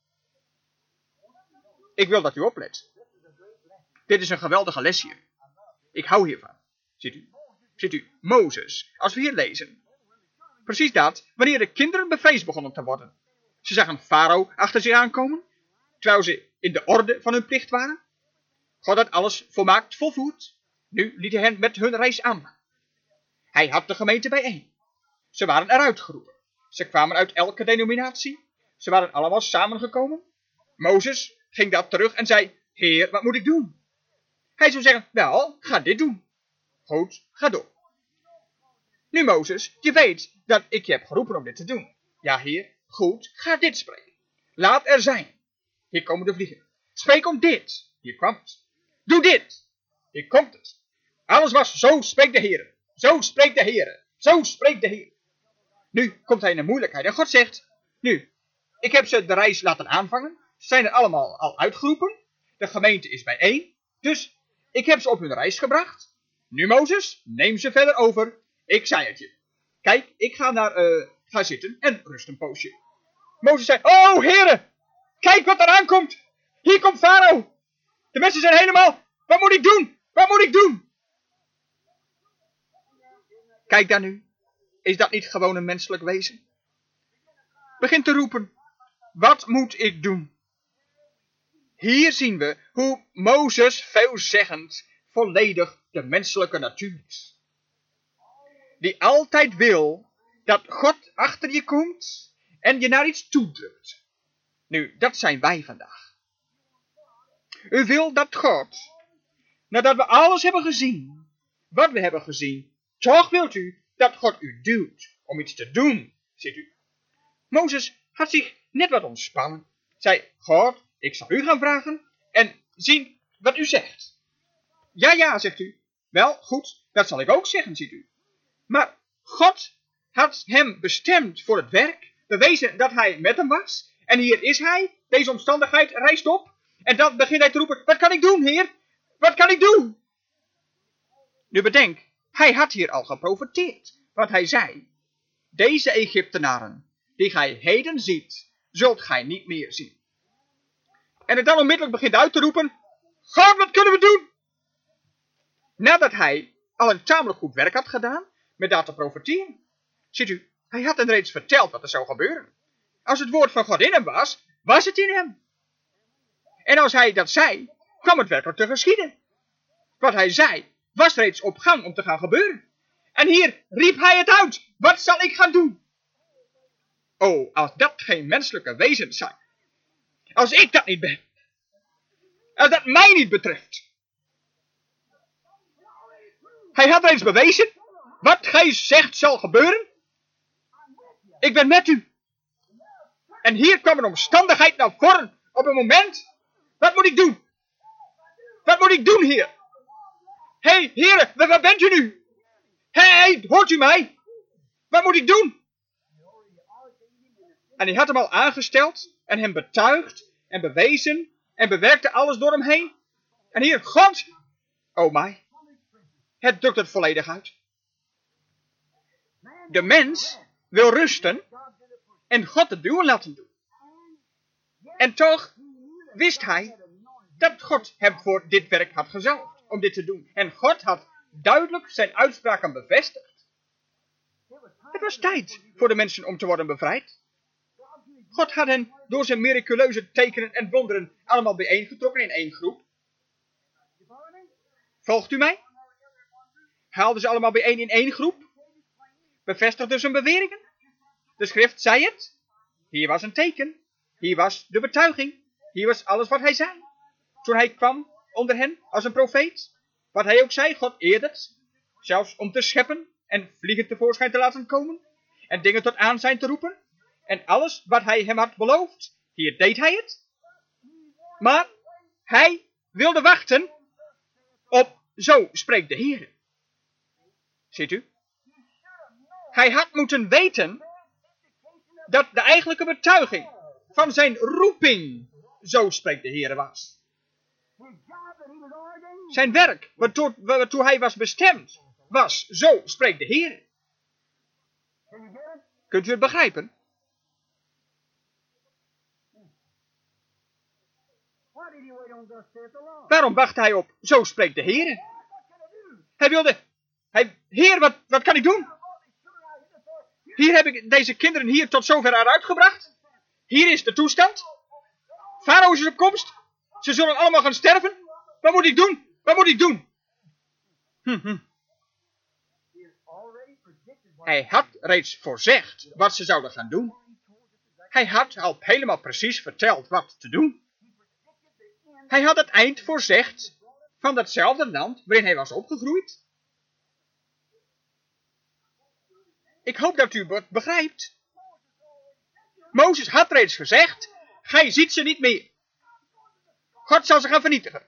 Ik wil dat u oplet. Dit is een geweldige les hier. Ik hou hiervan. Ziet u? Ziet u? Mozes. Als we hier lezen. Precies dat, wanneer de kinderen bevreesd begonnen te worden. Ze zagen Farao achter zich aankomen, terwijl ze in de orde van hun plicht waren. God had alles volmaakt volvoerd. Nu liet hij hen met hun reis aan. Hij had de gemeente bijeen. Ze waren eruit geroepen. Ze kwamen uit elke denominatie. Ze waren allemaal samengekomen. Mozes ging daar terug en zei, Heer, wat moet ik doen? Hij zou zeggen, wel, ga dit doen. Goed, ga door. Nu Mozes, je weet dat ik je heb geroepen om dit te doen. Ja, Heer, goed, ga dit spreken. Laat er zijn. Hier komen de vliegen. Spreek om dit. Hier kwam het. Doe dit. Hier komt het. Alles was, zo spreekt de Heer. Zo spreekt de Heer. Zo spreekt de Heer. Nu komt hij in een moeilijkheid. En God zegt, nu, ik heb ze de reis laten aanvangen. Ze zijn er allemaal al uitgeroepen. De gemeente is bijeen. Dus ik heb ze op hun reis gebracht. Nu Mozes, neem ze verder over. Ik zei het je. Kijk, ik ga daar uh, ga zitten en rust een poosje. Mozes zei, oh heren, kijk wat er aankomt. Hier komt Farao. De mensen zijn helemaal, wat moet ik doen? Wat moet ik doen? Kijk daar nu. Is dat niet gewoon een menselijk wezen? Begin te roepen. Wat moet ik doen? Hier zien we hoe Mozes veelzeggend volledig de menselijke natuur is. Die altijd wil dat God achter je komt en je naar iets toedrukt. Nu, dat zijn wij vandaag. U wil dat God, nadat we alles hebben gezien, wat we hebben gezien, toch wilt u dat God u duwt om iets te doen, ziet u. Mozes had zich net wat ontspannen. Zei, God, ik zal u gaan vragen en zien wat u zegt. Ja, ja, zegt u. Wel, goed, dat zal ik ook zeggen, ziet u. Maar God had hem bestemd voor het werk, bewezen dat hij met hem was. En hier is hij, deze omstandigheid rijst op. En dan begint hij te roepen, wat kan ik doen, Heer? Wat kan ik doen? Nu bedenk, hij had hier al geprofeteerd. Want hij zei, deze Egyptenaren, die gij heden ziet, zult gij niet meer zien. En het dan onmiddellijk begint uit te roepen, God, wat kunnen we doen? Nadat hij al een tamelijk goed werk had gedaan, met dat te profeteren. Ziet u, hij had hen reeds verteld wat er zou gebeuren. Als het woord van God in hem was, was het in hem. En als hij dat zei, kwam het werkelijk te geschieden. Wat hij zei, was reeds op gang om te gaan gebeuren. En hier riep hij het uit, wat zal ik gaan doen? Oh, als dat geen menselijke wezens zijn. Als ik dat niet ben. Als dat mij niet betreft. Hij had reeds bewezen. Wat gij zegt zal gebeuren. Ik ben met u. En hier kwam een omstandigheid naar voren. Op een moment. Wat moet ik doen? Wat moet ik doen hier? Hé, hey, heren, waar, waar bent u nu? Hé, hey, hoort u mij? Wat moet ik doen? En hij had hem al aangesteld en hem betuigd en bewezen en bewerkte alles door hem heen. En hier, God, oh my, het drukt het volledig uit. De mens wil rusten en God het doen laten doen. En toch wist hij dat God hem voor dit werk had gezalfd om dit te doen. En God had duidelijk zijn uitspraken bevestigd. Het was tijd voor de mensen om te worden bevrijd. God had hen door zijn miraculeuze tekenen en wonderen allemaal bijeengetrokken in één groep. Volgt u mij? Haalden ze allemaal bijeen in één groep? Bevestigden zijn beweringen? De schrift zei het. Hier was een teken. Hier was de betuiging. Hier was alles wat hij zei. Toen hij kwam onder hen als een profeet. Wat hij ook zei, God eerde het. Zelfs om te scheppen en vliegen tevoorschijn te laten komen. En dingen tot aanzijn te roepen. En alles wat hij hem had beloofd, hier deed hij het. Maar hij wilde wachten op zo spreekt de Heer. Ziet u? Hij had moeten weten dat de eigenlijke betuiging van zijn roeping zo spreekt de Heer was. Zijn werk, waartoe, waartoe hij was bestemd, was zo spreekt de Heer. Kunt u het begrijpen? Waarom wachtte hij op? Zo spreekt de Heer. Hij wilde... Hij, Heer, wat, wat kan ik doen? Hier heb ik deze kinderen hier tot zover uitgebracht. Hier is de toestand. Farao is op komst. Ze zullen allemaal gaan sterven. Wat moet ik doen? Wat moet ik doen? Hm, hm. Hij had reeds voorzegd wat ze zouden gaan doen. Hij had al helemaal precies verteld wat te doen. Hij had het eind voorzegd van datzelfde land waarin hij was opgegroeid. Ik hoop dat u het begrijpt. Mozes had reeds gezegd, gij ziet ze niet meer. God zal ze gaan vernietigen.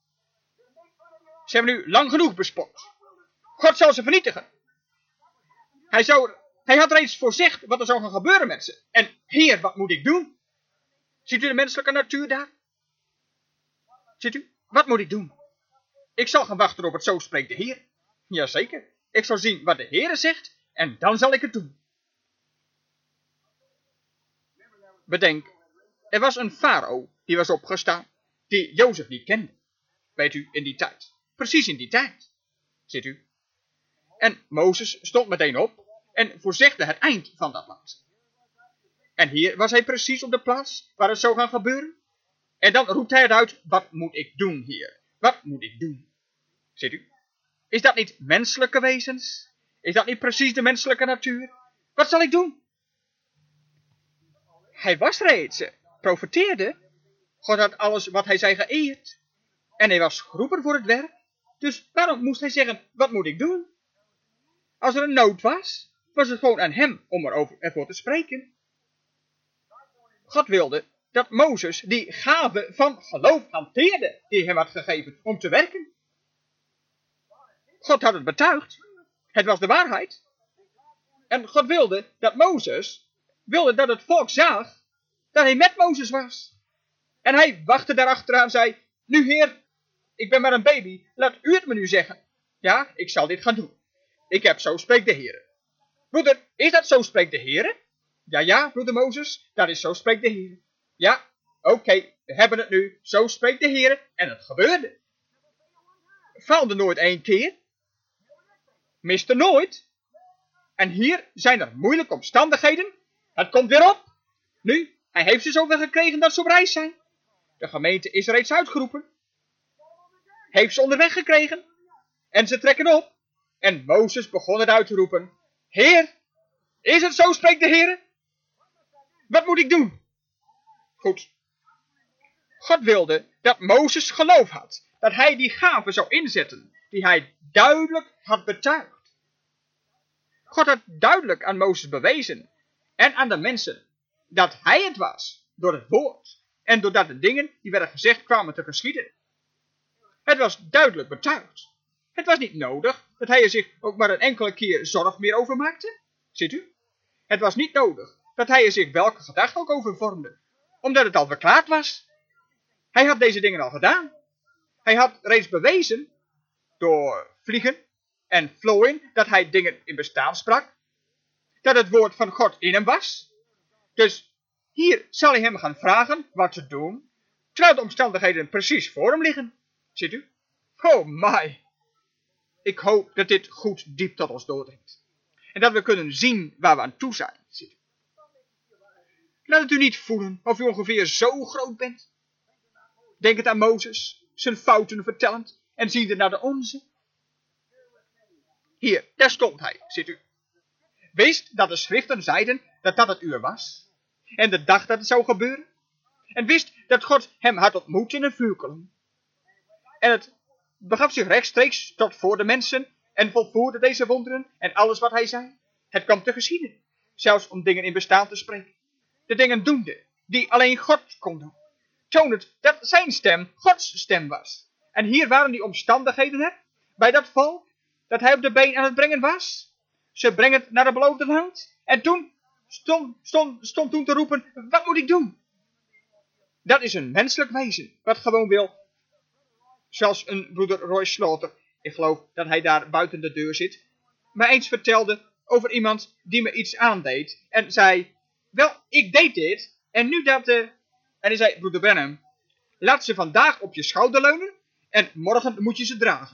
Ze hebben u lang genoeg bespot. God zal ze vernietigen. Hij, zou, hij had reeds voorzegd wat er zou gaan gebeuren met ze. En Heer, wat moet ik doen? Ziet u de menselijke natuur daar? Ziet u? Wat moet ik doen? Ik zal gaan wachten op het zo spreekt de Heer. Jazeker. Ik zal zien wat de Heer zegt en dan zal ik het doen. Bedenk, er was een farao die was opgestaan, die Jozef niet kende. Weet u, in die tijd. Precies in die tijd. Ziet u? En Mozes stond meteen op en voorzegde het eind van dat land. En hier was hij precies op de plaats waar het zou gaan gebeuren. En dan roept hij het uit, wat moet ik doen hier? Wat moet ik doen? Ziet u? Is dat niet menselijke wezens? Is dat niet precies de menselijke natuur? Wat zal ik doen? Hij was reeds, profeteerde. God had alles wat hij zei geëerd. En hij was geroepen voor het werk. Dus waarom moest hij zeggen, wat moet ik doen? Als er een nood was, was het gewoon aan hem om erover, ervoor te spreken. God wilde dat Mozes die gave van geloof hanteerde, die hem had gegeven om te werken. God had het betuigd. Het was de waarheid. En God wilde dat Mozes, wilde dat het volk zag, dat hij met Mozes was. En hij wachtte daarachteraan en zei, nu Heer, ik ben maar een baby, laat u het me nu zeggen. Ja, ik zal dit gaan doen. Ik heb zo spreekt de Heer. Broeder, is dat zo spreekt de Heer? Ja, ja, broeder Mozes, dat is zo spreekt de Heer. Ja, oké, okay, we hebben het nu, zo spreekt de Heer, en het gebeurde. Faalde nooit één keer. Miste nooit. En hier zijn er moeilijke omstandigheden. Het komt weer op. Nu, hij heeft ze zover gekregen dat ze op reis zijn. De gemeente is reeds uitgeroepen. Heeft ze onderweg gekregen. En ze trekken op. En Mozes begon het uit te roepen. Heer, is het zo, spreekt de Heer? Wat moet ik doen? Goed. God wilde dat Mozes geloof had, dat hij die gave zou inzetten, die hij duidelijk had betuigd. God had duidelijk aan Mozes bewezen, en aan de mensen, dat hij het was, door het woord, en doordat de dingen die werden gezegd kwamen te geschieden. Het was duidelijk betuigd. Het was niet nodig dat hij er zich ook maar een enkele keer zorg meer over maakte. Ziet u? Het was niet nodig dat hij er zich welke gedachte ook over vormde, omdat het al verklaard was. Hij had deze dingen al gedaan. Hij had reeds bewezen, door vliegen en vlooien, dat hij dingen in bestaan sprak, dat het woord van God in hem was. Dus hier zal hij hem gaan vragen wat te doen, terwijl de omstandigheden precies voor hem liggen. Ziet u? Oh my! Ik hoop dat dit goed diep tot ons doordringt. En dat we kunnen zien waar we aan toe zijn. Ziet u? Laat het u niet voelen of u ongeveer zo groot bent. Denk het aan Mozes, zijn fouten vertellend en ziende naar de onze. Hier, daar stond hij, ziet u. Wist dat de schriften zeiden dat dat het uur was. En de dag dat het zou gebeuren. En wist dat God hem had ontmoet in een vuurkolom. En het begaf zich rechtstreeks tot voor de mensen en volvoerde deze wonderen en alles wat hij zei. Het kwam te geschieden, zelfs om dingen in bestaan te spreken. De dingen doende, die alleen God kon doen. Toonend dat zijn stem Gods stem was. En hier waren die omstandigheden er, bij dat volk, dat hij op de been aan het brengen was. Ze brengen het naar de beloofde land. En toen stond, stond, stond toen te roepen, wat moet ik doen? Dat is een menselijk wezen, wat gewoon wil. Zelfs een broeder Roy Slaughter, ik geloof dat hij daar buiten de deur zit, mij eens vertelde over iemand die me iets aandeed. En zei, wel, ik deed dit, en nu dat... Uh, en hij zei, broeder Branham, laat ze vandaag op je schouder leunen, en morgen moet je ze dragen.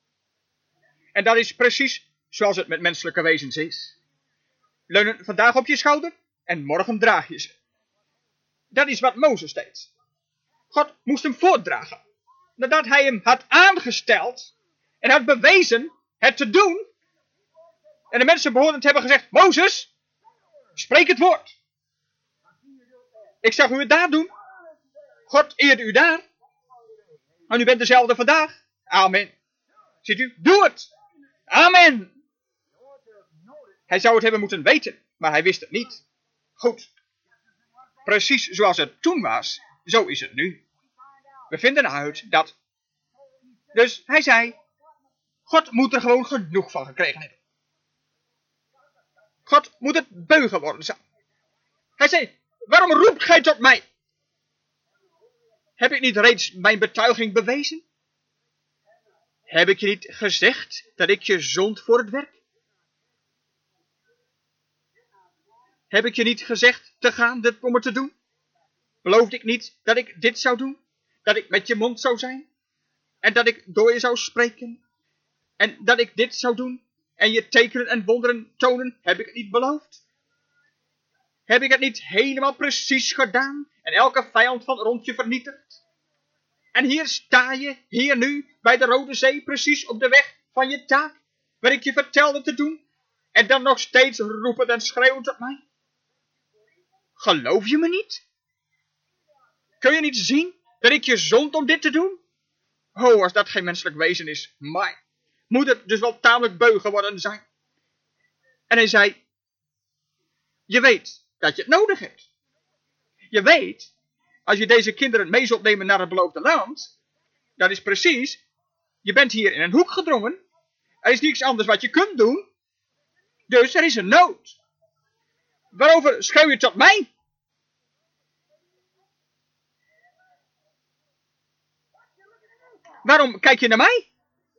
En dat is precies zoals het met menselijke wezens is. Leunen vandaag op je schouder, en morgen draag je ze. Dat is wat Mozes deed. God moest hem voortdragen. Nadat hij hem had aangesteld en had bewezen het te doen. En de mensen behoorden te hebben gezegd, Mozes, spreek het woord. Ik zag u het daar doen. God eerde u daar. En u bent dezelfde vandaag. Amen. Ziet u, doe het. Amen. Hij zou het hebben moeten weten, maar hij wist het niet. Goed. Precies zoals het toen was, zo is het nu. We vinden uit dat... Dus hij zei, God moet er gewoon genoeg van gekregen hebben. God moet het beu geworden zijn. Hij zei, waarom roept gij tot mij? Heb ik niet reeds mijn betuiging bewezen? Heb ik je niet gezegd dat ik je zond voor het werk? Heb ik je niet gezegd te gaan dit om het te doen? Beloofde ik niet dat ik dit zou doen? Dat ik met je mond zou zijn? En dat ik door je zou spreken? En dat ik dit zou doen? En je tekenen en wonderen tonen? Heb ik het niet beloofd? Heb ik het niet helemaal precies gedaan? En elke vijand van rond je vernietigd? En hier sta je, hier nu, bij de Rode Zee, precies op de weg van je taak, waar ik je vertelde te doen, en dan nog steeds roepen en schreeuwen tot mij. Geloof je me niet? Kun je niet zien dat ik je zond om dit te doen? Oh, als dat geen menselijk wezen is, maar moet het dus wel tamelijk beu geworden zijn. En hij zei, je weet dat je het nodig hebt. Je weet, als je deze kinderen mee zult nemen naar het beloofde land, dat is precies, je bent hier in een hoek gedrongen, er is niets anders wat je kunt doen, dus er is een nood. Waarover schreeuw je tot mij? Waarom kijk je naar mij?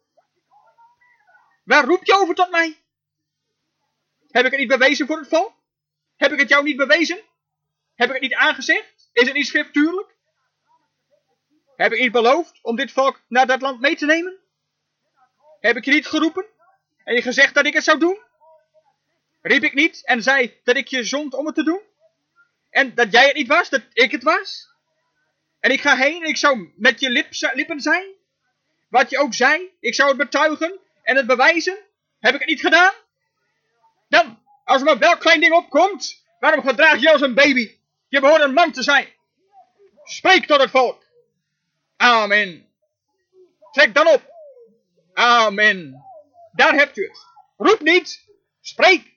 Waar roep je over tot mij? Heb ik het niet bewezen voor het volk? Heb ik het jou niet bewezen? Heb ik het niet aangezegd? Is het niet schriftuurlijk? Heb ik niet beloofd om dit volk naar dat land mee te nemen? Heb ik je niet geroepen en je gezegd dat ik het zou doen? Riep ik niet en zei dat ik je zond om het te doen? En dat jij het niet was, dat ik het was? En ik ga heen en ik zou met je lip, lippen zijn? Wat je ook zei, ik zou het betuigen en het bewijzen? Heb ik het niet gedaan? Dan, als er maar welk klein ding opkomt, waarom gedraag je als een baby? Je behoort een man te zijn. Spreek tot het volk. Amen. Trek dan op. Amen. Daar hebt u het. Roep niet. Spreek.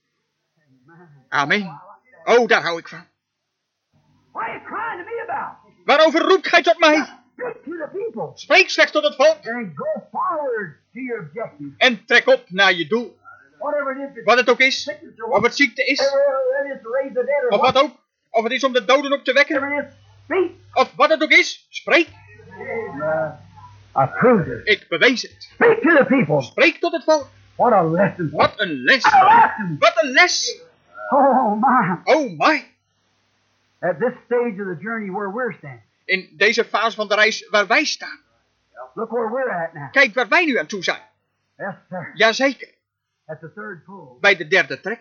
Amen. Oh, daar hou ik van. What are you crying to me about? Waarover roept gij tot mij? Speak to the people. Spreek slechts tot het volk. And go forward to your objective. En trek op naar je doel. Whatever it is. Wat het ook is. Sickness or Of het ziekte is. whatever it is to raise the dead or Of wat ook. Of het is om de doden op te wekken. whatever it is. Speak. Of wat het ook is. Spreek. Uh, I proved it. Ik bewees het. Speak to the people. Spreek tot het volk. What a lesson. Wat een les. What a lesson. Wat een les. Oh my. Oh my. At this stage of the journey where we're standing. In deze fase van de reis waar wij staan. Look where we're at now. Kijk waar wij nu aan toe zijn. Yes, sir. Jazeker. At the third pull. Bij de derde trek.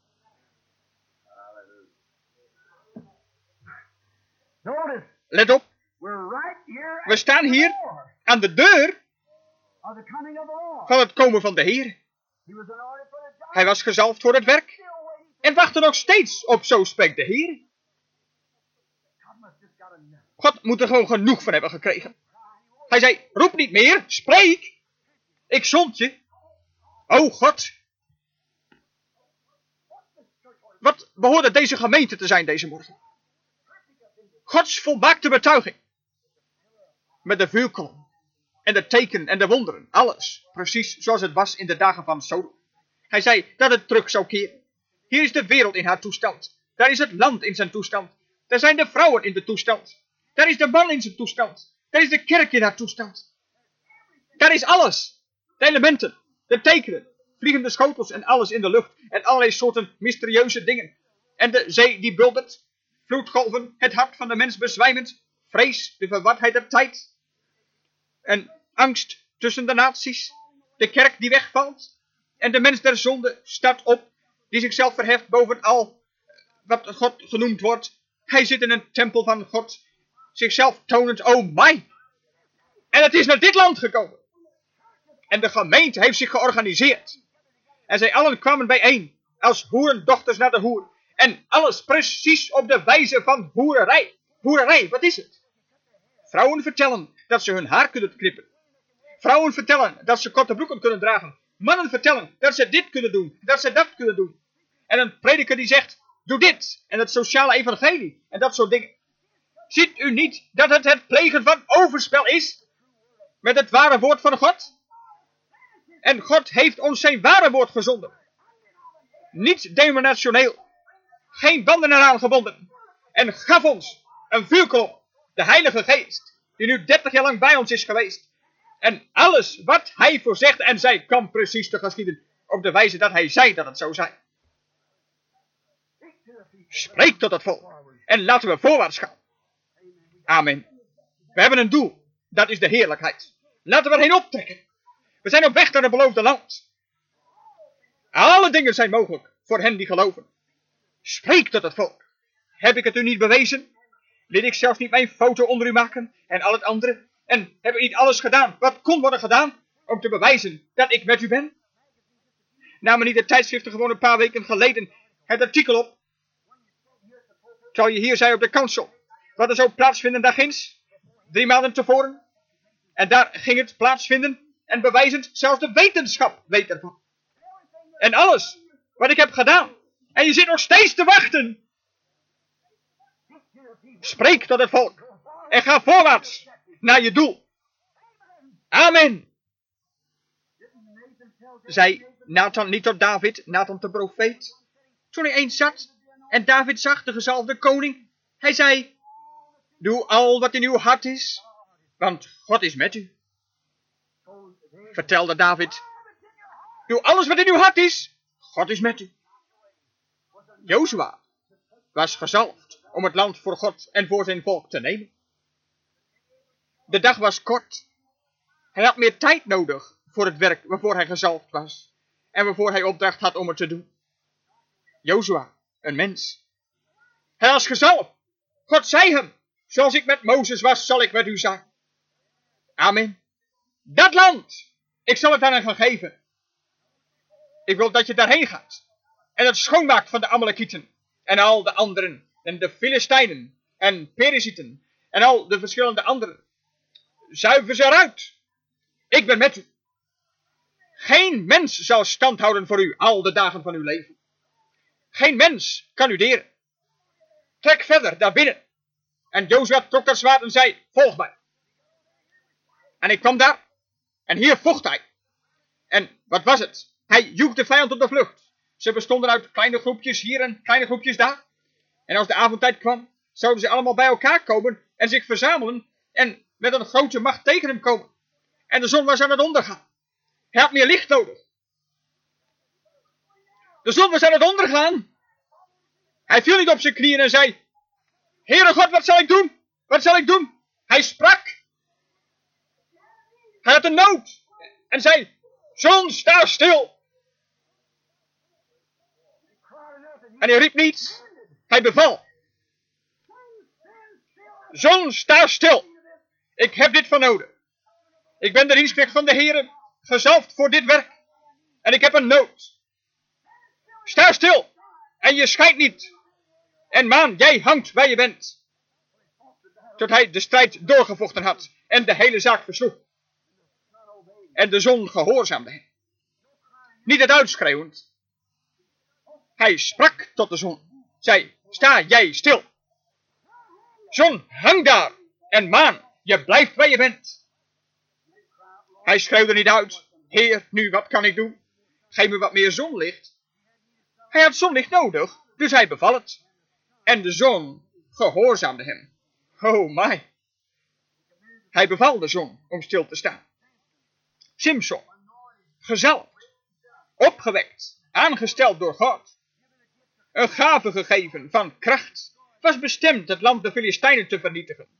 Notice, Let op. we're right here We at staan the hier door aan de deur of the coming of the Lord. van het komen van de Heer. He was anointed for the job. Hij was gezalfd voor het werk. Still waiting. En wachtte nog steeds op zo spreekt de Heer. God must just got enough. God moet er gewoon genoeg van hebben gekregen. Hij zei, roep niet meer, spreek. Ik zond je. O God. Wat behoorde deze gemeente te zijn deze morgen? Gods volmaakte betuiging. Met de vuurkolom. En de tekenen en de wonderen. Alles. Precies zoals het was in de dagen van Sodom. Hij zei dat het terug zou keren. Hier is de wereld in haar toestand. Daar is het land in zijn toestand. Daar zijn de vrouwen in de toestand. Daar is de man in zijn toestand. Daar is de kerk in haar toestand. Daar is alles. De elementen. De tekenen. Vliegende schotels en alles in de lucht. En allerlei soorten mysterieuze dingen. En de zee die buldert. Vloedgolven. Het hart van de mens bezwijmend. Vrees. De verwardheid der tijd. En angst tussen de naties. De kerk die wegvalt. En de mens der zonde staat op. Die zichzelf verheft boven al wat God genoemd wordt. Hij zit in een tempel van God. Zichzelf tonend. Oh my. En het is naar dit land gekomen. En de gemeente heeft zich georganiseerd. En zij allen kwamen bijeen. Als hoerendochters naar de hoer. En alles precies op de wijze van hoererij. Hoererij, wat is het? Vrouwen vertellen dat ze hun haar kunnen knippen. Vrouwen vertellen dat ze korte broeken kunnen dragen. Mannen vertellen dat ze dit kunnen doen. Dat ze dat kunnen doen. En een prediker die zegt, doe dit. En het sociale evangelie. En dat soort dingen. Ziet u niet dat het het plegen van overspel is? Met het ware woord van God? En God heeft ons zijn ware woord gezonden. Niet denominationeel. Geen banden eraan gebonden. En gaf ons een vuurkolom. De Heilige Geest. Die nu dertig jaar lang bij ons is geweest. En alles wat hij voorzegde en zei kwam precies te geschieden. Op de wijze dat hij zei dat het zou zijn. Spreek tot het volk. En laten we voorwaarts gaan. Amen. We hebben een doel. Dat is de heerlijkheid. Laten we erheen optrekken. We zijn op weg naar het beloofde land. Alle dingen zijn mogelijk voor hen die geloven. Spreek tot het volk. Heb ik het u niet bewezen? Liet ik zelfs niet mijn foto onder u maken en al het andere? En heb ik niet alles gedaan wat kon worden gedaan om te bewijzen dat ik met u ben? Namen niet de tijdschriften gewoon een paar weken geleden het artikel op? Terwijl je hier zei op de kansel. Wat er zou plaatsvinden daarginds? Drie maanden tevoren. En daar ging het plaatsvinden. En bewijzend, zelfs de wetenschap weet ervan. En alles wat ik heb gedaan. En je zit nog steeds te wachten. Spreek tot het volk. En ga voorwaarts naar je doel. Amen. Zei Nathan niet tot David, Nathan de profeet. Toen hij eens zat en David zag de gezalfde koning. Hij zei, doe al wat in uw hart is, want God is met u. Vertelde David, doe alles wat in uw hart is, God is met u. Jozua was gezalfd om het land voor God en voor zijn volk te nemen. De dag was kort. Hij had meer tijd nodig voor het werk waarvoor hij gezalfd was en waarvoor hij opdracht had om het te doen. Jozua, een mens. Hij was gezalfd. God zei hem, zoals ik met Mozes was, zal ik met u zijn. Amen. Dat land, ik zal het aan hen gaan geven. Ik wil dat je daarheen gaat en het schoonmaakt van de Amalekieten en al de anderen en de Filistijnen en Perizieten en al de verschillende anderen. zuiver ze eruit. Ik ben met u. Geen mens zal stand houden voor u al de dagen van uw leven. Geen mens kan u deren. Trek verder daar binnen. En Jozua trok dat zwaard en zei, volg mij. En ik kwam daar. En hier vocht hij. En wat was het? Hij joeg de vijand op de vlucht. Ze bestonden uit kleine groepjes hier en kleine groepjes daar. En als de avondtijd kwam, zouden ze allemaal bij elkaar komen en zich verzamelen en met een grote macht tegen hem komen. En de zon was aan het ondergaan. Hij had meer licht nodig. De zon was aan het ondergaan. Hij viel niet op zijn knieën en zei, Heere God, wat zal ik doen? Wat zal ik doen? Hij sprak. Hij had een nood. En zei, zon, sta stil. En hij riep niet. Hij beval. Zon, sta stil. Ik heb dit van nodig. Ik ben de dienstknecht van de Heere, gezalfd voor dit werk. En ik heb een nood. Sta stil. En je schijnt niet. En maan, jij hangt waar je bent. Tot hij de strijd doorgevochten had. En de hele zaak versloeg. En de zon gehoorzaamde hem. Niet het uitschreeuwend. Hij sprak tot de zon. Zei, sta jij stil. Zon, hang daar. En maan, je blijft waar je bent. Hij schreeuwde niet uit. Heer, nu wat kan ik doen? Geef me wat meer zonlicht. Hij had zonlicht nodig, dus hij beval het. En de zon gehoorzaamde hem. Oh my. Hij beval de zon om stil te staan. Simson, gezalfd, opgewekt, aangesteld door God. Een gave gegeven van kracht, was bestemd het land de Filistijnen te vernietigen.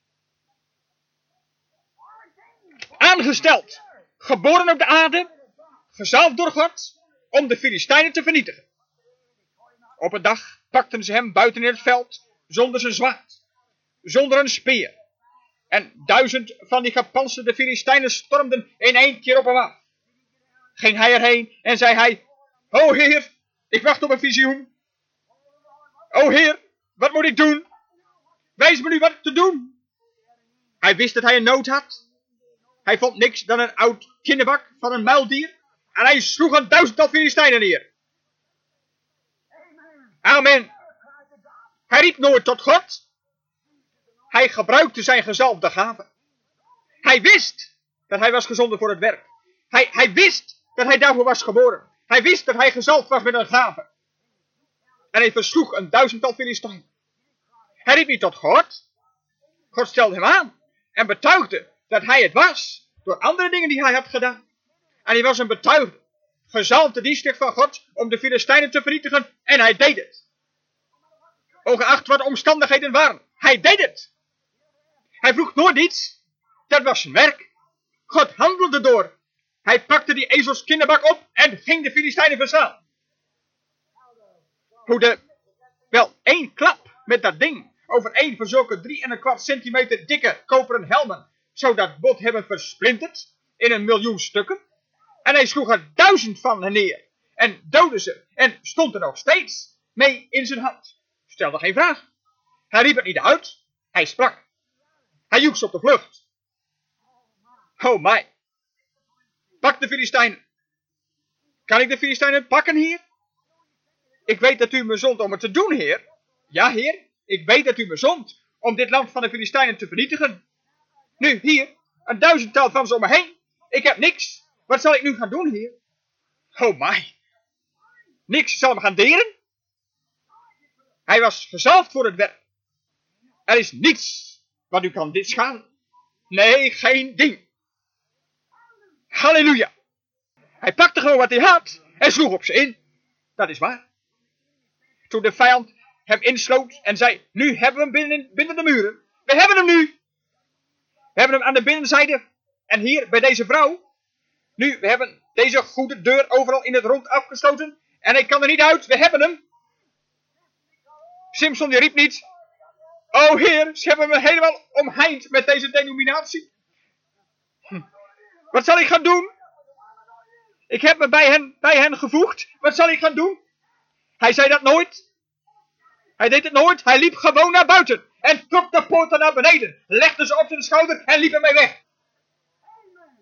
Aangesteld, geboren op de aarde, gezalfd door God, om de Filistijnen te vernietigen. Op een dag pakten ze hem buiten in het veld, zonder zijn zwaard, zonder een speer. En duizend van die gepantserde Filistijnen stormden in één keer op hem af. Ging hij erheen en zei hij, O Heer, ik wacht op een visioen. O Heer, wat moet ik doen? Wijs me nu wat te doen. Hij wist dat hij een nood had. Hij vond niks dan een oud kinnebak van een muildier. En hij sloeg een duizendtal Filistijnen neer. Amen. Hij riep nooit tot God. Hij gebruikte zijn gezalfde gave. Hij wist dat hij was gezonden voor het werk. Hij, hij wist dat hij daarvoor was geboren. Hij wist dat hij gezalfd was met een gave. En hij versloeg een duizendtal Filistijnen. Hij riep niet tot God. God stelde hem aan en betuigde dat hij het was door andere dingen die hij had gedaan. En hij was een betuigde, gezalfde dienstknecht van God om de Filistijnen te vernietigen en hij deed het. Ongeacht wat de omstandigheden waren, hij deed het. Hij vroeg nooit iets, dat was zijn werk. God handelde door. Hij pakte die ezelskinderbak op en ging de Filistijnen verslaan. Hoe de, wel één klap met dat ding over één van zulke drie en een kwart centimeter dikke koperen helmen zou dat bot hebben versplinterd in een miljoen stukken. En hij sloeg er duizend van hen neer en doodde ze en stond er nog steeds mee in zijn hand. Stelde geen vraag. Hij riep het niet uit. Hij sprak. Hij joeg ze op de vlucht. Oh my. Pak de Filistijnen. Kan ik de Filistijnen pakken, heer? Ik weet dat u me zond om het te doen, heer. Ja, heer. Ik weet dat u me zond om dit land van de Filistijnen te vernietigen. Nu, hier, een duizendtal van ze om me heen. Ik heb niks. Wat zal ik nu gaan doen, heer? Oh my. Niks zal hem gaan deren. Hij was gezalfd voor het werk. Er is niets wat u kan dit schaden. Nee, geen ding. Halleluja. Hij pakte gewoon wat hij had en sloeg op ze in. Dat is waar. Toen de vijand hem insloot en zei, nu hebben we hem binnen, binnen de muren. We hebben hem nu. We hebben hem aan de binnenzijde en hier bij deze vrouw. Nu, we hebben deze goede deur overal in het rond afgesloten en hij kan er niet uit. We hebben hem. Simson die riep niet, o heer, ze hebben me helemaal omheind met deze denominatie. Hm. Wat zal ik gaan doen? Ik heb me bij hen, bij hen gevoegd. Wat zal ik gaan doen? Hij zei dat nooit. Hij deed het nooit. Hij liep gewoon naar buiten. En trok de poorten naar beneden. Legde ze op zijn schouder en liep ermee weg.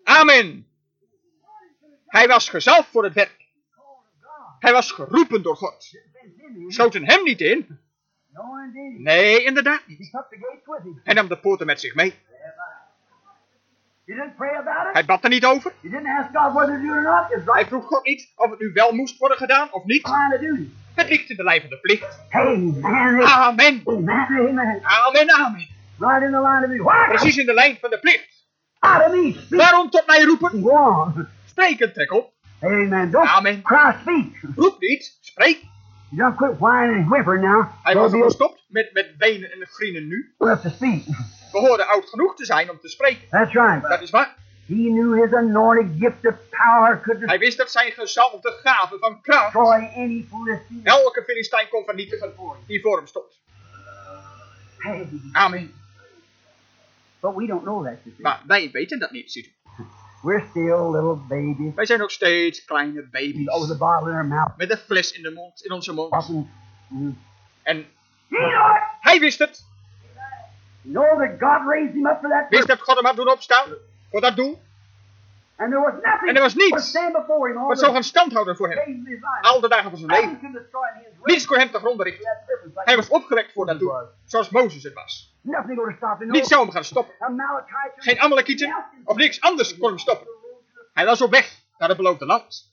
Amen. Hij was gezalfd voor het werk. Hij was geroepen door God. Schoten hem niet in. No, indeed. Nee, inderdaad He niet. took the gates with him. Hij nam de poorten met zich mee. You didn't pray about it? Hij bad er niet over. You didn't ask God whether to do it or not? It's Hij right vroeg God niet of het nu wel moest worden gedaan of niet. line of duty. Het ligt in de lijn van de plicht. Amen. Amen. Amen. Amen. Amen, amen. Right in the line of duty. Why? Precies in de lijn van de plicht. Out of me. Speak. Waarom tot mij roepen? Go on. Spreken, trek op. Amen. Don't Amen. cry, speak. Roep niet, spreek. You don't quit whining and whimpering now. Hij Don't was be al gestopt met, met wenen en grienen nu. old enough to speak. We hoorden oud genoeg te zijn om te spreken. That's right. Dat is waar. He knew his anointed gift of power could Hij wist dat zijn gezalfde gave van kracht destroy any Philistine. elke Filistijn kon vernietigen die voor hem stond. Hey, Amen. but we don't know that. You see. Maar wij weten dat niet, ziet u. We're still little babies. Wij zijn nog steeds kleine Oh, baby's. the bottle in our mouth. Met een fles in de mond, in onze mond. Often, mm. En You know it. hij wist het. Know that God raised him up for that Wist purpose. dat God hem had doen opstaan. Voor dat doel. And there was nothing En er was to niets stand before him all wat the zou gaan standhouden voor hem. days of his life. Al de dagen van zijn Nothing leven. could destroy him. He was raised Niets kon hem te gronden for richten. that purpose. Like Hij was opgewekt voor dat doel. Zoals Mozes het was. nothing going to stop him. No Niets zou hem gaan stoppen. Amalekites. Geen Amalekieten of niks anders kon hem stoppen. Hij was op weg naar het beloofde land.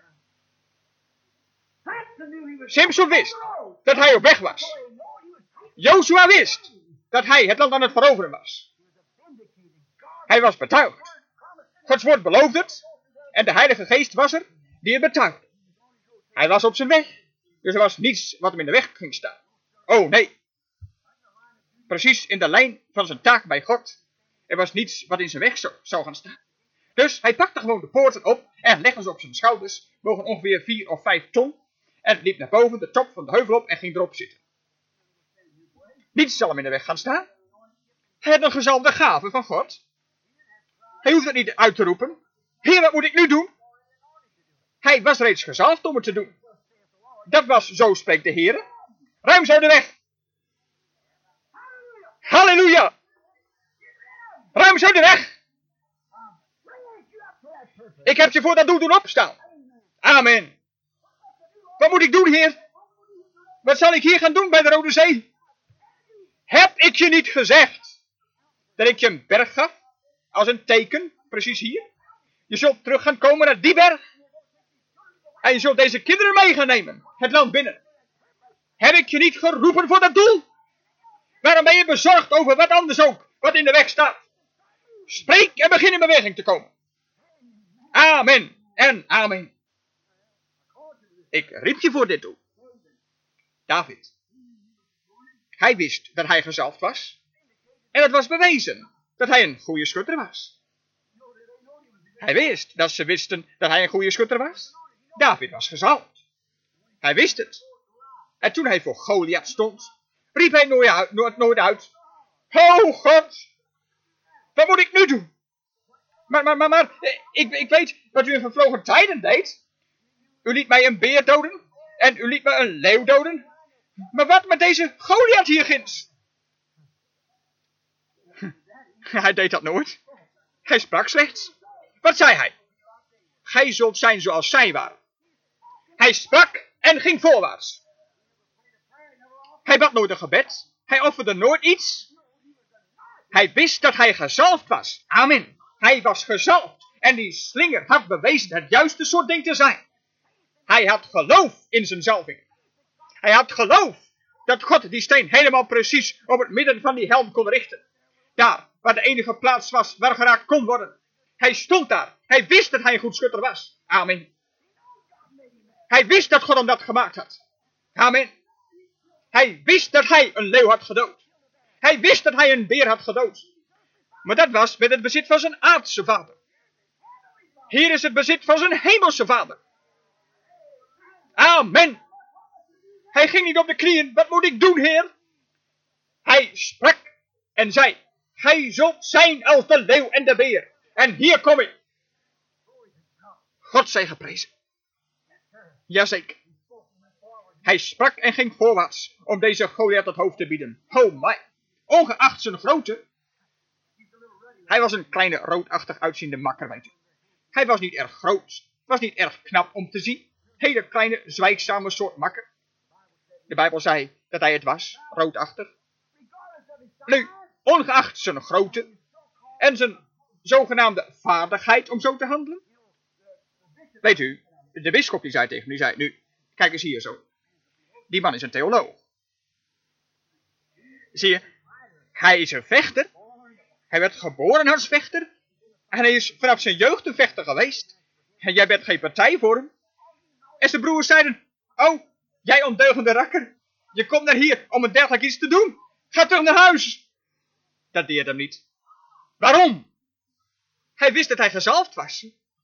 Samson knew he was Simpson wist dat hij op weg was. Jozua wist dat hij het land aan het veroveren was. Hij was betuigd. Gods woord beloofde het. En de Heilige Geest was er die het betuigde. Hij was op zijn weg. Dus er was niets wat hem in de weg ging staan. Oh nee. Precies in de lijn van zijn taak bij God. Er was niets wat in zijn weg zou, zou gaan staan. Dus hij pakte gewoon de poorten op en legde ze op zijn schouders. Wogen ongeveer vier of vijf ton. En liep naar boven de top van de heuvel op en ging erop zitten. Niets zal hem in de weg gaan staan. Hij had een gezalfde gave van God. Hij hoeft het niet uit te roepen. Heer, wat moet ik nu doen? Hij was reeds gezalfd om het te doen. Dat was, zo spreekt de Heer. Ruim zij de weg. Halleluja. Ruim zij de weg. Ik heb je voor dat doel doen opstaan. Amen. Wat moet ik doen, Heer? Wat zal ik hier gaan doen bij de Rode Zee? Heb ik je niet gezegd dat ik je een berg gaf? Als een teken, precies hier. Je zult terug gaan komen naar die berg. En je zult deze kinderen mee gaan nemen. Het land binnen. Heb ik je niet geroepen voor dat doel? Waarom ben je bezorgd over wat anders ook, wat in de weg staat? Spreek en begin in beweging te komen. Amen en amen. Ik riep je voor dit doel. David. Hij wist dat hij gezalfd was. En het was bewezen dat hij een goede schutter was. Hij wist dat ze wisten dat hij een goede schutter was. David was gezalfd. Hij wist het. En toen hij voor Goliath stond, riep hij nooit uit, nooit, nooit uit. Oh God, wat moet ik nu doen? Maar, maar, maar, maar, ik, ik weet wat u in vervlogen tijden deed. U liet mij een beer doden en u liet me een leeuw doden. Maar wat met deze Goliath hier ginds? Hij deed dat nooit. Hij sprak slechts. Wat zei hij? Gij zult zijn zoals zij waren. Hij sprak en ging voorwaarts. Hij bad nooit een gebed. Hij offerde nooit iets. Hij wist dat hij gezalfd was. Amen. Hij was gezalfd. En die slinger had bewezen het juiste soort ding te zijn. Hij had geloof in zijn zalving. Hij had geloof dat God die steen helemaal precies op het midden van die helm kon richten. Daar, waar de enige plaats was waar geraakt kon worden. Hij stond daar. Hij wist dat hij een goed schutter was. Amen. Hij wist dat God hem dat gemaakt had. Amen. Hij wist dat hij een leeuw had gedood. Hij wist dat hij een beer had gedood. Maar dat was met het bezit van zijn aardse vader. Hier is het bezit van zijn hemelse vader. Amen. Hij ging niet op de knieën. Wat moet ik doen, Heer? Hij sprak en zei: gij zult zijn als de leeuw en de beer. En hier kom ik. God zij geprezen. Jazeker. Hij sprak en ging voorwaarts om deze Goliath het hoofd te bieden. Oh my. Ongeacht zijn grootte. Hij was een kleine roodachtig uitziende makker, weet u. Hij was niet erg groot, was niet erg knap om te zien. Hele kleine, zwijgzame soort makker. De Bijbel zei dat hij het was, roodachtig. Nu, ongeacht zijn grootte en zijn zogenaamde vaardigheid om zo te handelen. Weet u, de bisschop die zei tegen hem, die zei, nu, kijk eens hier zo. Die man is een theoloog. Zie je, hij is een vechter. Hij werd geboren als vechter. En hij is vanaf zijn jeugd een vechter geweest. En jij bent geen partij voor hem. En zijn broers zeiden, oh, jij ondeugende rakker. Je komt naar hier om een dergelijk iets te doen. Ga terug naar huis. Dat deed hem niet. Waarom? Hij wist dat hij gezalfd was.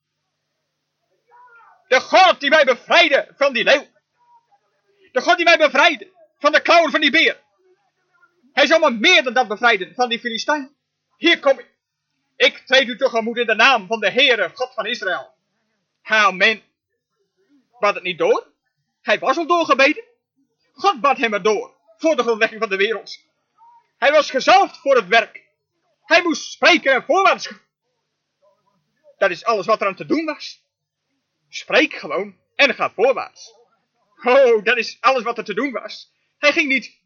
De God die mij bevrijdde van die leeuw. De God die mij bevrijdde van de klauwen van die beer. Hij zal me meer dan dat bevrijden van die Filistijn. Hier kom ik. Ik treed u tegemoet in de naam van de Heere, God van Israël. Amen. Bad het niet door? Hij was al doorgebeden. God bad hem erdoor, voor de grondlegging van de wereld. Hij was gezalfd voor het werk. Hij moest spreken en voorwaarts gaan. Dat is alles wat er aan te doen was. Spreek gewoon en ga voorwaarts. Oh, dat is alles wat er te doen was. Hij ging niet.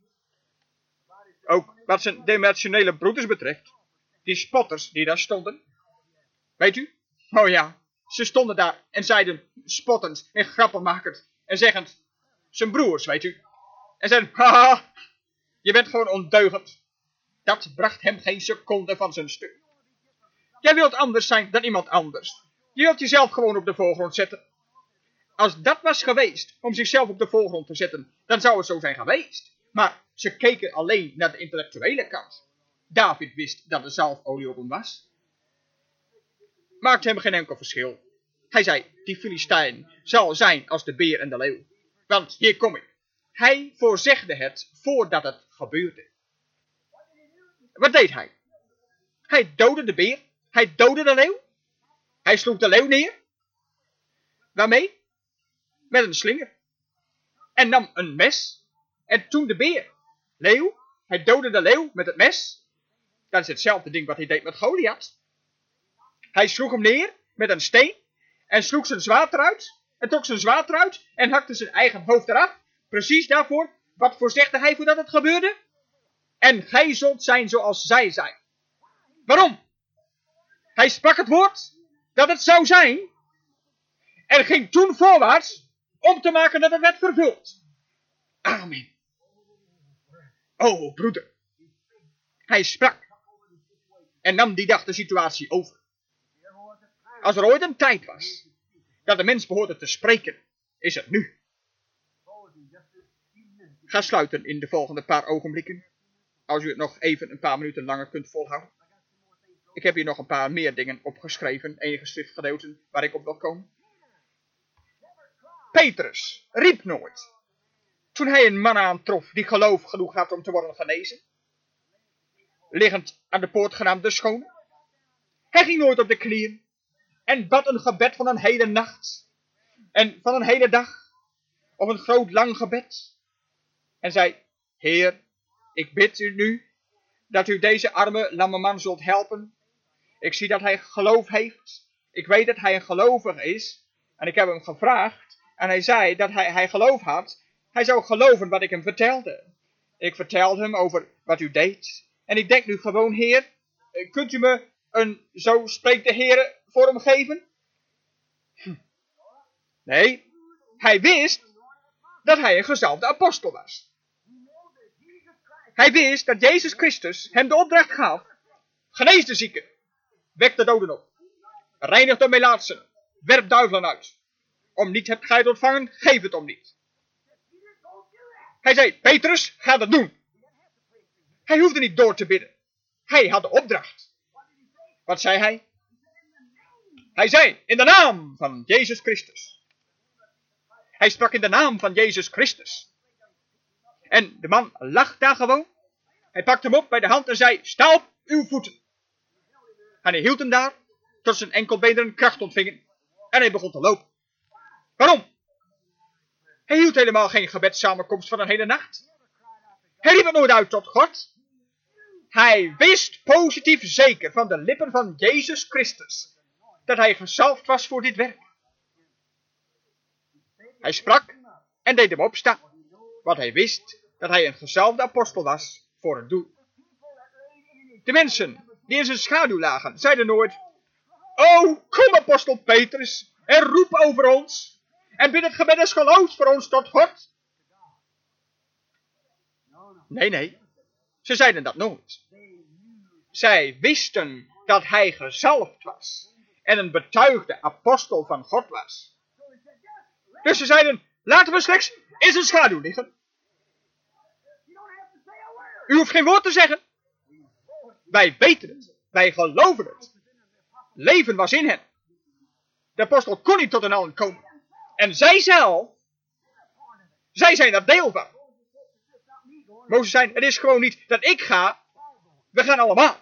Ook wat zijn demertionele broeders betreft. Die spotters die daar stonden. Weet u? Oh ja, ze stonden daar en zeiden spottend en grappenmakend en zeggend. Zijn broers, weet u. En zeiden, haha, je bent gewoon ondeugend. Dat bracht hem geen seconde van zijn stuk. Jij wilt anders zijn dan iemand anders. Je wilt jezelf gewoon op de voorgrond zetten. Als dat was geweest om zichzelf op de voorgrond te zetten, dan zou het zo zijn geweest. Maar ze keken alleen naar de intellectuele kant. David wist dat de zalfolie op hem was. Maakte hem geen enkel verschil. Hij zei, die Filistijn zal zijn als de beer en de leeuw. Want hier kom ik. Hij voorzegde het voordat het gebeurde. Wat deed hij? Hij doodde de beer. Hij doodde de leeuw. Hij sloeg de leeuw neer. Waarmee? Met een slinger. En nam een mes. En toen de beer. Leeuw. Hij doodde de leeuw met het mes. Dat is hetzelfde ding wat hij deed met Goliath. Hij sloeg hem neer met een steen. En sloeg zijn zwaard eruit. En trok zijn zwaard eruit. En hakte zijn eigen hoofd eraf. Precies daarvoor. Wat voorzegde hij voordat het gebeurde? En gij zult zijn zoals zij zijn. Waarom? Hij sprak het woord dat het zou zijn. En ging toen voorwaarts om te maken dat het werd vervuld. Amen. Oh, broeder. Hij sprak. En nam die dag de situatie over. Als er ooit een tijd was dat de mens behoorde te spreken, is het nu. Ga sluiten in de volgende paar ogenblikken. Als u het nog even een paar minuten langer kunt volhouden. Ik heb hier nog een paar meer dingen opgeschreven. Enige schriftgedeelten waar ik op wil komen. Petrus riep nooit. Toen hij een man aantrof die geloof genoeg had om te worden genezen. Liggend aan de poort genaamd de Schone. Hij ging nooit op de knieën. En bad een gebed van een hele nacht. En van een hele dag. Of een groot lang gebed. En zei, Heer, ik bid u nu dat u deze arme lamme man zult helpen. Ik zie dat hij geloof heeft. Ik weet dat hij een gelovige is. En ik heb hem gevraagd. En hij zei dat hij, hij geloof had. Hij zou geloven wat ik hem vertelde. Ik vertelde hem over wat u deed. En ik denk nu gewoon, Heer, kunt u me een, zo spreekt de Heer, voor hem geven? Hm. Nee, hij wist dat hij een gezalfde apostel was. Hij wist dat Jezus Christus hem de opdracht gaf. Genees de zieken. Wek de doden op. Reinig de melaatsen. Werp duivelen uit. Om niet hebt gij het ontvangen, geef het om niet. Hij zei, Petrus, ga dat doen. Hij hoefde niet door te bidden. Hij had de opdracht. Wat zei hij? Hij zei, in de naam van Jezus Christus. Hij sprak in de naam van Jezus Christus. En de man lag daar gewoon. Hij pakte hem op bij de hand en zei, sta op uw voeten. En hij hield hem daar, tot zijn enkelbenen kracht ontvingen. En hij begon te lopen. Waarom? Hij hield helemaal geen gebedssamenkomst van een hele nacht. Hij riep het nooit uit tot God. Hij wist positief zeker van de lippen van Jezus Christus dat hij gezalfd was voor dit werk. Hij sprak en deed hem opstaan, want hij wist dat hij een gezalfde apostel was voor het doel. De mensen die in zijn schaduw lagen, zeiden nooit: "O, kom apostel Petrus, en roep over ons, en bid het gebed des geloofs voor ons tot God." Nee, nee, ze zeiden dat nooit. Zij wisten dat hij gezalfd was en een betuigde apostel van God was. Dus ze zeiden: "Laten we slechts in zijn schaduw liggen. U hoeft geen woord te zeggen. Wij weten het. Wij geloven het. Leven was in hen. De apostel kon niet tot een allen komen. En zij zelf, zij zijn er deel van." Mozes zei: "Het is gewoon niet dat ik ga. We gaan allemaal.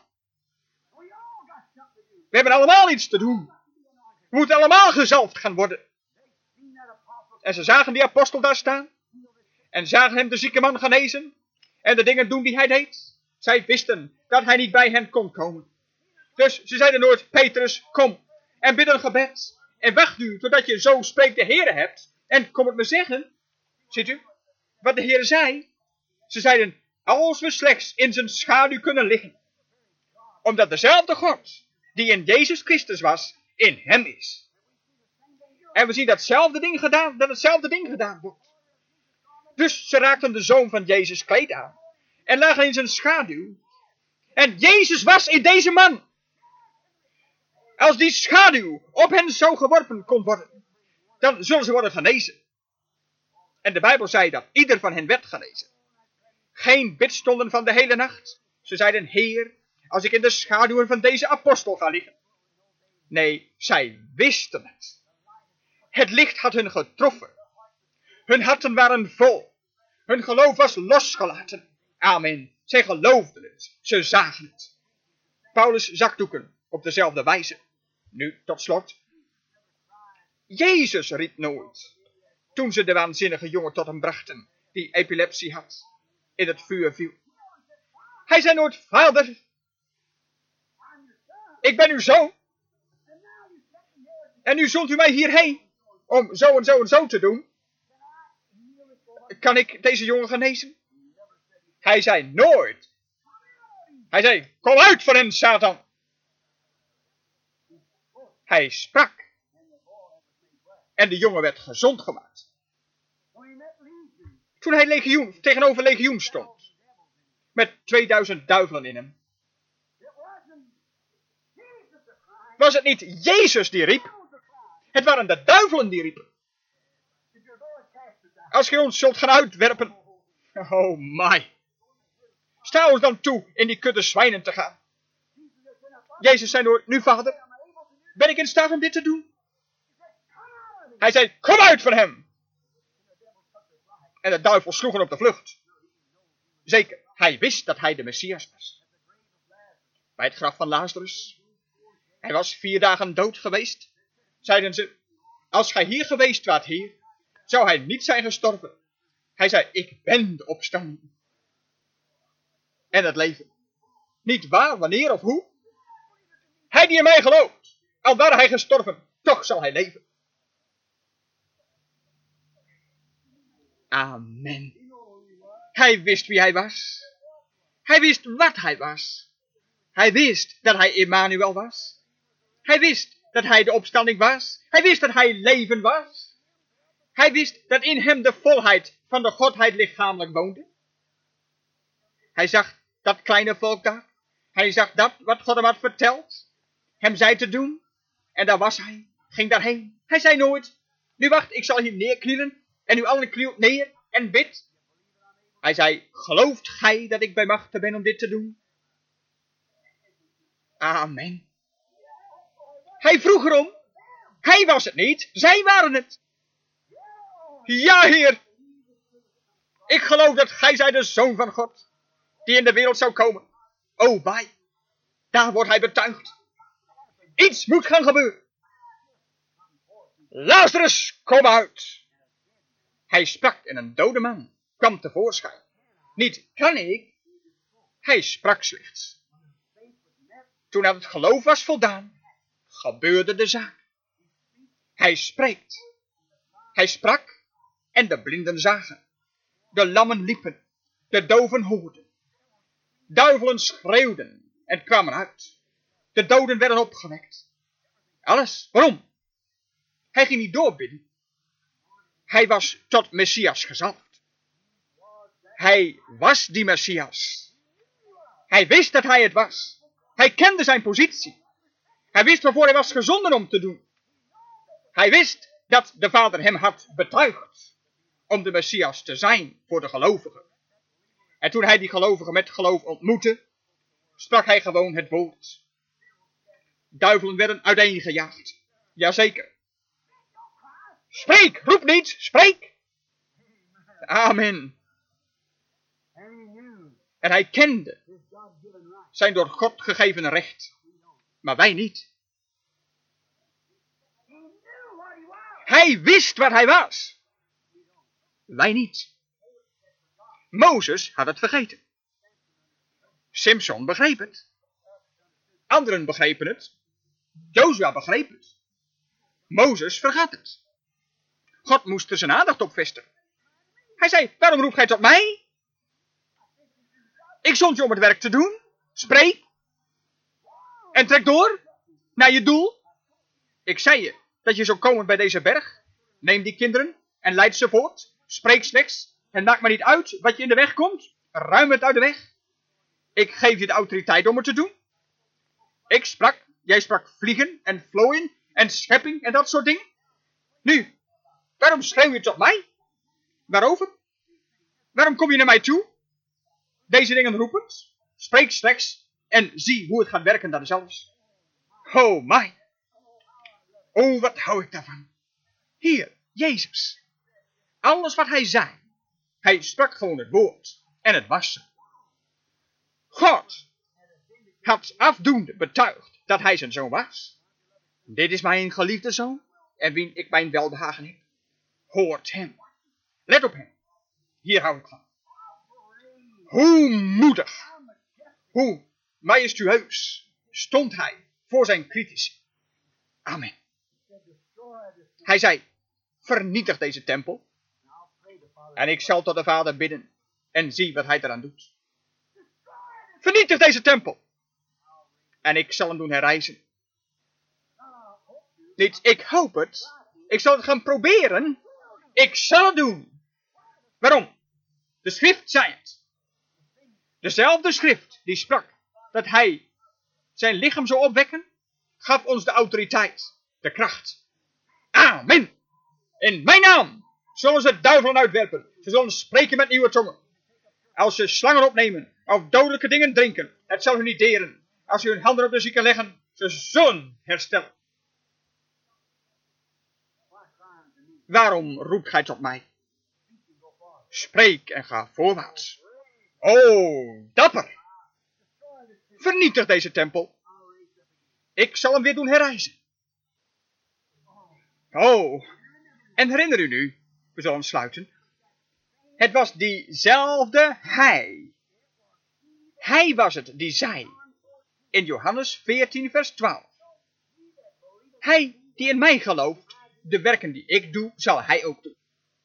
We hebben allemaal iets te doen. We moeten allemaal gezalfd gaan worden." En ze zagen die apostel daar staan. En zagen hem de zieke man genezen. En de dingen doen die hij deed. Zij wisten dat hij niet bij hen kon komen. Dus ze zeiden nooit: "Petrus, kom en bid een gebed. En wacht nu totdat je zo spreekt de Heere hebt. En kom het me zeggen." Ziet u wat de Heere zei? Ze zeiden: "Als we slechts in zijn schaduw kunnen liggen. Omdat dezelfde God die in Jezus Christus was, in hem is." En we zien datzelfde ding gedaan, dat hetzelfde ding gedaan wordt. Dus ze raakten de zoon van Jezus kleed aan. En lagen in zijn schaduw. En Jezus was in deze man. Als die schaduw op hen zo geworpen kon worden, dan zullen ze worden genezen. En de Bijbel zei dat ieder van hen werd genezen. Geen bidstonden van de hele nacht. Ze zeiden: "Heer, als ik in de schaduwen van deze apostel ga liggen." Nee, zij wisten het. Het licht had hun getroffen. Hun harten waren vol. Hun geloof was losgelaten. Amen. Zij geloofden het. Ze zagen het. Paulus' zakdoeken op dezelfde wijze. Nu, tot slot. Jezus riep nooit, toen ze de waanzinnige jongen tot hem brachten, die epilepsie had, in het vuur viel. Hij zei nooit: "Vader, ik ben uw zoon. En nu zult u mij hierheen om zo en zo en zo te doen. Kan ik deze jongen genezen?" Hij zei nooit. Hij zei: "Kom uit van hen, Satan." Hij sprak. En de jongen werd gezond gemaakt. Toen hij legioen, tegenover legioen stond. Met tweeduizend duivelen in hem. Was het niet Jezus die riep? Het waren de duivelen die riepen. Als gij ons zult gaan uitwerpen. Oh my. Sta ons dan toe in die kudde zwijnen te gaan. Jezus zei nooit: "Nu, Vader, ben ik in staat om dit te doen?" Hij zei: "Kom uit van hem." En de duivel sloegen op de vlucht. Zeker, hij wist dat hij de Messias was. Bij het graf van Lazarus. Hij was vier dagen dood geweest. Zeiden ze: "Als gij hier geweest waart, Heer, zou hij niet zijn gestorven." Hij zei: "Ik ben de opstanding en het leven. Niet waar, wanneer of hoe. Hij die in mij gelooft, al ware hij gestorven, toch zal hij leven." Amen. Hij wist wie hij was. Hij wist wat hij was. Hij wist dat hij Emmanuel was. Hij wist dat hij de opstanding was. Hij wist dat hij leven was. Hij wist dat in hem de volheid van de Godheid lichamelijk woonde. Hij zag dat kleine volk daar. Hij zag dat wat God hem had verteld. Hem zei te doen. En daar was hij. Ging daarheen. Hij zei nooit: "Nu wacht, ik zal hier neerknielen. En u allen knielt neer en bidt." Hij zei: "Gelooft gij dat ik bij machte ben om dit te doen?" Amen. Hij vroeg erom. Hij was het niet. Zij waren het. Ja, Heer. Ik geloof dat gij zijt de Zoon van God, die in de wereld zou komen. O, bij. Daar wordt hij betuigd. Iets moet gaan gebeuren. Lazarus, kom uit. Hij sprak en een dode man kwam tevoorschijn. Niet kan ik. Hij sprak slechts. Toen aan het geloof was voldaan, gebeurde de zaak. Hij spreekt. Hij sprak en de blinden zagen. De lammen liepen, de doven hoorden. Duivelen schreeuwden en kwamen uit. De doden werden opgewekt. Alles, waarom? Hij ging niet doorbidden. Hij was tot Messias gezalfd. Hij was die Messias. Hij wist dat hij het was. Hij kende zijn positie. Hij wist waarvoor hij was gezonden om te doen. Hij wist dat de Vader hem had betuigd om de Messias te zijn voor de gelovigen. En toen hij die gelovigen met geloof ontmoette, sprak hij gewoon het woord. Duivelen werden uiteengejaagd. Jazeker. Spreek, roep niet, spreek. Amen. En hij kende zijn door God gegeven recht. Maar wij niet. Hij wist wat hij was. Wij niet. Mozes had het vergeten. Simson begreep het. Anderen begrepen het. Jozua begreep het. Mozes vergat het. God moest er zijn aandacht op vestigen. Hij zei, waarom roept gij tot mij? Ik zond je om het werk te doen. Spreek. En trek door naar je doel. Ik zei je dat je zou komen bij deze berg. Neem die kinderen en leid ze voort. Spreek slechts en maak maar niet uit wat je in de weg komt. Ruim het uit de weg. Ik geef je de autoriteit om het te doen. Ik sprak, jij sprak vliegen en vlooien en schepping en dat soort dingen. Nu, waarom schreeuw je tot mij? Waarover? Waarom kom je naar mij toe? Deze dingen roepend. Spreek slechts en zie hoe het gaat werken dan zelfs. Oh my. Oh, wat hou ik daarvan. Hier, Jezus. Alles wat hij zei. Hij sprak gewoon het woord. En het was zo. God had afdoende betuigd dat hij zijn zoon was. Dit is mijn geliefde zoon. En wien ik mijn welbehagen heb. Hoort hem. Let op hem. Hier hou ik van. Hoe moedig. Hoe majestueus stond hij voor zijn critici. Amen. Hij zei, vernietig deze tempel. En ik zal tot de Vader bidden. En zie wat hij eraan doet. Vernietig deze tempel. En ik zal hem doen herrijzen. Niet, ik hoop het. Ik zal het gaan proberen. Ik zal het doen. Waarom? De schrift zei het. Dezelfde schrift die sprak dat hij zijn lichaam zou opwekken, gaf ons de autoriteit, de kracht. Amen. In mijn naam zullen ze duivelen uitwerpen. Ze zullen spreken met nieuwe tongen. Als ze slangen opnemen of dodelijke dingen drinken, het zal hun niet deren. Als ze hun handen op de zieken leggen, ze zullen herstellen. Waarom roept gij tot mij? Spreek en ga voorwaarts. Oh, dapper. Vernietig deze tempel. Ik zal hem weer doen herrijzen. Oh, en herinner u nu, we zullen sluiten. Het was diezelfde hij. Hij was het die zei. In Johannes veertien vers twaalf. Hij die in mij gelooft, de werken die ik doe, zal hij ook doen.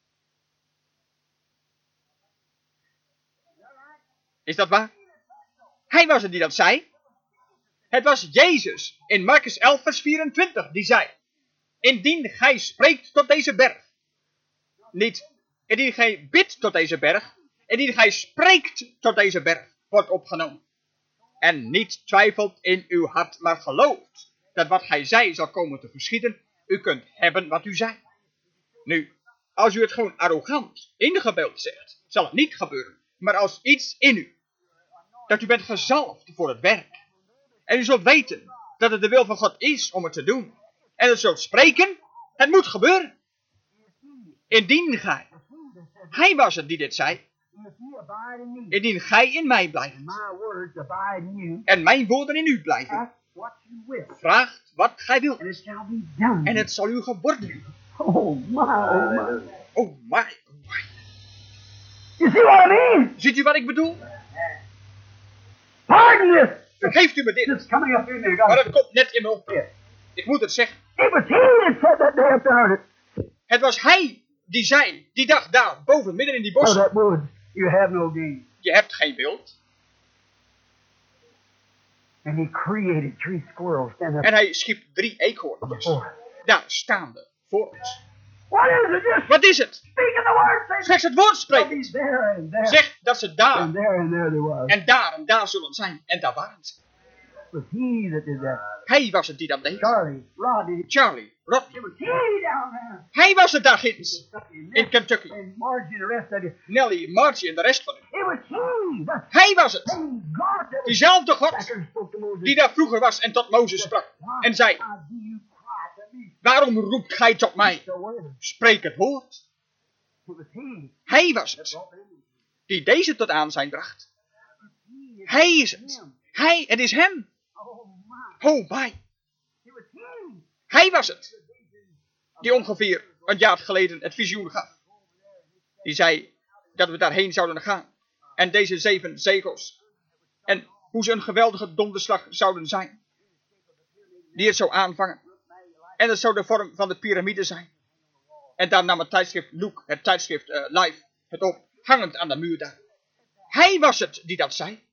Is dat waar? Hij was het die dat zei. Het was Jezus in Marcus elf vers vierentwintig die zei. Indien gij spreekt tot deze berg. Niet, indien gij bidt tot deze berg. Indien gij spreekt tot deze berg, wordt opgenomen. En niet twijfelt in uw hart, maar gelooft dat wat gij zei zal komen te geschieden. U kunt hebben wat u zei. Nu, als u het gewoon arrogant, ingebeeld zegt, zal het niet gebeuren. Maar als iets in u, dat u bent gezalfd voor het werk. En u zult weten dat het de wil van God is om het te doen. En u zult spreken, het moet gebeuren. Indien gij, hij was het die dit zei. Indien gij in mij blijft. En mijn woorden in u blijven. Vraagt wat gij wilt. En het zal u geworden. Oh my, oh my. Oh my, oh my. You see what I mean? Ziet u wat ik bedoel? Pardon this. Vergeeft u me dit. It's coming up in there. Maar God. het komt net in me op. It Ik moet het zeggen. was he that said that day up there. Het was hij die zei, die dag daar, boven, midden in die Oh, bossen. that wood. You have no gain. Je hebt geen beeld. And he created three squirrels standing up En hij schiep drie eekhoorntjes. before us. Daar staande, voor ons. What is it? Just Wat is het? speaking the word. Say Slechts het woord they'll spreken. be there and there. Zeg dat ze daar And there and there they was. en daar en daar zullen zijn. En daar waren ze. It was he that did that. Hij was het die dat deed. Charlie, Rodney. Charlie, Rodney. It was he down there. Hij was het daar ginds. In In Kentucky. And Margie and the rest of you. Nelly, Margie en de rest van hen. It was he. The Hij was het. same God that was Diezelfde God back there spoke to Moses. die daar vroeger was en tot Mozes sprak. En zei, Why do you cry to me? waarom roept gij tot mij? So what? It Spreek het woord. was he Hij was that het brought them. die deze tot aanzijn bracht. He is Hij is het. him. Hij, het is hem. Oh my. Oh my. It was him. Hij was het. Die ongeveer een jaar geleden het visioen gaf. Die zei dat we daarheen zouden gaan. En deze zeven zegels. En hoe ze een geweldige donderslag zouden zijn. Die het zou aanvangen. En het zou de vorm van de piramide zijn. En daar nam het tijdschrift Look, het tijdschrift uh, Live, het op. Hangend aan de muur daar. Hij was het die dat zei.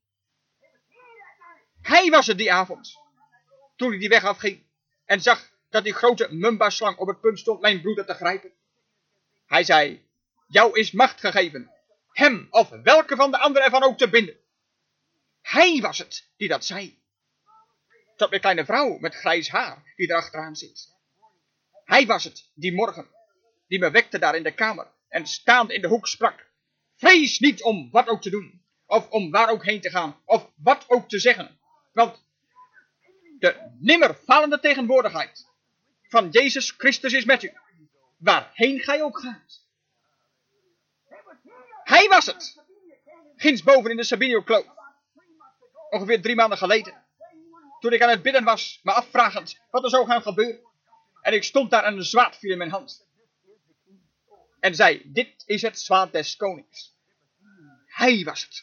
Hij was het die avond. Toen hij die weg afging. En zag dat die grote Mumba-slang op het punt stond mijn broeder te grijpen. Hij zei, jou is macht gegeven. Hem of welke van de anderen ervan ook te binden. Hij was het die dat zei. Tot mijn kleine vrouw met grijs haar die erachteraan zit. Hij was het die morgen, die me wekte daar in de kamer en staand in de hoek sprak. Vrees niet om wat ook te doen, of om waar ook heen te gaan, of wat ook te zeggen. Want de nimmer falende tegenwoordigheid van Jezus Christus is met u, waarheen gij ook gaat. Hij was het, ginds boven in de Sabinio-kloof, ongeveer drie maanden geleden, toen ik aan het bidden was, me afvragend wat er zou gaan gebeuren. En ik stond daar en een zwaard viel in mijn hand. En zei, dit is het zwaard des konings. Hij was het.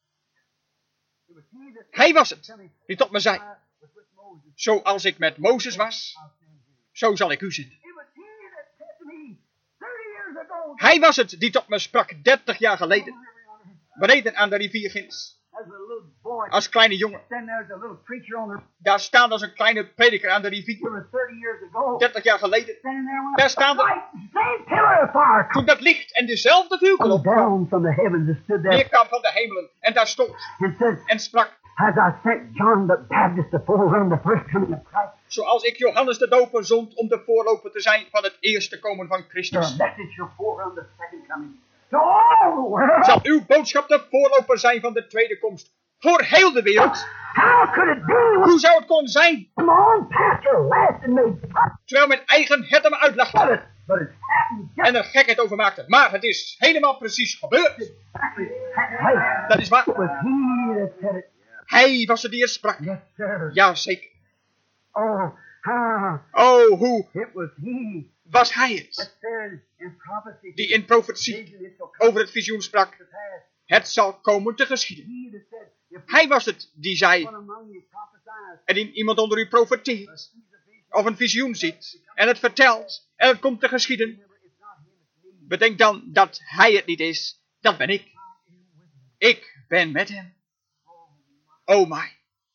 Hij was het, die tot me zei, zoals ik met Mozes was, zo zal ik u zenden. It was he that said to me thirty years ago. Hij was het die tot me sprak dertig jaar geleden, beneden aan de rivier ginds, As a little boy. als kleine jongen. Then there's a little preacher on the Daar staan als een kleine prediker aan de rivier, river thirty years ago. dertig jaar geleden. Standing there when Daar a staan we. bright, same pillar of fire Toen dat licht en dezelfde vuurkolom come down from the heavens and stood there neerkwam van de hemelen en daar stond and said, en sprak, as I sent John the Baptist to forerun the first coming of Christ, zoals ik Johannes de Doper zond om de voorloper te zijn van het eerste komen van your Christus. message shall forerun the second coming. To all the world. Zal uw boodschap de voorloper zijn van de tweede komst. Voor heel de wereld. How could it be when Hoe zou het kon zijn, my own pastor laughed and made fun terwijl mijn eigen herder me of uitlachte it? But it's happened just en er gekheid over maakte. Maar het is helemaal precies gebeurd. exactly. Hey, Dat is waar. it was he that said it. Hij was het die er sprak. Yes, sir. Jazeker. Oh, how Oh, hoe it was he was hij het, that said in prophecy, die in profetie vision, it shall come over het visioen sprak. to pass. Het zal komen te geschieden. He that said, if Hij was het die zei, one among you prophesies, en in iemand onder u profeteert, sees a vision, of een visioen ziet, en het vertelt, en het komt te geschieden, remember, it's not him, it's me. bedenk dan dat hij het niet is, dat ben ik. Ik ben met hem. Oh my.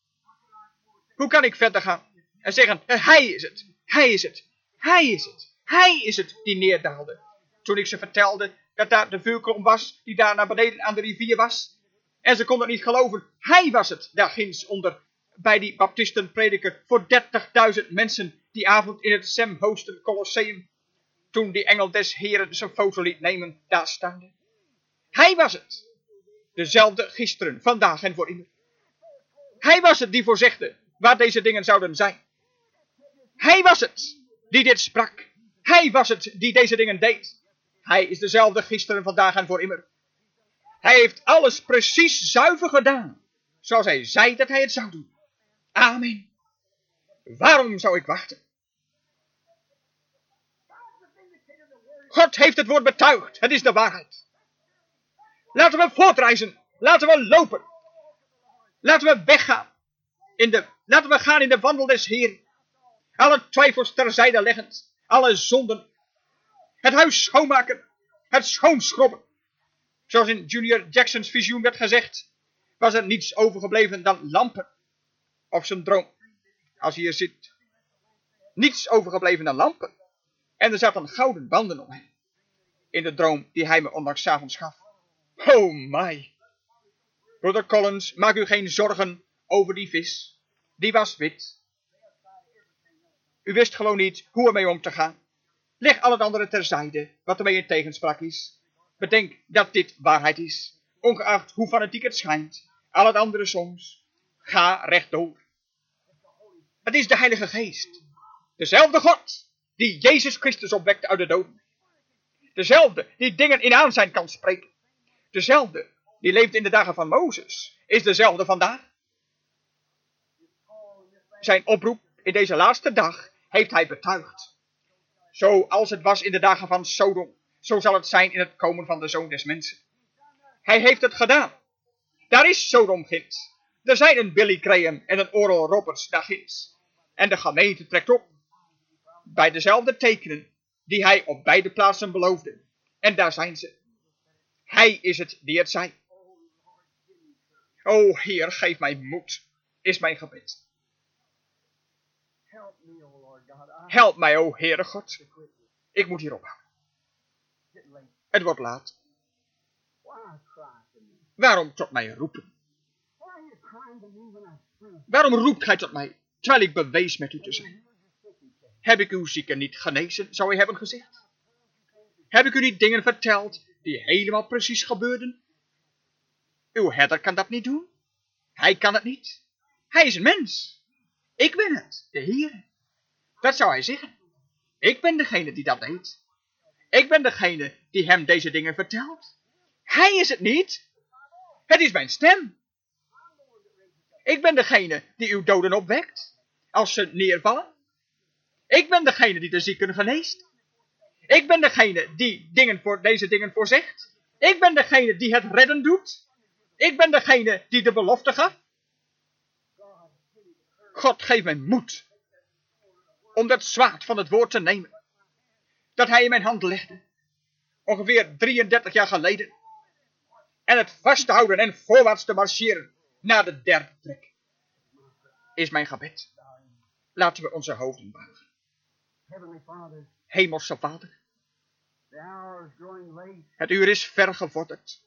Hoe kan ik verder gaan en zeggen, hij is het, hij is het, hij is het, hij is het die neerdaalde. Toen ik ze vertelde dat daar de vuurkolom was, die daar naar beneden aan de rivier was. En ze konden niet geloven, hij was het, daar ginds onder, bij die baptistenprediker, voor dertigduizend mensen die avond in het Sam Houston Colosseum. Toen die engel des Heren zijn foto liet nemen, daar staande. Hij was het. Dezelfde gisteren, vandaag en voor immer. Hij was het die voorzegde waar deze dingen zouden zijn. Hij was het die dit sprak. Hij was het die deze dingen deed. Hij is dezelfde gisteren, vandaag en voor immer. Hij heeft alles precies zuiver gedaan, zoals hij zei dat hij het zou doen. Amen. Waarom zou ik wachten? God heeft het woord betuigd. Het is de waarheid. Laten we voortreizen. Laten we lopen. Laten we weggaan. In de, laten we gaan in de wandel des Heeren. Alle twijfels terzijde leggend. Alle zonden. Het huis schoonmaken. Het schoonschrobben. Zoals in Junior Jackson's visioen werd gezegd. Was er niets overgebleven dan lampen. Op zijn droom. Als hij hier zit. Niets overgebleven dan lampen. En er zaten gouden banden om hem. In de droom die hij me ondanks 's avonds gaf. Oh my. Broeder Collins, maak u geen zorgen over die vis. Die was wit. U wist gewoon niet hoe ermee om te gaan. Leg al het andere terzijde, wat ermee in tegenspraak is. Bedenk dat dit waarheid is, ongeacht hoe fanatiek het schijnt. Al het andere soms. Ga rechtdoor. Het is de Heilige Geest. Dezelfde God die Jezus Christus opwekte uit de doden. Dezelfde die dingen in aanzijn kan spreken. Dezelfde die leeft in de dagen van Mozes, is dezelfde vandaag. Zijn oproep in deze laatste dag heeft hij betuigd. Zoals het was in de dagen van Sodom, zo zal het zijn in het komen van de Zoon des Mensen. Hij heeft het gedaan. Daar is Sodom ginds. Er zijn een Billy Graham en een Oral Roberts daar ginds. En de gemeente trekt op. Bij dezelfde tekenen die hij op beide plaatsen beloofde. En daar zijn ze. Hij is het die het zei. O Heer, geef mij moed, is mijn gebed. Help mij, o Heere God. Ik moet hier ophouden. Het wordt laat. Waarom tot mij roepen? Waarom roept gij tot mij, terwijl ik bewees met u te zijn? Heb ik uw zieken niet genezen, zou hij hebben gezegd? Heb ik u niet dingen verteld die helemaal precies gebeurden? Uw herder kan dat niet doen. Hij kan het niet. Hij is een mens. Ik ben het, de Heer. Dat zou hij zeggen. Ik ben degene die dat deed. Ik ben degene die hem deze dingen vertelt. Hij is het niet. Het is mijn stem. Ik ben degene die uw doden opwekt, als ze neervallen. Ik ben degene die de zieken geneest. Ik ben degene die dingen voor, deze dingen voorzegt. Ik ben degene die het redden doet. Ik ben degene die de belofte gaf. God, geef mij moed om dat zwaard van het woord te nemen, dat hij in mijn hand legde, ongeveer drieëndertig jaar geleden, en het vast te houden en voorwaarts te marcheren naar de derde trek, is mijn gebed. Laten we onze hoofden buigen. Hemelse Vader, het uur is ver gevorderd,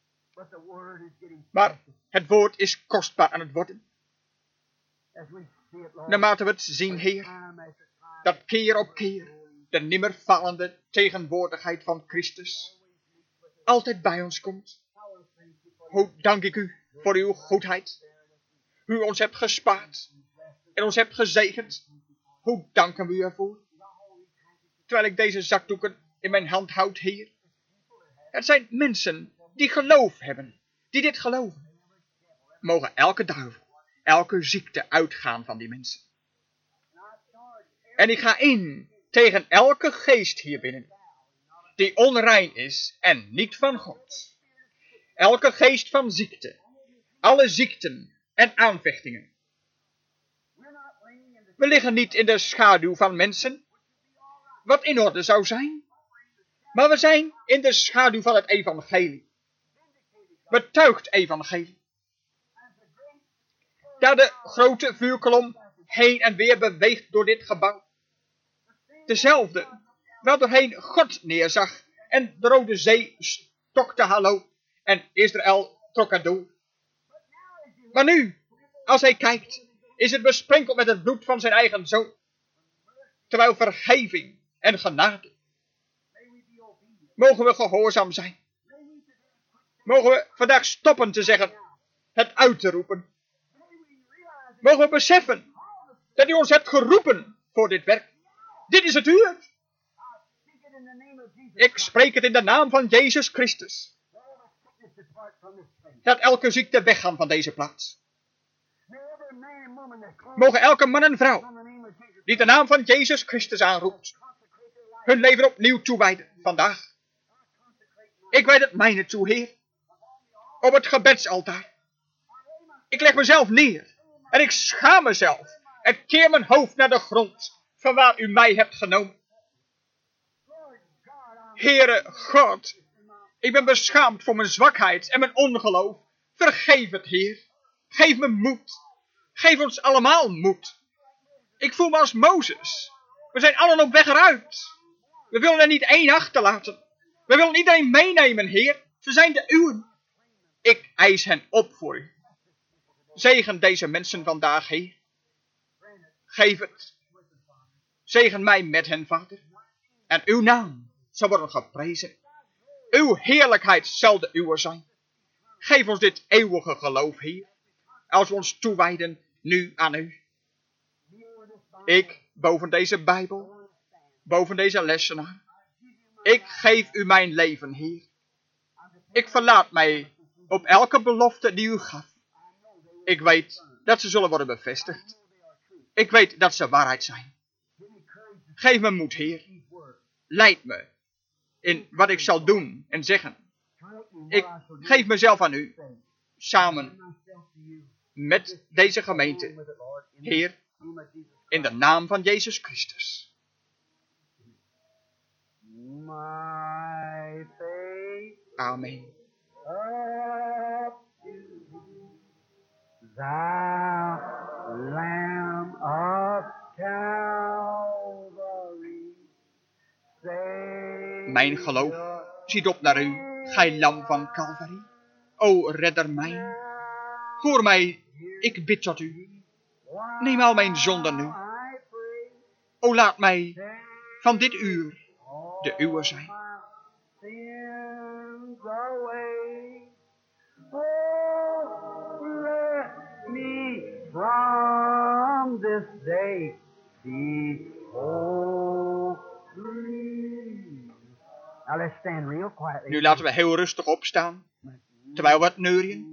maar het woord is kostbaar aan het worden. Naarmate we het zien, Heer, dat keer op keer de nimmer falende tegenwoordigheid van Christus altijd bij ons komt. Hoe dank ik u voor uw goedheid. U ons hebt gespaard en ons hebt gezegend. Hoe danken we u ervoor. Terwijl ik deze zakdoeken in mijn hand houd, Heer. Het zijn mensen die geloof hebben, die dit geloven. Mogen elke duivel, elke ziekte uitgaan van die mensen. En ik ga in tegen elke geest hier binnen, die onrein is en niet van God. Elke geest van ziekte, alle ziekten en aanvechtingen. We liggen niet in de schaduw van mensen, wat in orde zou zijn. Maar we zijn in de schaduw van het evangelie. Betuigd evangelie. Daar de grote vuurkolom heen en weer beweegt door dit gebouw. Dezelfde, waardoorheen God neerzag en de Rode Zee stokte hallo en Israël trok er door. Maar nu, als hij kijkt, is het besprenkeld met het bloed van zijn eigen zoon. Terwijl vergeving en genade. Mogen we gehoorzaam zijn. Mogen we vandaag stoppen te zeggen, het uit te roepen. Mogen we beseffen dat u ons hebt geroepen voor dit werk. Dit is het uur. Ik spreek het in de naam van Jezus Christus. Dat elke ziekte weggaan van deze plaats. Mogen elke man en vrouw die de naam van Jezus Christus aanroept, hun leven opnieuw toewijden vandaag. Ik wijd het mijne toe, Heer, op het gebedsaltaar. Ik leg mezelf neer. En ik schaam mezelf. En keer mijn hoofd naar de grond. Van waar u mij hebt genomen. Heere God. Ik ben beschaamd voor mijn zwakheid en mijn ongeloof. Vergeef het, Heer. Geef me moed. Geef ons allemaal moed. Ik voel me als Mozes. We zijn allen op weg eruit. We willen er niet één achterlaten. We willen iedereen meenemen, Heer. Ze zijn de uwen. Ik eis hen op voor u. Zegen deze mensen vandaag, Heer. Geef het. Zegen mij met hen, Vader. En uw naam zal worden geprezen. Uw heerlijkheid zal de uwe zijn. Geef ons dit eeuwige geloof, Heer. Als we ons toewijden nu aan u. Ik, boven deze Bijbel, boven deze lessenaar. Ik geef u mijn leven, Heer. Ik verlaat mij op elke belofte die u gaf. Ik weet dat ze zullen worden bevestigd. Ik weet dat ze waarheid zijn. Geef me moed, Heer. Leid me in wat ik zal doen en zeggen. Ik geef mezelf aan u. Samen met deze gemeente. Heer, in de naam van Jezus Christus. Amen. Thou Lamb of Calvary, Mijn geloof ziet op naar u, gij lam van Calvary. O, redder mijn. Hoor mij, ik bid tot u. Neem al mijn zonden nu. O, laat mij van dit uur de uwe zijn. From this day be holy. Now let's stand real quietly. Nu laten we heel rustig opstaan, terwijl we het neurien.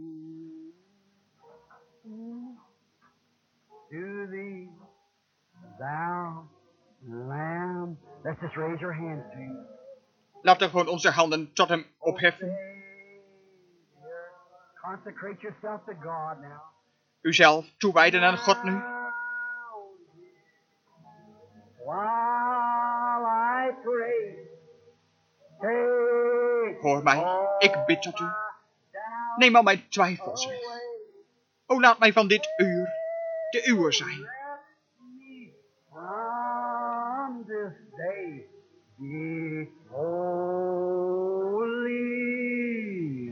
To thee, thou Lamb. Let's just raise our hands to you. Laten we gewoon onze handen tot hem opheffen. Consecrate yourself to God now. Uzelf toewijden aan God nu. While I pray, take Hoor mij, ik bid tot u. Neem al mijn twijfels weg. O, laat mij van dit uur de uwe zijn. from this day be holy.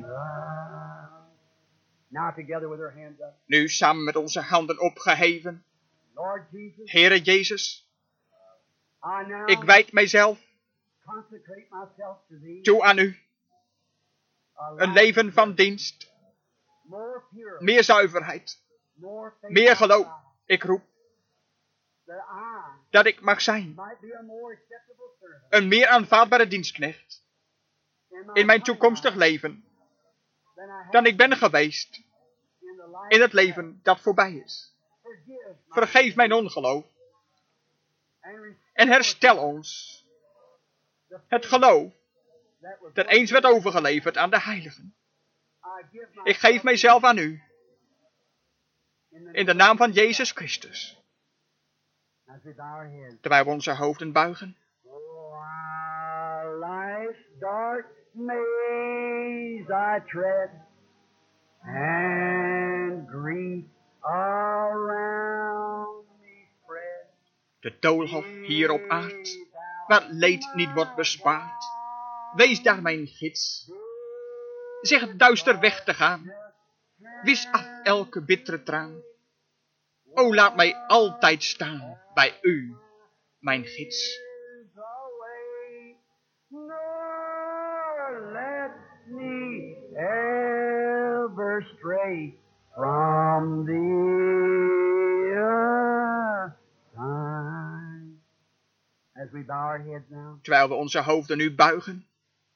Now together with our hands up. Nu samen met onze handen opgeheven. Lord Jesus, Heere Jezus, I now ik wijd mijzelf consecrate myself to thee. toe aan u. A Een life leven van dienst, more pure, meer zuiverheid, more faith, meer geloof. Ik roep that I dat ik mag zijn might be a more acceptable servant een meer aanvaardbare dienstknecht in my in mijn coming toekomstig life leven than I have dan ik ben geweest in the life in het that leven dat voorbij is. forgives my Vergeef mijn ongeloof and restore en herstel ons the het geloof that was dat eens werd overgeleverd aan de heiligen. I give Ik geef mijzelf aan u in the in de naam van Jezus Christus, as we bow our heads. terwijl we onze hoofden buigen. While life's dark maze I tread, and grief around me spread, De doolhof hier op aard, waar leed niet wordt bespaard. Wees daar mijn gids. Zeg het duister weg te gaan. Wis af elke bittere traan. O, laat mij altijd staan bij u, mijn gids. away, nor let me ever stray from thee aside. As we bow our heads now, Terwijl we onze hoofden nu buigen,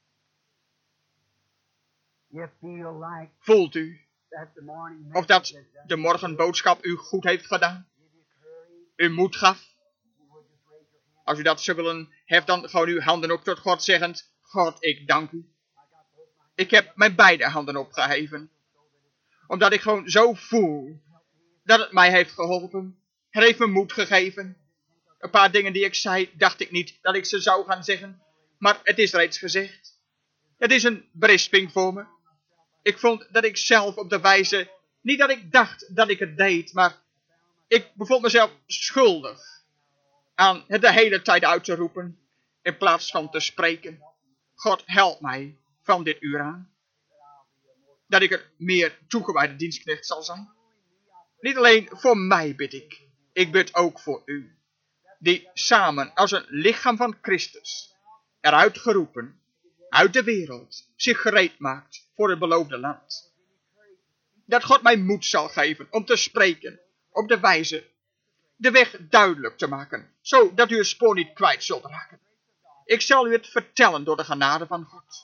you feel like voelt u that the morning of dat message has done de morgenboodschap u goed heeft gedaan, you courage. u moed gaf. You will just raise your hand. Als u dat zou willen, hef dan gewoon uw handen op tot God zeggend, God, ik dank u. Ik heb mijn beide handen opgeheven. Omdat ik gewoon zo voel dat het mij heeft geholpen. Het heeft me moed gegeven. Een paar dingen die ik zei, dacht ik niet dat ik ze zou gaan zeggen. Maar het is reeds gezegd. Het is een berisping voor me. Ik vond dat ik zelf op de wijze, niet dat ik dacht dat ik het deed, maar ik bevond mezelf schuldig aan het de hele tijd uit te roepen, in plaats van te spreken. God, help mij van dit uur aan. Dat ik er meer toegewijde dienstknecht zal zijn. Niet alleen voor mij bid ik, ik bid ook voor u. Die samen als een lichaam van Christus, eruit geroepen, uit de wereld, zich gereed maakt voor het beloofde land. Dat God mij moed zal geven om te spreken op de wijze, de weg duidelijk te maken, zodat u het spoor niet kwijt zult raken. Ik zal u het vertellen door de genade van God.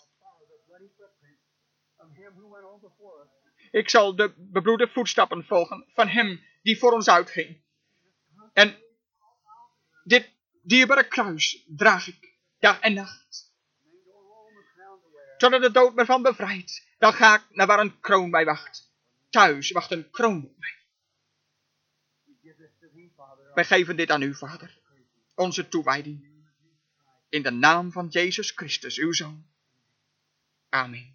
Ik zal de bebloede voetstappen volgen van hem die voor ons uitging. En dit dierbare kruis draag ik dag en nacht. Totdat de dood me van bevrijdt, dan ga ik naar waar een kroon mij wacht. Thuis wacht een kroon op mij. Wij geven dit aan u, Vader, onze toewijding. In de naam van Jezus Christus, uw Zoon. Amen.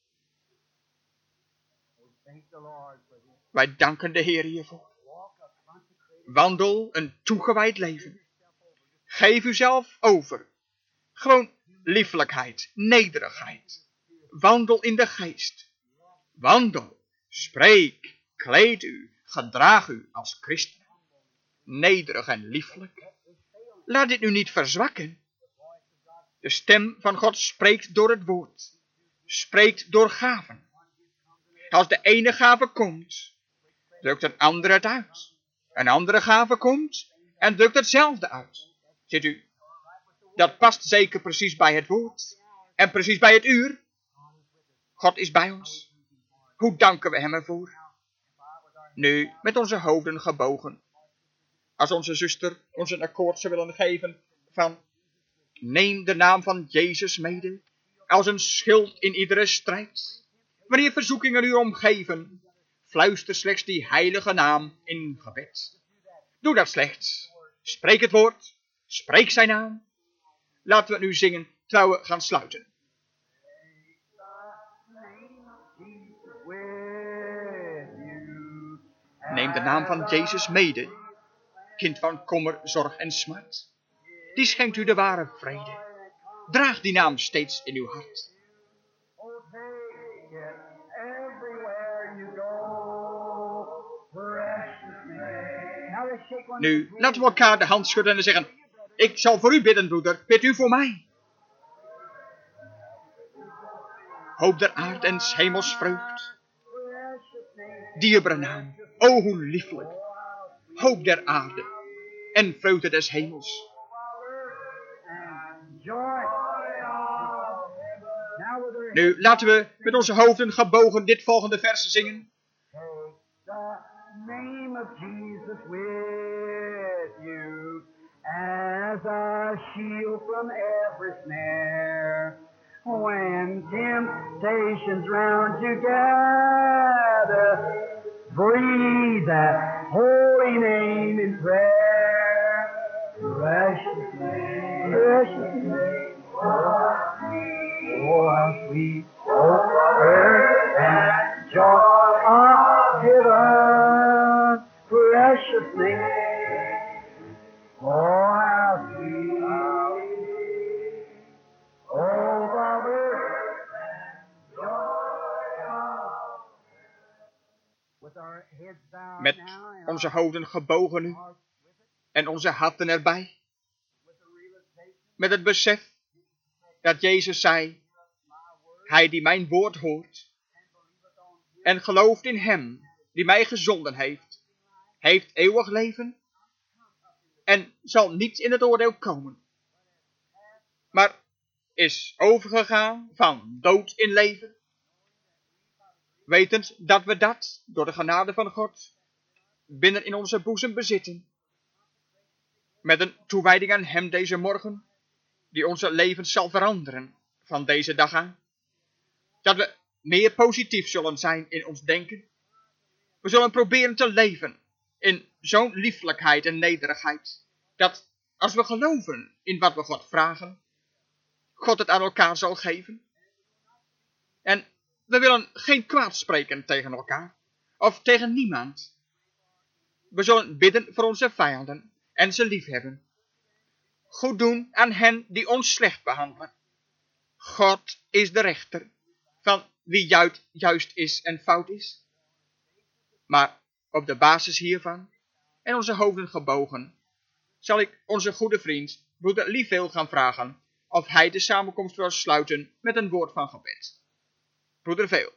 Wij danken de Heer hiervoor. Wandel een toegewijd leven. Geef uzelf over. Gewoon liefelijkheid, nederigheid. Wandel in de geest. Wandel, spreek, kleed u, gedraag u als christen. Nederig en lieflijk. Laat dit nu niet verzwakken. De stem van God spreekt door het woord. Spreekt door gaven. Als de ene gave komt, drukt een andere het uit. Een andere gave komt en drukt hetzelfde uit. Ziet u, dat past zeker precies bij het woord. En precies bij het uur. God is bij ons. Hoe danken we hem ervoor? Nu, met onze hoofden gebogen. Als onze zuster ons een akkoord zou willen geven van: neem de naam van Jezus mede, als een schild in iedere strijd. Wanneer verzoekingen u omgeven, fluister slechts die heilige naam in gebed. Doe dat slechts. Spreek het woord. Spreek zijn naam. Laten we het nu zingen terwijl we gaan sluiten. Neem de naam van Jezus mede, kind van kommer, zorg en smart. Die schenkt u de ware vrede. Draag die naam steeds in uw hart. Nu, laten we elkaar de hand schudden en zeggen: ik zal voor u bidden, broeder. Bid u voor mij. Hoop der aard en 's hemels vreugd. Dierbare naam, o hoe lieflijk. Hoop der aarde en vreugde des hemels. Nu, laten we met onze hoofden gebogen dit volgende vers zingen. Name of Jesus with you as a shield from every snare. When temptations round you gather, breathe that holy name in prayer. Precious name, precious name, oh sweet, oh sweet, oh earth and joy of heaven. Precious name, oh how sweet, oh the earth and joy of. With our heads bowed Met now and onze hoofden gebogen nu en onze harten erbij. Met het besef dat Jezus zei: hij die mijn woord hoort en gelooft in hem die mij gezonden heeft, heeft eeuwig leven en zal niet in het oordeel komen, maar is overgegaan van dood in leven, wetend dat we dat door de genade van God binnen in onze boezem bezitten, met een toewijding aan hem deze morgen, die onze levens zal veranderen van deze dag aan. Dat we meer positief zullen zijn in ons denken, We zullen proberen te leven in zo'n lieflijkheid en nederigheid, dat als we geloven in wat we God vragen, God het aan elkaar zal geven. En we willen geen kwaad spreken tegen elkaar, of tegen niemand. We zullen bidden voor onze vijanden en ze liefhebben. Goed doen aan hen die ons slecht behandelen. God is de rechter van wie juist, juist is en fout is. Maar op de basis hiervan en onze hoofden gebogen, zal ik onze goede vriend, broeder Liefeel, gaan vragen of hij de samenkomst wil sluiten met een woord van gebed. Broeder Veel.